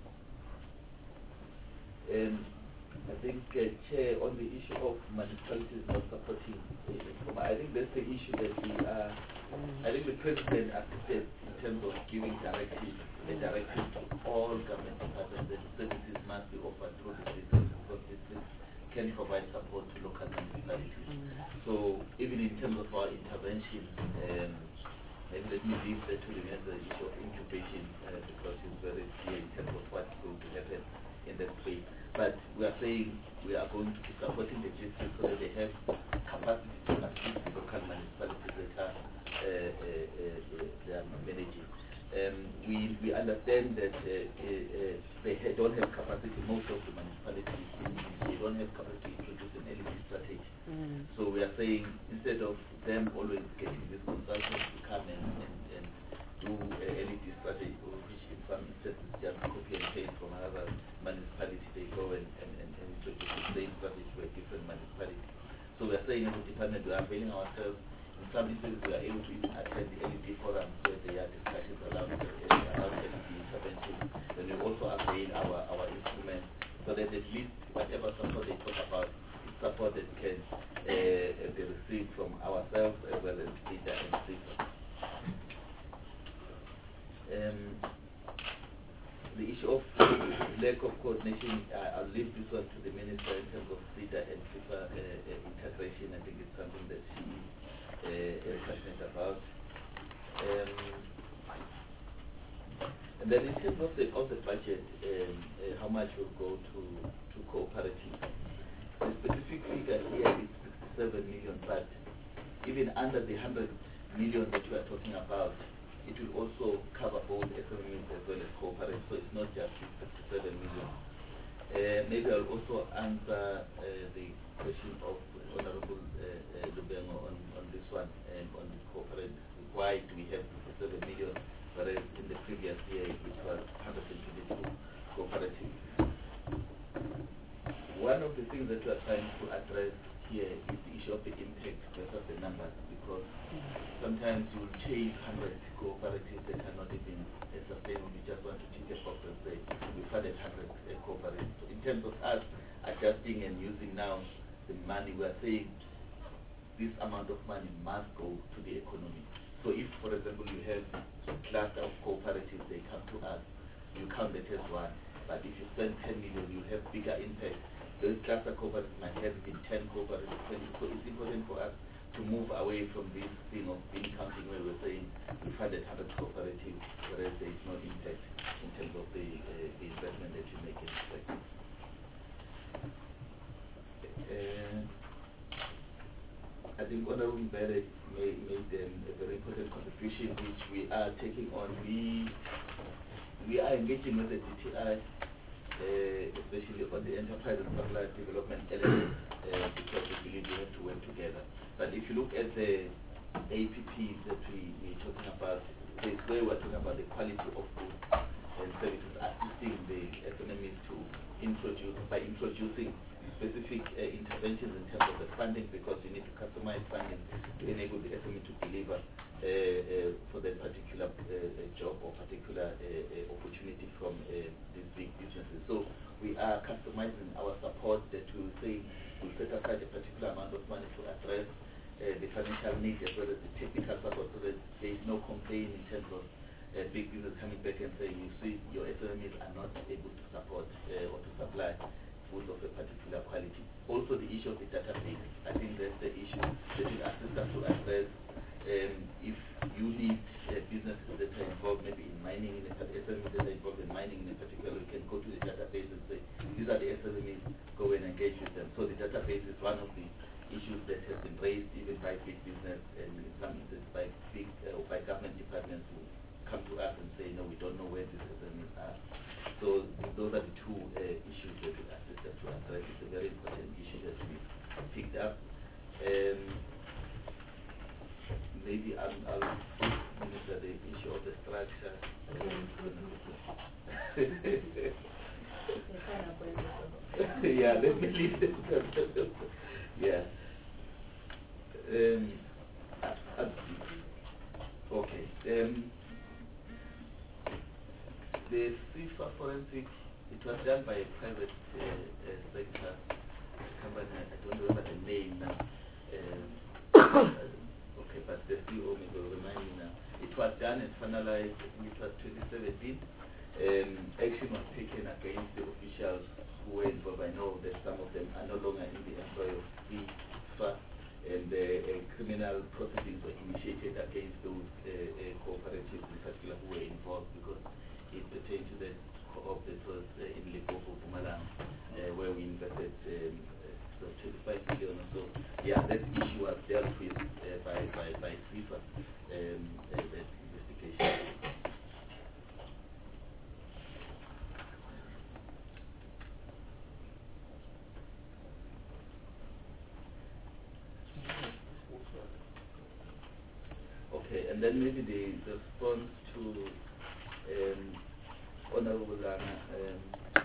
J: Um, I think, uh, Chair, on the issue of municipalities not supporting, uh, I think that's the issue that we are, I think the President assisted in terms of giving directives, a directive to all government departments that services must be offered through the district, because districts can provide support to local municipalities. So even in terms of our intervention, um, maybe let me leave that to the minister, the issue of incubation, uh, because it's very clear in terms of what's going to happen in that space. But we are saying we are going to be supporting the districts so that they have capacity to assist the local municipalities that are, uh, uh, uh, they are managing. Um, we, we understand that uh, uh, they ha don't have capacity, most of the municipalities, they don't have capacity to produce an L E D strategy. Mm. So we are saying, instead of them always getting these consultants to come and, and, and do a L E D strategy, which in some instances just copy and paste from another municipality, they go and, and, and, and introduce the same strategy to a different municipality. So we are saying as a department, we are availing ourselves. In some instances, we are able to even attend the L E D forums where there are discussions around, uh, around L E D intervention. Then we also avail our, our instruments so that at least whatever support they talk about is support that can uh, be received from ourselves as well as leader and speaker. Um, the issue of lack of coordination, uh, I'll leave this one to the minister in terms of leader and FIFA uh, uh, integration. I think it's something that she is uh, passionate about. Um, and then in terms of the, of the budget, um, uh, how much will go to, to cooperatives? The specific figure here is sixty-seven million, but even under the one hundred million that we are talking about, it will also cover both S M Es as well as cooperatives, so it's not just fifty-seven million. Uh, maybe I'll also answer uh, the question of Honorable uh, uh, Lubengo on, on this one, and on the cooperatives. Why do we have fifty-seven million, whereas in the previous year it was one hundred twenty-two cooperatives? one of the things that we are trying to address here is the issue of the impact versus the numbers, because sometimes you will chase one hundred cooperatives that are not even uh, sustainable. You just want to tick a box and say, we funded one hundred uh, cooperatives. So in terms of us adjusting and using now the money, we are saying this amount of money must go to the economy. So if, for example, you have a cluster of cooperatives, they come to us, you count that as one. But if you spend ten million, you have bigger impact. Those cluster cooperatives might have been ten cooperatives, twenty. So it's important for us to move away from this thing of being counting where we're saying we funded one hundred cooperatives, whereas there is no impact in terms of the, uh, the investment that you make in the sector. Uh, I think Honorable Mbele made, made um, a very important contribution which we are taking on. We we are engaging with the D T I, uh, especially on the enterprise and supply development element, uh, because we believe we have to work together. But if you look at the A P Ps that we, we're talking about, there's where we're talking about the quality of goods and services, assisting the S M Es to introduce, by introducing specific uh, interventions in terms of the funding, because you need to customize funding to enable the S M E to deliver uh, uh, for that particular uh, job or particular uh, uh, opportunity from uh, these big businesses. So we are customizing our support that we will say we'll set aside a particular amount of money to address uh, the financial needs as well as the technical support, so that there is no complaint in terms of uh, big business coming back and saying, you see, your S M Es are not able to support uh, or to supply food of a particular quality. Also the issue of the database, I think that's the issue that will assist us to address. Um, if you need uh, businesses that are involved maybe in mining, in a, S M Es that are involved in mining in a particular, you can go to the database and say, these are the S M Es, go and engage with them. So the database is one of the issues that has been raised even by big business and in some instances by big uh, or by government departments who come to us and say, no, we don't know where these S M Es are. So those are the two uh, issues that we assist us to address. It's a very important issue that we picked up. Um, maybe I'll, I'll minister the issue of the structure. Yeah, let me leave it. Yeah. Um, uh, okay. Um, the FIFA forensic, it was done by a private uh, uh, sector company. I don't remember the name now. Um, okay, but the C E O may remind me now. It was done and finalized, I think it was twenty seventeen. Um, action was taken against the officials who were involved. I know that some of them are no longer in the employ of FIFA, and uh, uh, criminal proceedings were initiated against those uh, uh, cooperatives in particular who were involved, because it pertained to the co-op that was uh, in Limpopo, Mpumalanga, uh, where we invested um, uh, so twenty-five million or so. Yeah, that issue was dealt with uh, by, by, by FIFA, um, uh, that investigation. Okay, and then maybe the, the response to um, Honorable Lana, um,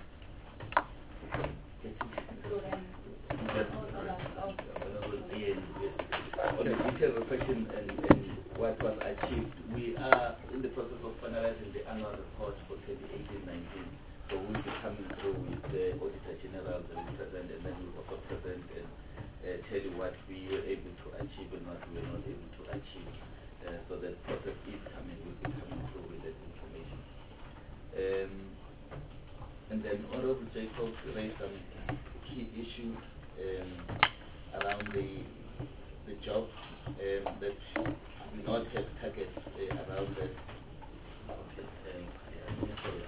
J: Honorable Ian, on the detailed reflection and, and what was achieved. We are in the process of finalizing the annual report for twenty eighteen nineteen. So we'll be coming through with the Auditor General that will present, and then we'll also present and uh, tell you what we were able to achieve and what we were not able to achieve. Uh, so that process is coming, will be coming through with that information. Um, and then Honorable Jacobs raised some key issues um, around the the job um, that we not have targets uh, around that. Okay. Um, yeah, sorry.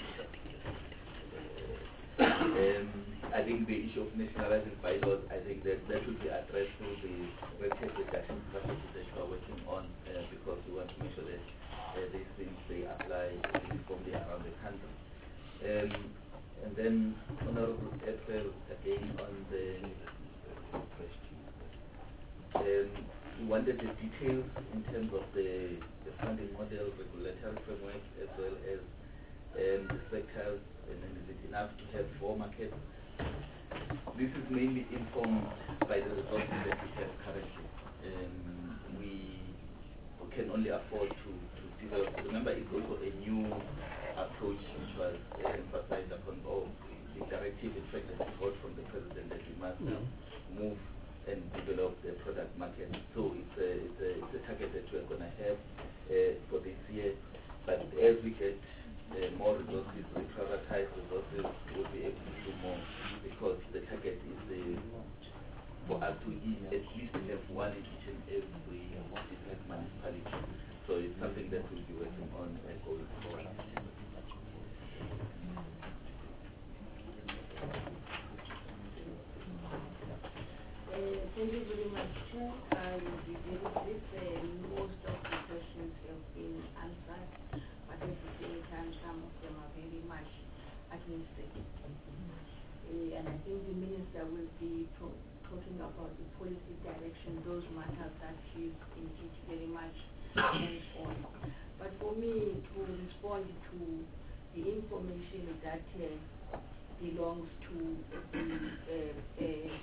J: Um, I think the issue of nationalizing bylaws, I think that that will be addressed through the red tape reduction strategy that we are working on, uh, because we want to make sure that uh, these things they apply uniformly around the country. Um, and then Honorable April again on the question. Um, we wanted the details in terms of the, the funding model, regulatory framework, as well as um, the sectors, and then is it enough to have four markets? This is mainly informed by the resources that we have currently. Um, we, we can only afford to, to develop. Remember, it's also a new approach which was uh, emphasized upon all the directive, in fact, that we got from the president that we must now move and develop the product market. So it's a, it's a, it's a target that we're going to have uh, for this year. But as we get uh, more resources, we prioritize resources, we'll be able to do more, because the target is uh, for us to e- at least have one in each and every different municipality. So it's something that we'll be working on uh, going forward.
K: Uh, thank you very much, Chair. I will be very brief. Uh, most of the questions have been answered, but at the same time, some of them are very much administrative. Uh, and I think the Minister will be to- talking about the policy direction, those matters that she's indeed very much hands on. But for me to respond to the information that uh, belongs to the uh, uh,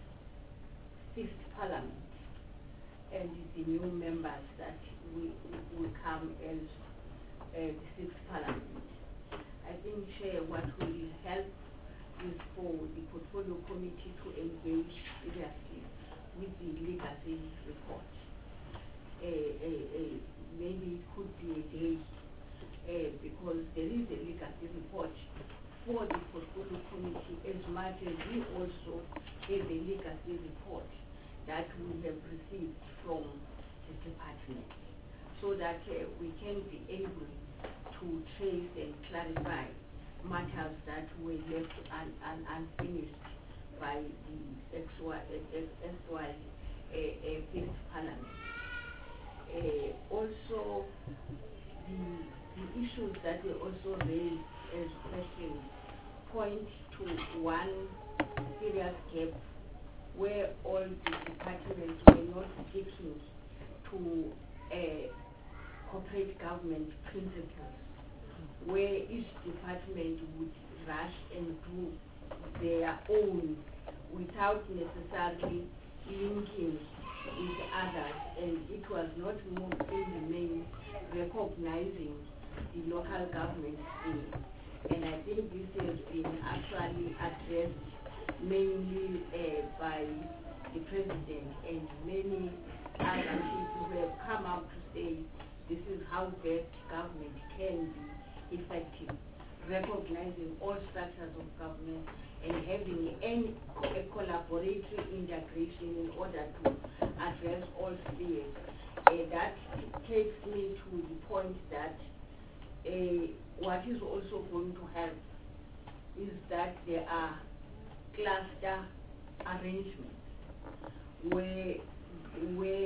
K: fifth parliament and the new members that will, will come as uh, the sixth parliament. I think, Chair, what will help is for the portfolio committee to engage seriously with the legacy report. Uh, uh, uh, maybe it could be a day uh, because there is a legacy report for the portfolio committee as much as we also have a legacy report that we have received from the department, so that uh, we can be able to trace and clarify matters that were left un, un, unfinished by the X Y uh, uh, fifth parliament. Uh, also, the, the issues that were also raised as questions point to one serious gap where all the departments were not sticking to uh, corporate government principles, where each department would rush and do their own without necessarily linking with others, and it was not more in the main recognizing the local government scheme. And I think this has been actually addressed mainly uh, by the president and many other people who have come out to say this is how best government can be effective, recognizing all structures of government and having any a collaboratory integration in order to address all spheres. Uh, that takes me to the point that uh, what is also going to help is that there are cluster arrangements where where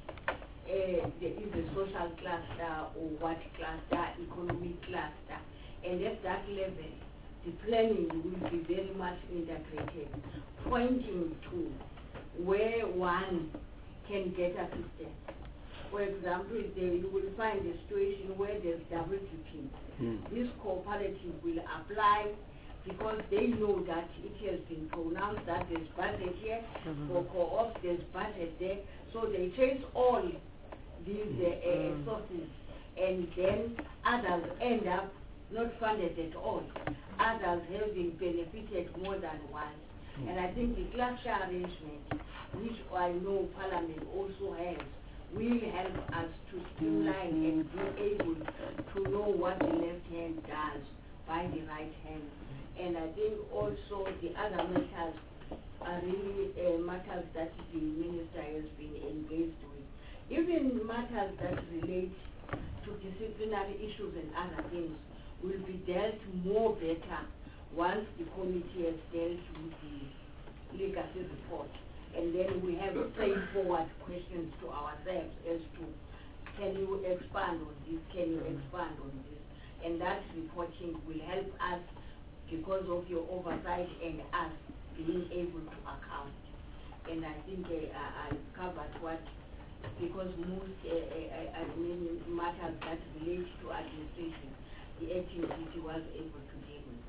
K: uh, there is a social cluster or what cluster, economic cluster, and at that level the planning will be very much integrated, pointing to where one can get assistance. For example, there you will find a situation where there's double dipping. Mm. This cooperative will apply because they know that it has been pronounced that there's budget here, mm-hmm. for co-ops there's budget there, so they chase all these uh, uh, sources, and then others end up not funded at all, others having benefited more than one. Mm. And I think the cluster arrangement, which I know Parliament also has, will help us to streamline and be able to know what the left hand does by the right hand. And I think also the other matters are really uh, matters that the minister has been engaged with. Even matters that relate to disciplinary issues and other things will be dealt more better once the committee has dealt with the legacy report. And then we have straightforward questions to ourselves as to, can you expand on this, can you expand on this? And that reporting will help us because of your oversight and us being able to account. And I think uh, I covered what, because most uh, uh, uh, many matters that relate to administration, the activity was able to deal with that.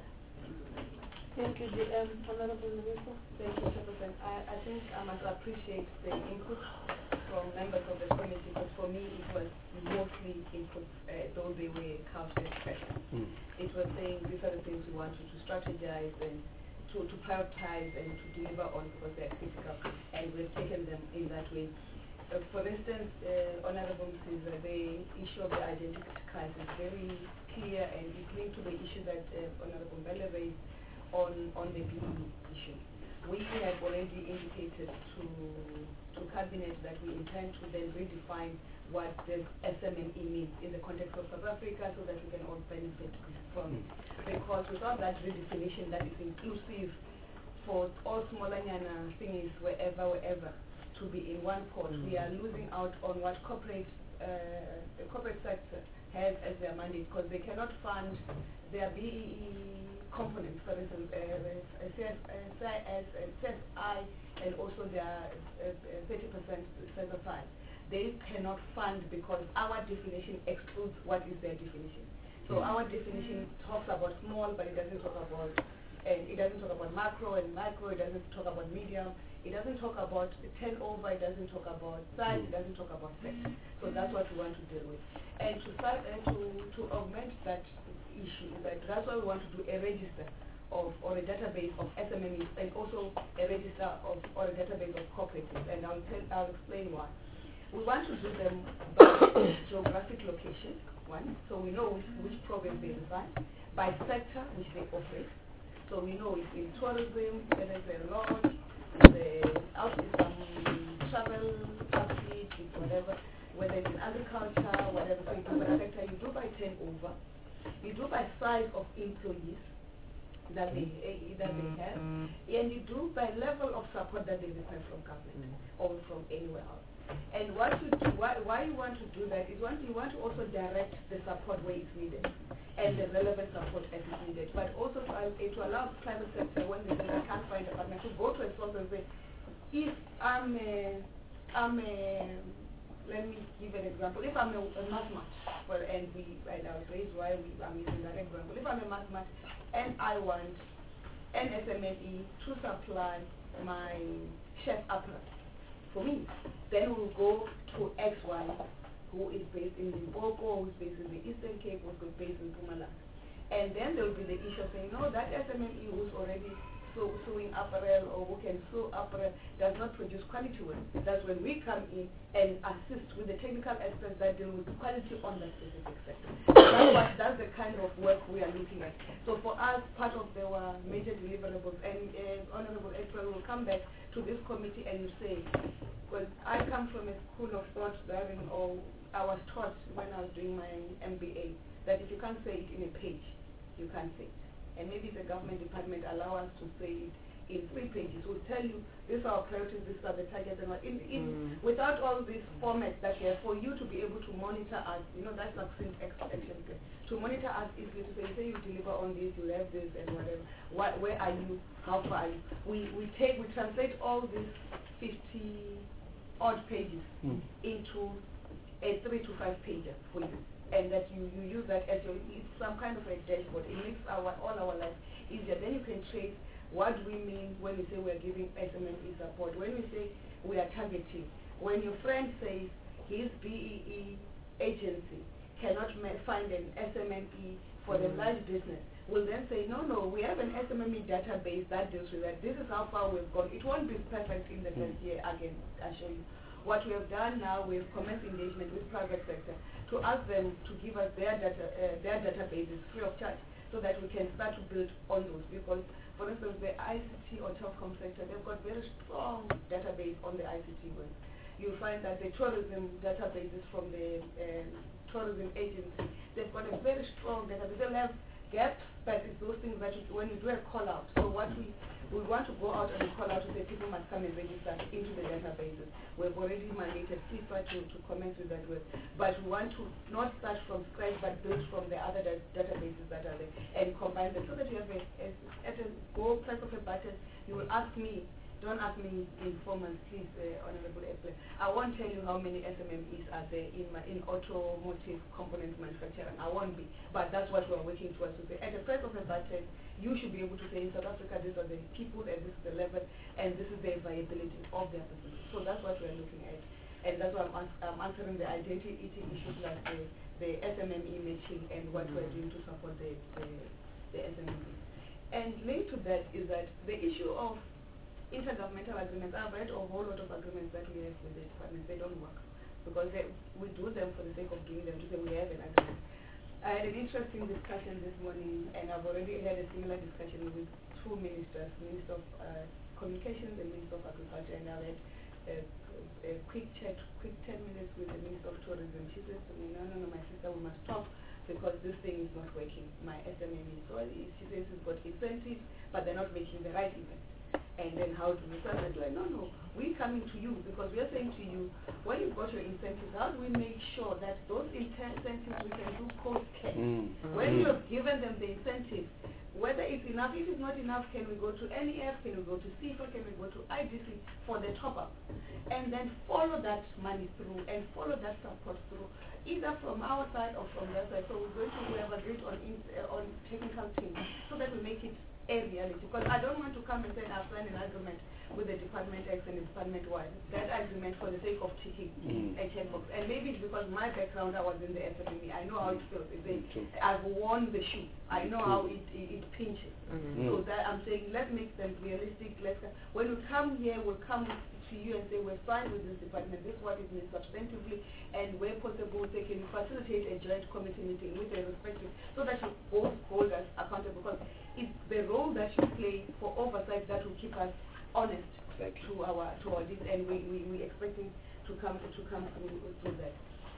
A: Thank you, D M. Honorable Minister.
I: Thank you, Chairperson. I, I think I must appreciate the input from members of the committee, but for me it was mostly input, uh, though they were couched as questions.
E: Mm.
I: It was saying these are the things we want you to strategize and to, to prioritize and to deliver on because they're critical, and we've taken them in that way. Uh, for instance, uh, Honorable Msiza, the issue of the identity crisis is very clear, and it's linked to the issue that uh, Honorable Mbele raised on, on the B E issue. We have already indicated to, to Cabinet that we intend to then redefine what the S M M E means in the context of South Africa so that we can all benefit from it. Because without that redefinition that is inclusive for all smaller nyana things wherever, wherever, to be in one pot, mm. we are losing out on what corporate, uh, the corporate sector has as their mandate because they cannot fund their B E E components, for instance, uh, C S S and C S I, and also their thirty percent set aside. They cannot fund because our definition excludes what is their definition. So our definition talks about small, but it doesn't talk about, and it doesn't talk about macro and micro. It doesn't talk about medium. It doesn't talk about turnover. It doesn't talk about size. It doesn't talk about sector. So that's what we want to deal with. And to start and to to augment that issue, that that's why we want to do a register of or a database of S M M Es and also a register of or a database of cooperatives. And I'll tell I'll explain why. We want to do them by geographic location, one, so we know which, which province they reside, by sector which they operate. So we know if in tourism, whether it's a lodge, the out some travel outfit, whatever, whether it's in agriculture, whatever. So you do by sector, you do by turnover, you do by size of employees that they uh, that they have, and you do by level of support that they receive from government or from anywhere else. And what you do, why, why you want to do that is one, you want to also direct the support where it's needed and the relevant support as it's needed, but also to, uh, to allow the private sector when they, they can't find a partner to go to a source and say, if I'm a, I'm a, let me give an example, if I'm a, a mass match, well, and we, and I'll raise why we, I'm using that example, if I'm a mass match and I want an S M M E to supply my chef apparatus, for me, then we'll go to X Y, who is based in Limpopo, who's based in the Eastern Cape, who's based in Mpumalanga. And then there will be the issue of saying, no, that S M M E who's already sew, sewing apparel or who can sew apparel does not produce quality work. That's when we come in and assist with the technical aspects that deal with quality on that specific sector. That's, what, that's the kind of work we are looking at. So for us, part of our major deliverables, and uh, Honorable April will come back to this committee and you say, well, I come from a school of thought wherein, or I was taught when I was doing my M B A, that if you can't say it in a page, you can't say it. And maybe the government department allow us to say it in three pages. We'll tell you, these are our priorities, these are the targets, and what. In, in, mm. Without all these formats that here, for you to be able to monitor us, you know, that's succinct action. To monitor us easily, to say, say you deliver on this, you have this, and whatever. What, where are you? How far are you? We, we take, we translate all these fifty odd pages mm. into a three to five pager for you. And that you, you use that as your, it's some kind of a dashboard. It makes our, all our life easier. Then you can trace what we mean when we say we are giving S M M E support, when we say we are targeting. When your friend says his B E E agency cannot find an S M M E for mm. the large business, we'll then say, no, no, we have an S M M E database that deals with that. This is how far we've gone. It won't be perfect in the first year, again, I'll show you. What we have done now, we've commenced engagement with private sector to ask them to give us their data, uh, their databases free of charge so that we can start to build on those. Because, for instance, the I C T or telecom sector, they've got very strong database on the I C T world. You'll find that the tourism databases from the um, tourism agency, they've got a very strong database. They'll have gaps, but it's those things that you, when you do a call out. So what we we want to go out and call out to say people must come and register into the databases. We've already mandated FIFA to, to commence with that work. But we want to not start from scratch, but build from the other da databases that are there and combine them so that you have a, a, at a go press of a button, you will ask me don't ask me in four months, please, uh, Honorable Eple. I won't tell you how many S M M Es are there in my, in automotive component manufacturing. I won't be, but that's what we're working towards. To say at the price of a budget, you should be able to say in South Africa, these are the people, and this is the level, and this is the viability of their business. So that's what we're looking at. And that's why I'm, I'm answering the identity issues like the, the S M M E matching and what we're doing to support the, the, the S M M Es. And linked to that is that the issue of intergovernmental agreements, I've read a whole lot of agreements that we have with the departments. They don't work because they, we do them for the sake of doing them to say we have an agreement. I had an interesting discussion this morning, and I've already had a similar discussion with two ministers, Minister of uh, Communications and Minister of Agriculture, and I've had a, a quick chat, quick ten minutes with the Minister of Tourism. She says to me, no, no, no, my sister, we must talk because this thing is not working. My S M M E, so she says it's got incentives, but they're not making the right impact. And then how do we start? It's like, no, no, we're coming to you because we're saying to you, when you've got your incentives, how do we make sure that those incentives we can do post-care? Mm. When you have given them the incentives, whether it's enough, if it's not enough, can we go to N E F, can we go to C I F A, can we go to I D C for the top-up? And then follow that money through and follow that support through, either from our side or from their side. So we're going to, we have agreed on, in, uh, on technical teams so that we make it a reality, because I don't want to come and say I've signed an agreement with the Department X and the Department Y. That agreement for the sake of ticking mm. a checkbox. And maybe it's because my background, I was in the S M M E. I know how it feels. It's a, I've worn the shoe. I know how it, it, it pinches. Mm-hmm. So that I'm saying, let's make them realistic. Let's, when we come here, we'll come to you and say, we're fine with this department. This is what it means substantively. And where possible, they can facilitate a joint committee meeting with their respective, so that you both hold us accountable. Because it's the role that you play for oversight that will keep us honest exactly. to our to our deeds, and we we we expecting to come to come through, through that.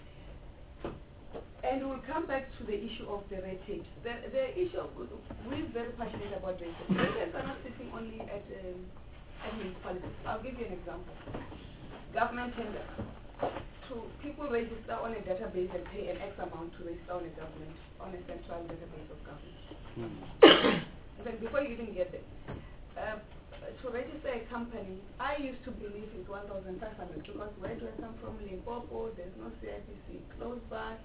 I: And we'll come back to the issue of the red tape. The the issue of, we're very passionate about red tape. Red tapes are not sitting only at um, at municipalities. I'll give you an example. Government tender. To people register on a database and pay an X amount to register on a government on a central database of government. Mm. But before you even get there, uh, to register a company, I used to believe it's one thousand five hundred because where do I come from? Limpopo, there's no C I P C close by.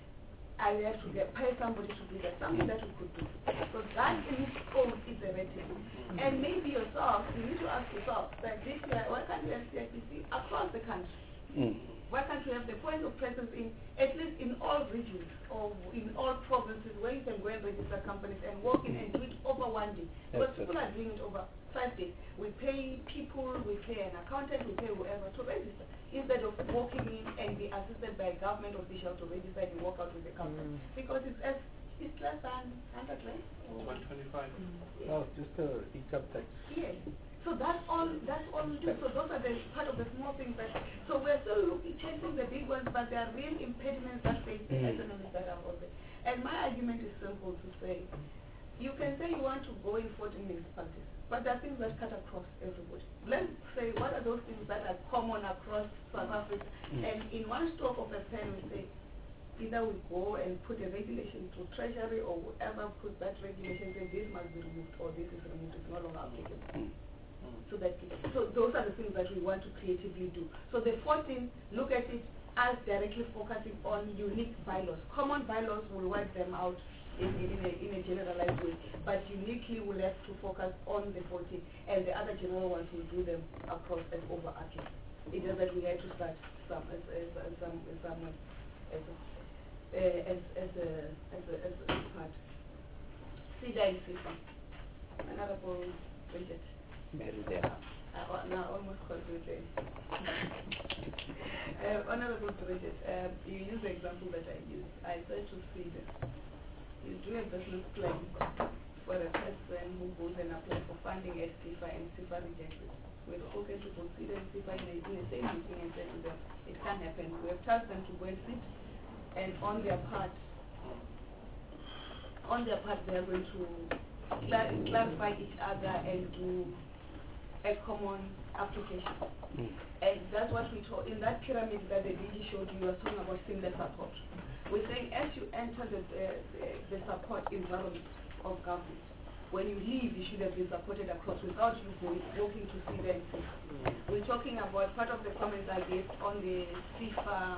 I: I have to get, pay somebody to do that, something that we could do. So that in its own is a red tape. And maybe yourself, you need to ask yourself that this year, why can't we have C I P C across the country? Mm. Why can't we have the point of presence in, at least in all regions or in all provinces where you can go and register companies and walk in and do it over one day? Because people are doing it over five days. We pay people, we pay an accountant, we pay whoever to register, instead of walking in and be assisted by a government official to register and you walk out with the company. Mm. Because it's as it's less than one hundred rand.
D: one twenty-five.
I: Mm.
D: Yeah. Oh, just a income tax.
I: Yes. So that's all. That's all we do. So those are the part of the small things. That so we're still looking, chasing the big ones, but there are real impediments that face the S M Es that are out there. And my argument is simple to say, you can say you want to go in fourteen municipalities, but there are things that cut across everybody. Let's say what are those things that are common across South Africa, mm. and in one stroke of a pen we say, either we go and put a regulation to Treasury or whoever puts that regulation, say this must be removed or this is removed. It's no longer applicable. Mm. So that so those are the things that we want to creatively do. So the fourteen, look at it as directly focusing on unique bylaws. Common bylaws will wipe them out in, in, a, in a generalized way, but uniquely we'll have to focus on the fourteen, and the other general ones will do them across as overarching. It is that we had to start some as as, as some as somewhere as a, uh, as as a as a, as a part. C D I C, Honorable Bridget.
E: Very
I: Uh, now almost called Bridget. uh, Honorable Bridget, uh, you use the example that I use. I said to Sweden, you do a business plan for a person who goes and applies for funding at C I F A and C I F A rejects it. We've spoken to both Sweden and C I F A in, in the same meeting and said to them, it can't happen. We have tasked them to go and sit, and on their part, on their part, they are going to clar clarify each other and do a common application. Mm. And that's what we told in that pyramid that the D G showed you. We were talking about seamless support. We're saying as you enter the, uh, the, the support environment of government, when you leave, you should have been supported across without you going, walking to see them. We're talking about part of the comments I gave on the C I F A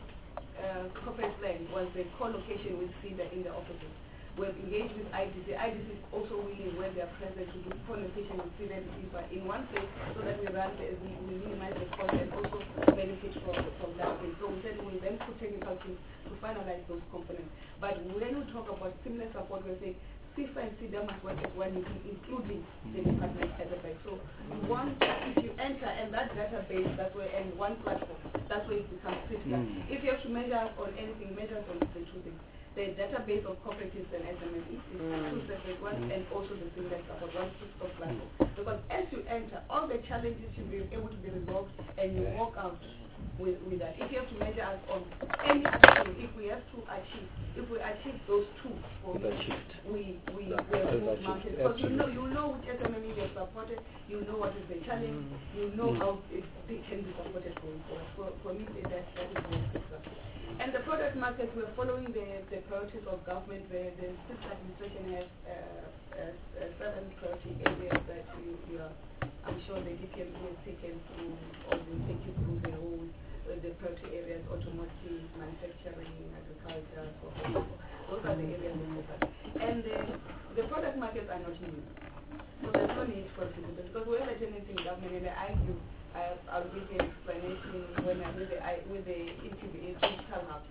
I: uh, corporate plan was the co-location with C I D A in the offices. We've engaged with I D C. I D C is also willing, when they are present, to do co-location with C I D A and C I F A in one place so that we run the, we, we minimize the cost and also benefit from, from that thing. So we said we then put technical teams to finalize those components. But when we talk about similar support, we say C I F A and C I D A must work as one unit, including the department at the back. So you want, if you enter and that database, that's where, and one platform, that's where it becomes critical. Mm. If you have to measure us on anything, measure us on the two things. The database of cooperatives and S M Es is mm. two separate ones, mm. and also the single support, one stop platform. Because as you enter, all the challenges should be able to be resolved, and you walk out with, with that. If you have to measure us on any other thing, if we have to achieve, if we achieve those two, for me, we we we have moved mountains. Because you know you know which S M E you have supported, you know what is the challenge, mm. you know mm. how it, it can be supported going forward. For for me, that that is very successful. And the product market, we're following the, the priorities of government. The, the state administration has uh, uh, uh, seven priority areas that you, you are, I'm sure the D P M will take you through, or will take you through the whole, uh, the priority areas: automotive, manufacturing, agriculture, so forth. Those are the areas we focus. And the, the product markets are not new. So there's no need for participants, because we have a tendency in government, and I argue, I'll, I'll give you an explanation when I, with the, I, with the E T B A digital hub.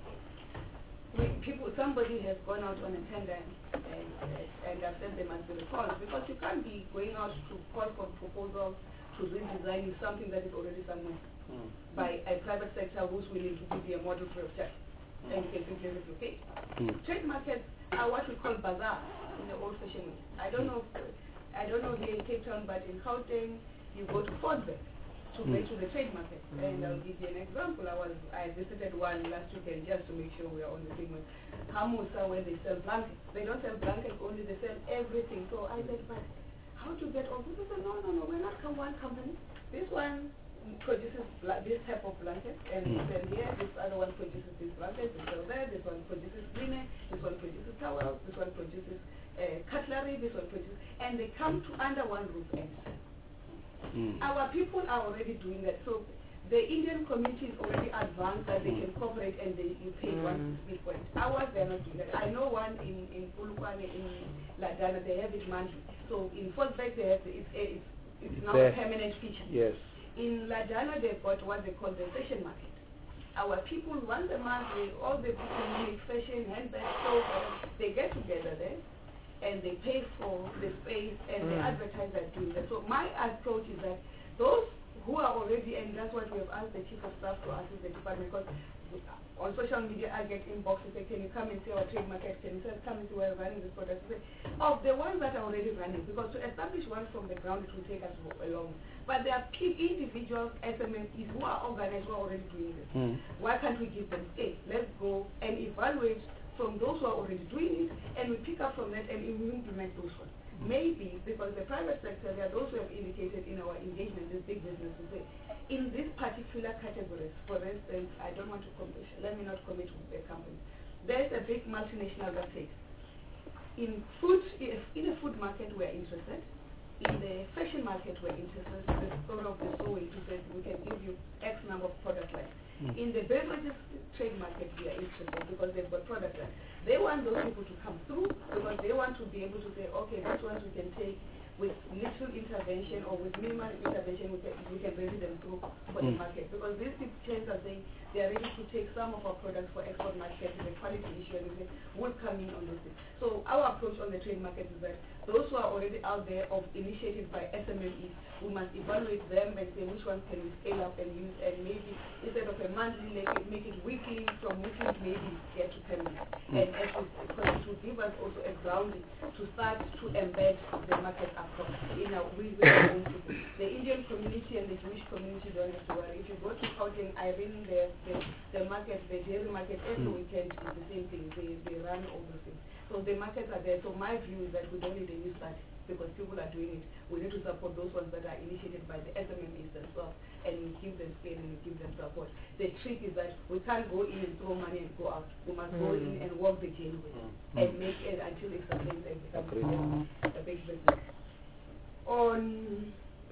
I: We, people, somebody has gone out on a tender and, and, and have said they must be recalled, because you can't be going out to call for proposals to redesign something that is already somewhere mm. by a private sector who's willing to give you a model free of charge, mm. and you can simply replicate. Mm. Trade markets are what we call bazaar in the old-fashioned way. I don't know, if, I don't know here in Cape Town, but in Gauteng, you go to Fordbeck to mm. go to the trade market. Mm. And I'll give you an example. I was I visited one last weekend just to make sure we are on the same way. Hamusa, where they sell blankets. They don't sell blankets only, they sell everything. So I said, but how to get all this? They said, no, no, no, we're not one company. This one produces this type of blanket, and mm. then here, this other one produces this blanket, this sell there, this one produces linen, this one produces towels, this one produces uh, cutlery, this one produces, and they come to under one roof and sell. Mm. Our people are already doing that. So the Indian community is already advanced that they mm. can cooperate and they you pay mm. one big point. Ours, they're not doing that. I know one in in Polokwane, in Ladana, they have it monthly. So in Fordbeck, they have the, it's, it's it's now there. A permanent feature. Yes. In Ladana, they've got what they call the fashion market. Our people, once a month, they, all the people who make fashion, handbags, clothes, they get together there, and they pay for the space, and mm. they advertise that doing that. So my approach is that those who are already, and that's what we have asked the chief of staff to assist the department, because on social media I get inboxes, say, can you come and see our trade market, can you come and see where we're running this product? Say, of the ones that are already running, because to establish one from the ground, it will take us long. But there are individuals, S M Es, who are organized, who are already doing this. Mm. Why can't we give them space? Let's go and evaluate from those who are already doing it, and we pick up from that and implement those ones. Maybe because the private sector, there are those who have indicated in our engagement with big businesses, say, in these particular categories, for instance, I don't want to commit, let me not commit with the company. There's a big multinational that says, in food, if in a food market we're interested, in the fashion market we're interested, the store of the sewing, to say we can give you X number of product lines. Mm. In the beverages trade market, we are interested because they've got product lines. They want those people to come through because they want to be able to say, okay, this ones we can take with little intervention or with minimal intervention, we can, we can bring them through for mm. the market. Because these people chains are saying they are ready to take some of our products for export market, the quality issue, and they will come in on this thing. So our approach on the trade market is that those who are already out there of initiatives by S M Es, we must evaluate them and say which ones can we scale up and use, and maybe instead of a monthly, make it, make it weekly, from weekly maybe get to permanent. Mm. And as we, because it will give us also a grounding to start to embed the market across in our we with our own people. The Indian community and the Jewish community don't have to worry. If you go to Gauteng, Irene, the, the the market, the dairy market, every mm. weekend is the same thing. They they run all those things. So the markets are there. So my view is that we don't need a new study. because people are doing it. We need to support those ones that are initiated by the S M M Es themselves, and we give them scale and we give them support. The trick is that we can't go in and throw money and go out. We must go in and walk the jail with it and make it until it sustains and becomes a big business. On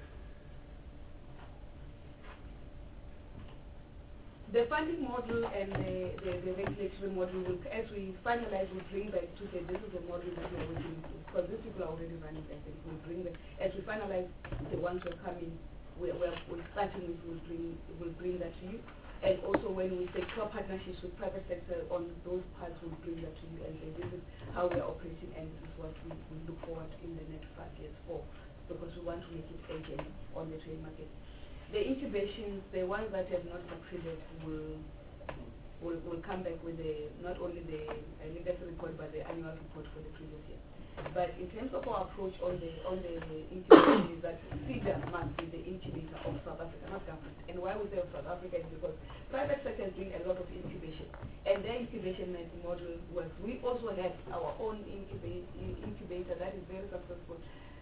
I: the funding model and the, the, the regulatory model, will, as we finalize, we'll bring back to say this is the model that we are working with, because these people are already running that thing. We'll bring them, as we finalize the ones who are coming, we're, we're, we're starting with, we'll bring, we'll bring that to you. And also when we secure partnerships with private sector on those parts, we'll bring that to you and say this is how we're operating and this is what we, we look forward in the next five years for, because we want to make it agent on the trade market. The incubations, the ones that have not succeeded, will will, will come back with the, not only the uh, legacy report but the annual report for the previous year. But in terms of our approach on the on the incubation is that SEDA must be the incubator of South Africa, not government. And why we say of South Africa is because private sector is doing a lot of incubation, and their incubation model works. We also have our own incuba- incubator that is very successful.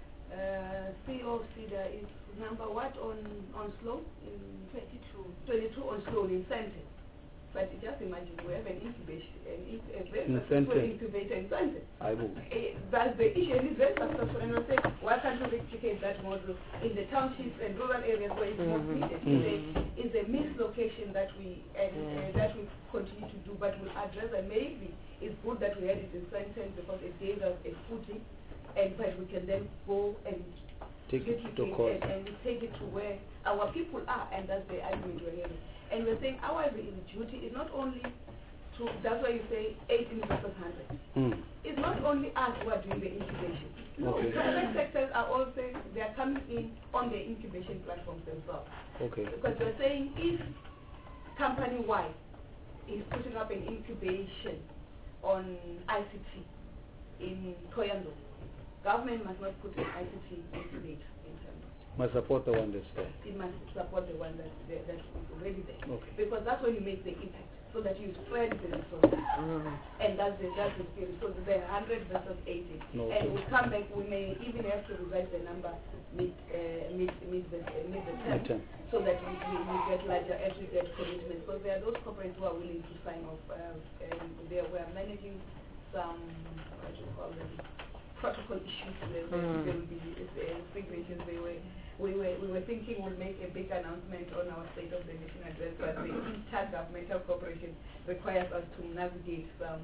I: Uh, C E O of SEDA is number what on on Sloan? In twenty-two. twenty-two on Sloan in Sandton. But just imagine we have an incubation, an inc a very successful incubator in Sandton. I will. Uh, that's the issue, and it's very successful. And we say, why can't we replicate that model in the townships and rural areas where it's not needed? Mm-hmm. It's a missed location that we and uh, that we continue to do, but we'll address. And maybe it's good that we had it in Sandton because it gave us a footing. And but we can then go and take it to court and, and take it to where our people are, and that's the argument we're hearing. And we're saying our duty is not only to, that's why you say eighteen versus one hundred. Mm. It's not only us who are doing the incubation. No, okay. Private sectors are also, they are coming in on the incubation platforms themselves. Okay. Because we're saying if company-wide is putting up an incubation on I C T in Thohoyandou, government must not put an I C T incubator in terms.
E: Must support the one that's there.
I: It must support the one that's there, that is already there.
E: Okay.
I: Because that's when you make the impact, so that you spread the resources. Mm-hmm. And that's the, that's the spirit. So the one hundred versus eighty. No, and we'll come back, we may even have to revise the number mid, uh, mid, mid, the, uh, mid the term, term, so that we, we, we get larger as we get commitment. Because there are those corporates who are willing to sign off. Uh, and they are, we are managing some, what do you call them, protocol issues. There, mm. there will be uh, signatures. They were, we were we were thinking we'll make a big announcement on our State of the Nation address, but the intergovernmental cooperation requires us to navigate some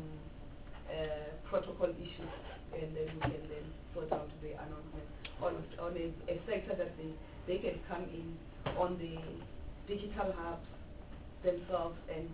I: uh, protocol issues, and then we can then sort out the announcement on on a, a sector that they they can come in on the digital hubs themselves and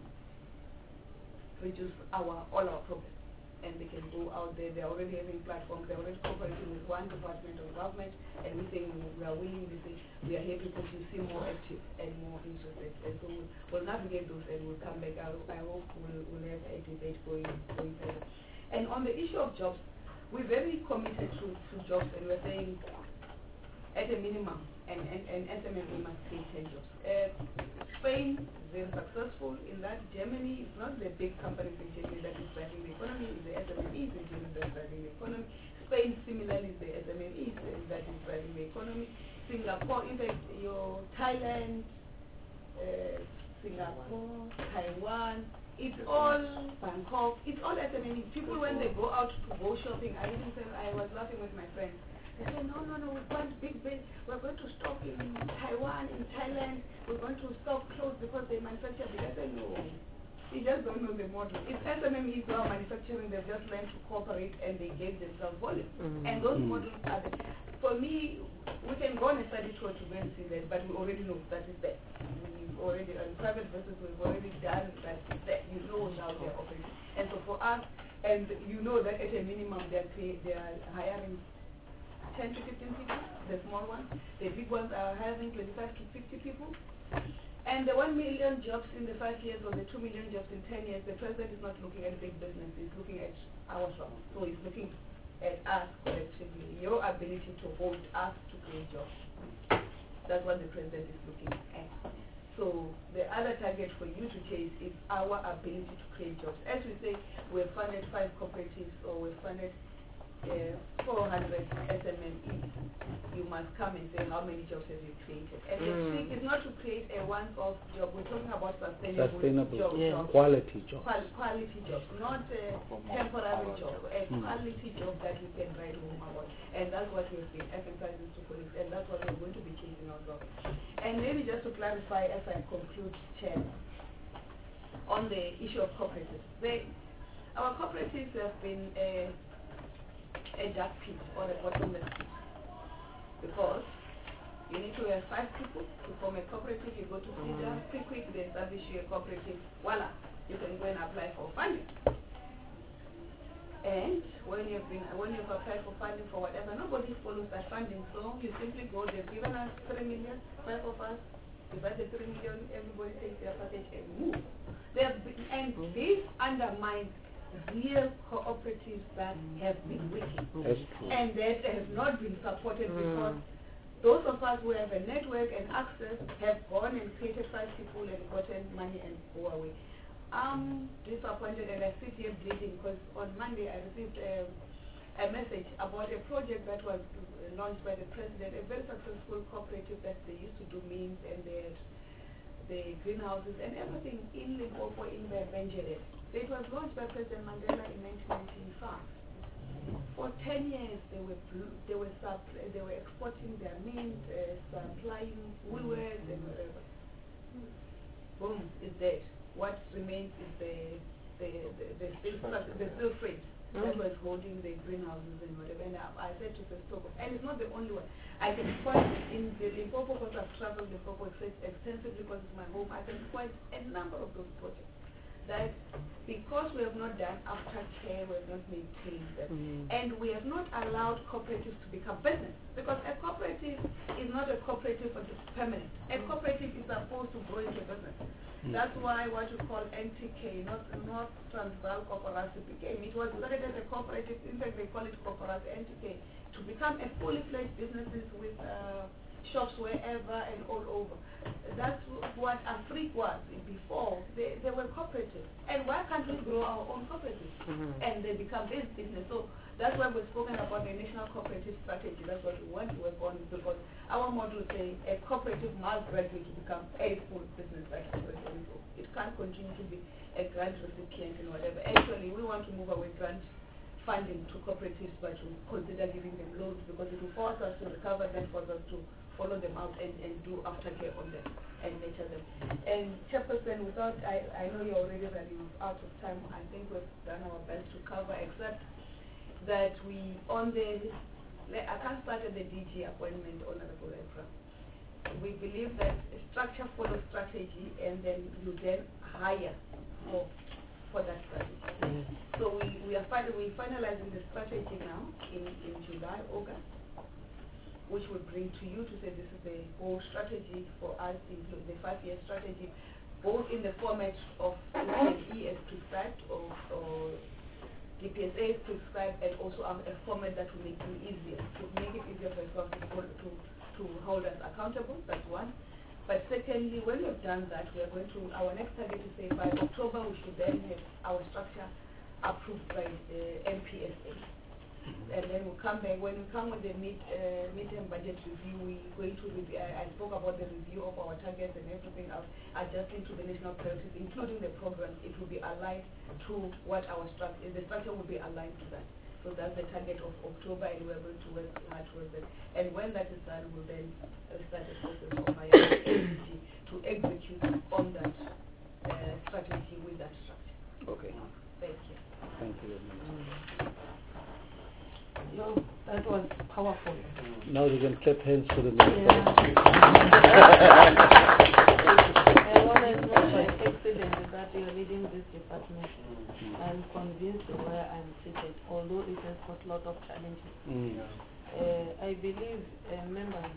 I: reduce our all our problems. And they can go out there. They're already having platforms. They're already cooperating with one department of government, and we say we are willing. We say we are here because you seem more active and more interested. And so we'll, we'll navigate those, and we'll come back. I, I hope we'll, we'll have a debate going going further. And on the issue of jobs, we're very committed to, to jobs, and we're saying at a minimum, and and, and S M M E must create ten jobs. Uh, Spain is very successful in that. Germany is not the big companies in Germany that is driving the economy, it's the S M M Es in Germany that is driving the economy. Spain similarly is the S M M Es that is driving the economy. Singapore, in fact, your Thailand, uh, Singapore, Taiwan, it's all Bangkok, it's all S M M Es. People when they go out to go shopping, I even said, I was laughing with my friends. They say, no, no, no, we're going to big, big, we're going to stop in Taiwan, in Thailand, we're going to stop clothes because they manufacture big. I said, no, you just don't know the model. It's S M M Es who are manufacturing, they've just learned to cooperate and they gave themselves volume. Mm-hmm. And those mm-hmm. models are, the, for me, we can go on a study tour to go and see that, but we already know that is there. We've already, on private business, we've already done that, that you know how they're operating. And so for us, and you know that at a minimum they're, they're hiring ten to fifteen people, the small ones. The big ones are having twenty-five to fifty people. And the one million jobs in the five years or the two million jobs in ten years, the president is not looking at big business, he's looking at ourselves. So he's looking at us collectively, your ability to hold us to create jobs. That's what the president is looking at. So the other target for you to chase is our ability to create jobs. As we say, we've funded five cooperatives, or we've funded uh, four hundred S M M Es, you must come and say how many jobs have you created. And the
A: Mm.
I: trick is not to create a one-off job. We're talking about sustainable,
E: Sustainable,
I: job,
A: yeah.
I: jobs.
E: quality jobs.
I: Qual- quality jobs, not a temporary job, a
E: Mm.
I: quality job that we can write home about. And that's what we've been emphasizing to police, and that's what we're going to be chasing out of. And maybe just to clarify as I conclude, Chair, on the issue of cooperatives. They, our cooperatives have been a, a dark pit or a bottomless pit because you need to have five people to form a cooperative. You go to FIDA, quick, quick, they establish you a cooperative. Voila, you can go and apply for funding. And when you've been, when you've applied for funding for whatever, nobody follows that funding. So you simply go. They've given us three million, five of us. Divide the three million, everybody takes their package and move. They have been, and this undermines real cooperatives that have been working
E: That's true.
I: and that have not been supported
A: Mm.
I: because those of us who have a network and access have gone and created five people and gotten money and go away. I'm disappointed and I sit here bleeding because on Monday I received a, a message about a project that was uh, launched by the president, a very successful cooperative that they used to do means and they had the greenhouses and everything in Limpopo, in Benjamin. It was launched by President Mandela in nineteen ninety-five. For ten years, they were bl- they were sub- they were exporting their mint, uh, supplying Woolworths and whatever. Boom, it's dead. What remains is the the the, the steel structure, the steel freight that was holding the greenhouses and whatever. And I, I said to the stock, and it's not the only one. I can point in the Limpopo because I've traveled Limpopo extensively because it's my home. I can point a number of those projects that because we have not done aftercare, we have not maintained them,
A: Mm.
I: and we have not allowed cooperatives to become business. Because a cooperative is not a cooperative for the permanent. A cooperative is supposed to grow into business. That's why what you call N T K, not not Transvaal Cooperative, became. It was started as a cooperative. In fact, they call it Cooperative N T K to become a fully fledged businesses with uh, shops wherever and all over. That's what Afrique was before. They, they were cooperatives. And why can't we grow our own cooperatives?
A: Mhm.
I: And they become this business. So that's why we're spoken about the national cooperative strategy. That's what we want to work on because our model says a cooperative must gradually to become a full business like cooperative. It can't continue to be a grant recipient and whatever. Actually, we want to move away grant funding to cooperatives, but to consider giving them loans because it will force us to recover them, force us to follow them out and, and do aftercare on them and nurture them. And Chairperson, without, I, I know you're already running out of time, I think we've done our best to cover, except that we, on the, I can't start at the D G appointment, Honorable April. We believe that structure follows strategy and then you then hire for, for that strategy.
A: Mm.
I: So we, we are fin- we finalizing the strategy now in, in July, August, which will bring to you to say this is the whole strategy for us, include the five-year strategy, both in the format of E as prescribed or, or D P S A is prescribed, and also um, a format that will make it easier, to make it easier for us to, to, to hold us accountable, that's one. But secondly, when we've done that, we are going to, our next target is say by October, we should then have our structure approved by the M P S A. And then we'll come back, when we come with the mid, uh, mid-term budget review, we're going to review, I, I spoke about the review of our targets and everything else, adjusting to the national priorities, including the programs. It will be aligned to what our structure, the structure will be aligned to that. So that's the target of October, and we're going to work hard towards it. And when that is done, we'll then uh, start a process of my agency to execute on that uh, strategy with that structure.
E: Okay.
I: Thank you.
E: Thank you very much.
A: No, that was powerful.
E: Now you can clap hands for the minister.
A: Yeah. I want to say excellent that you're leading this department. I'm convinced where I'm seated, although it has got a lot of challenges.
E: Mm.
A: Uh, I believe, uh, members,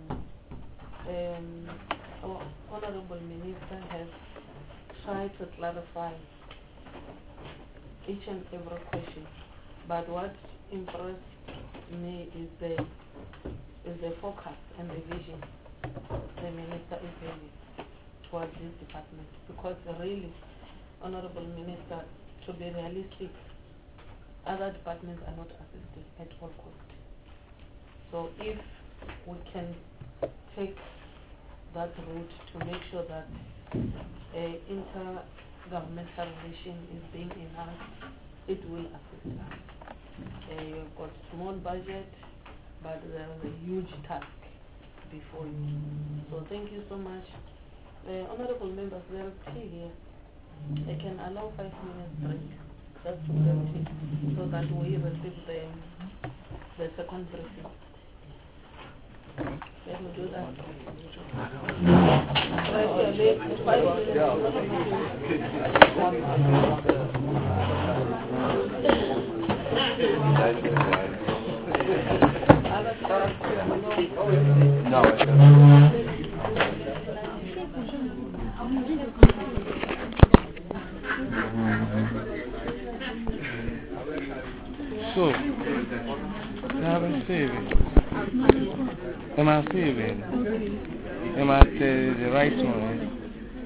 A: um, our Honorable Minister has tried to clarify each and every question. But what impressed me is the is the focus and the vision the Minister is having towards this department. Because really, Honorable Minister, to be realistic, other departments are not assisted at all costs. So if we can take that route to make sure that uh, intergovernmental relation is being enhanced, it will assist us. Uh, you've got small budget, but there's a huge task before you. So thank you so much. Uh, honorable members, there is tea here. I can allow five minutes break. That's to grab tea, so that we receive the, the second briefing. Let me do that. Right, uh, leave five
E: So, have a saving. Am I saving? Am I the, the right one?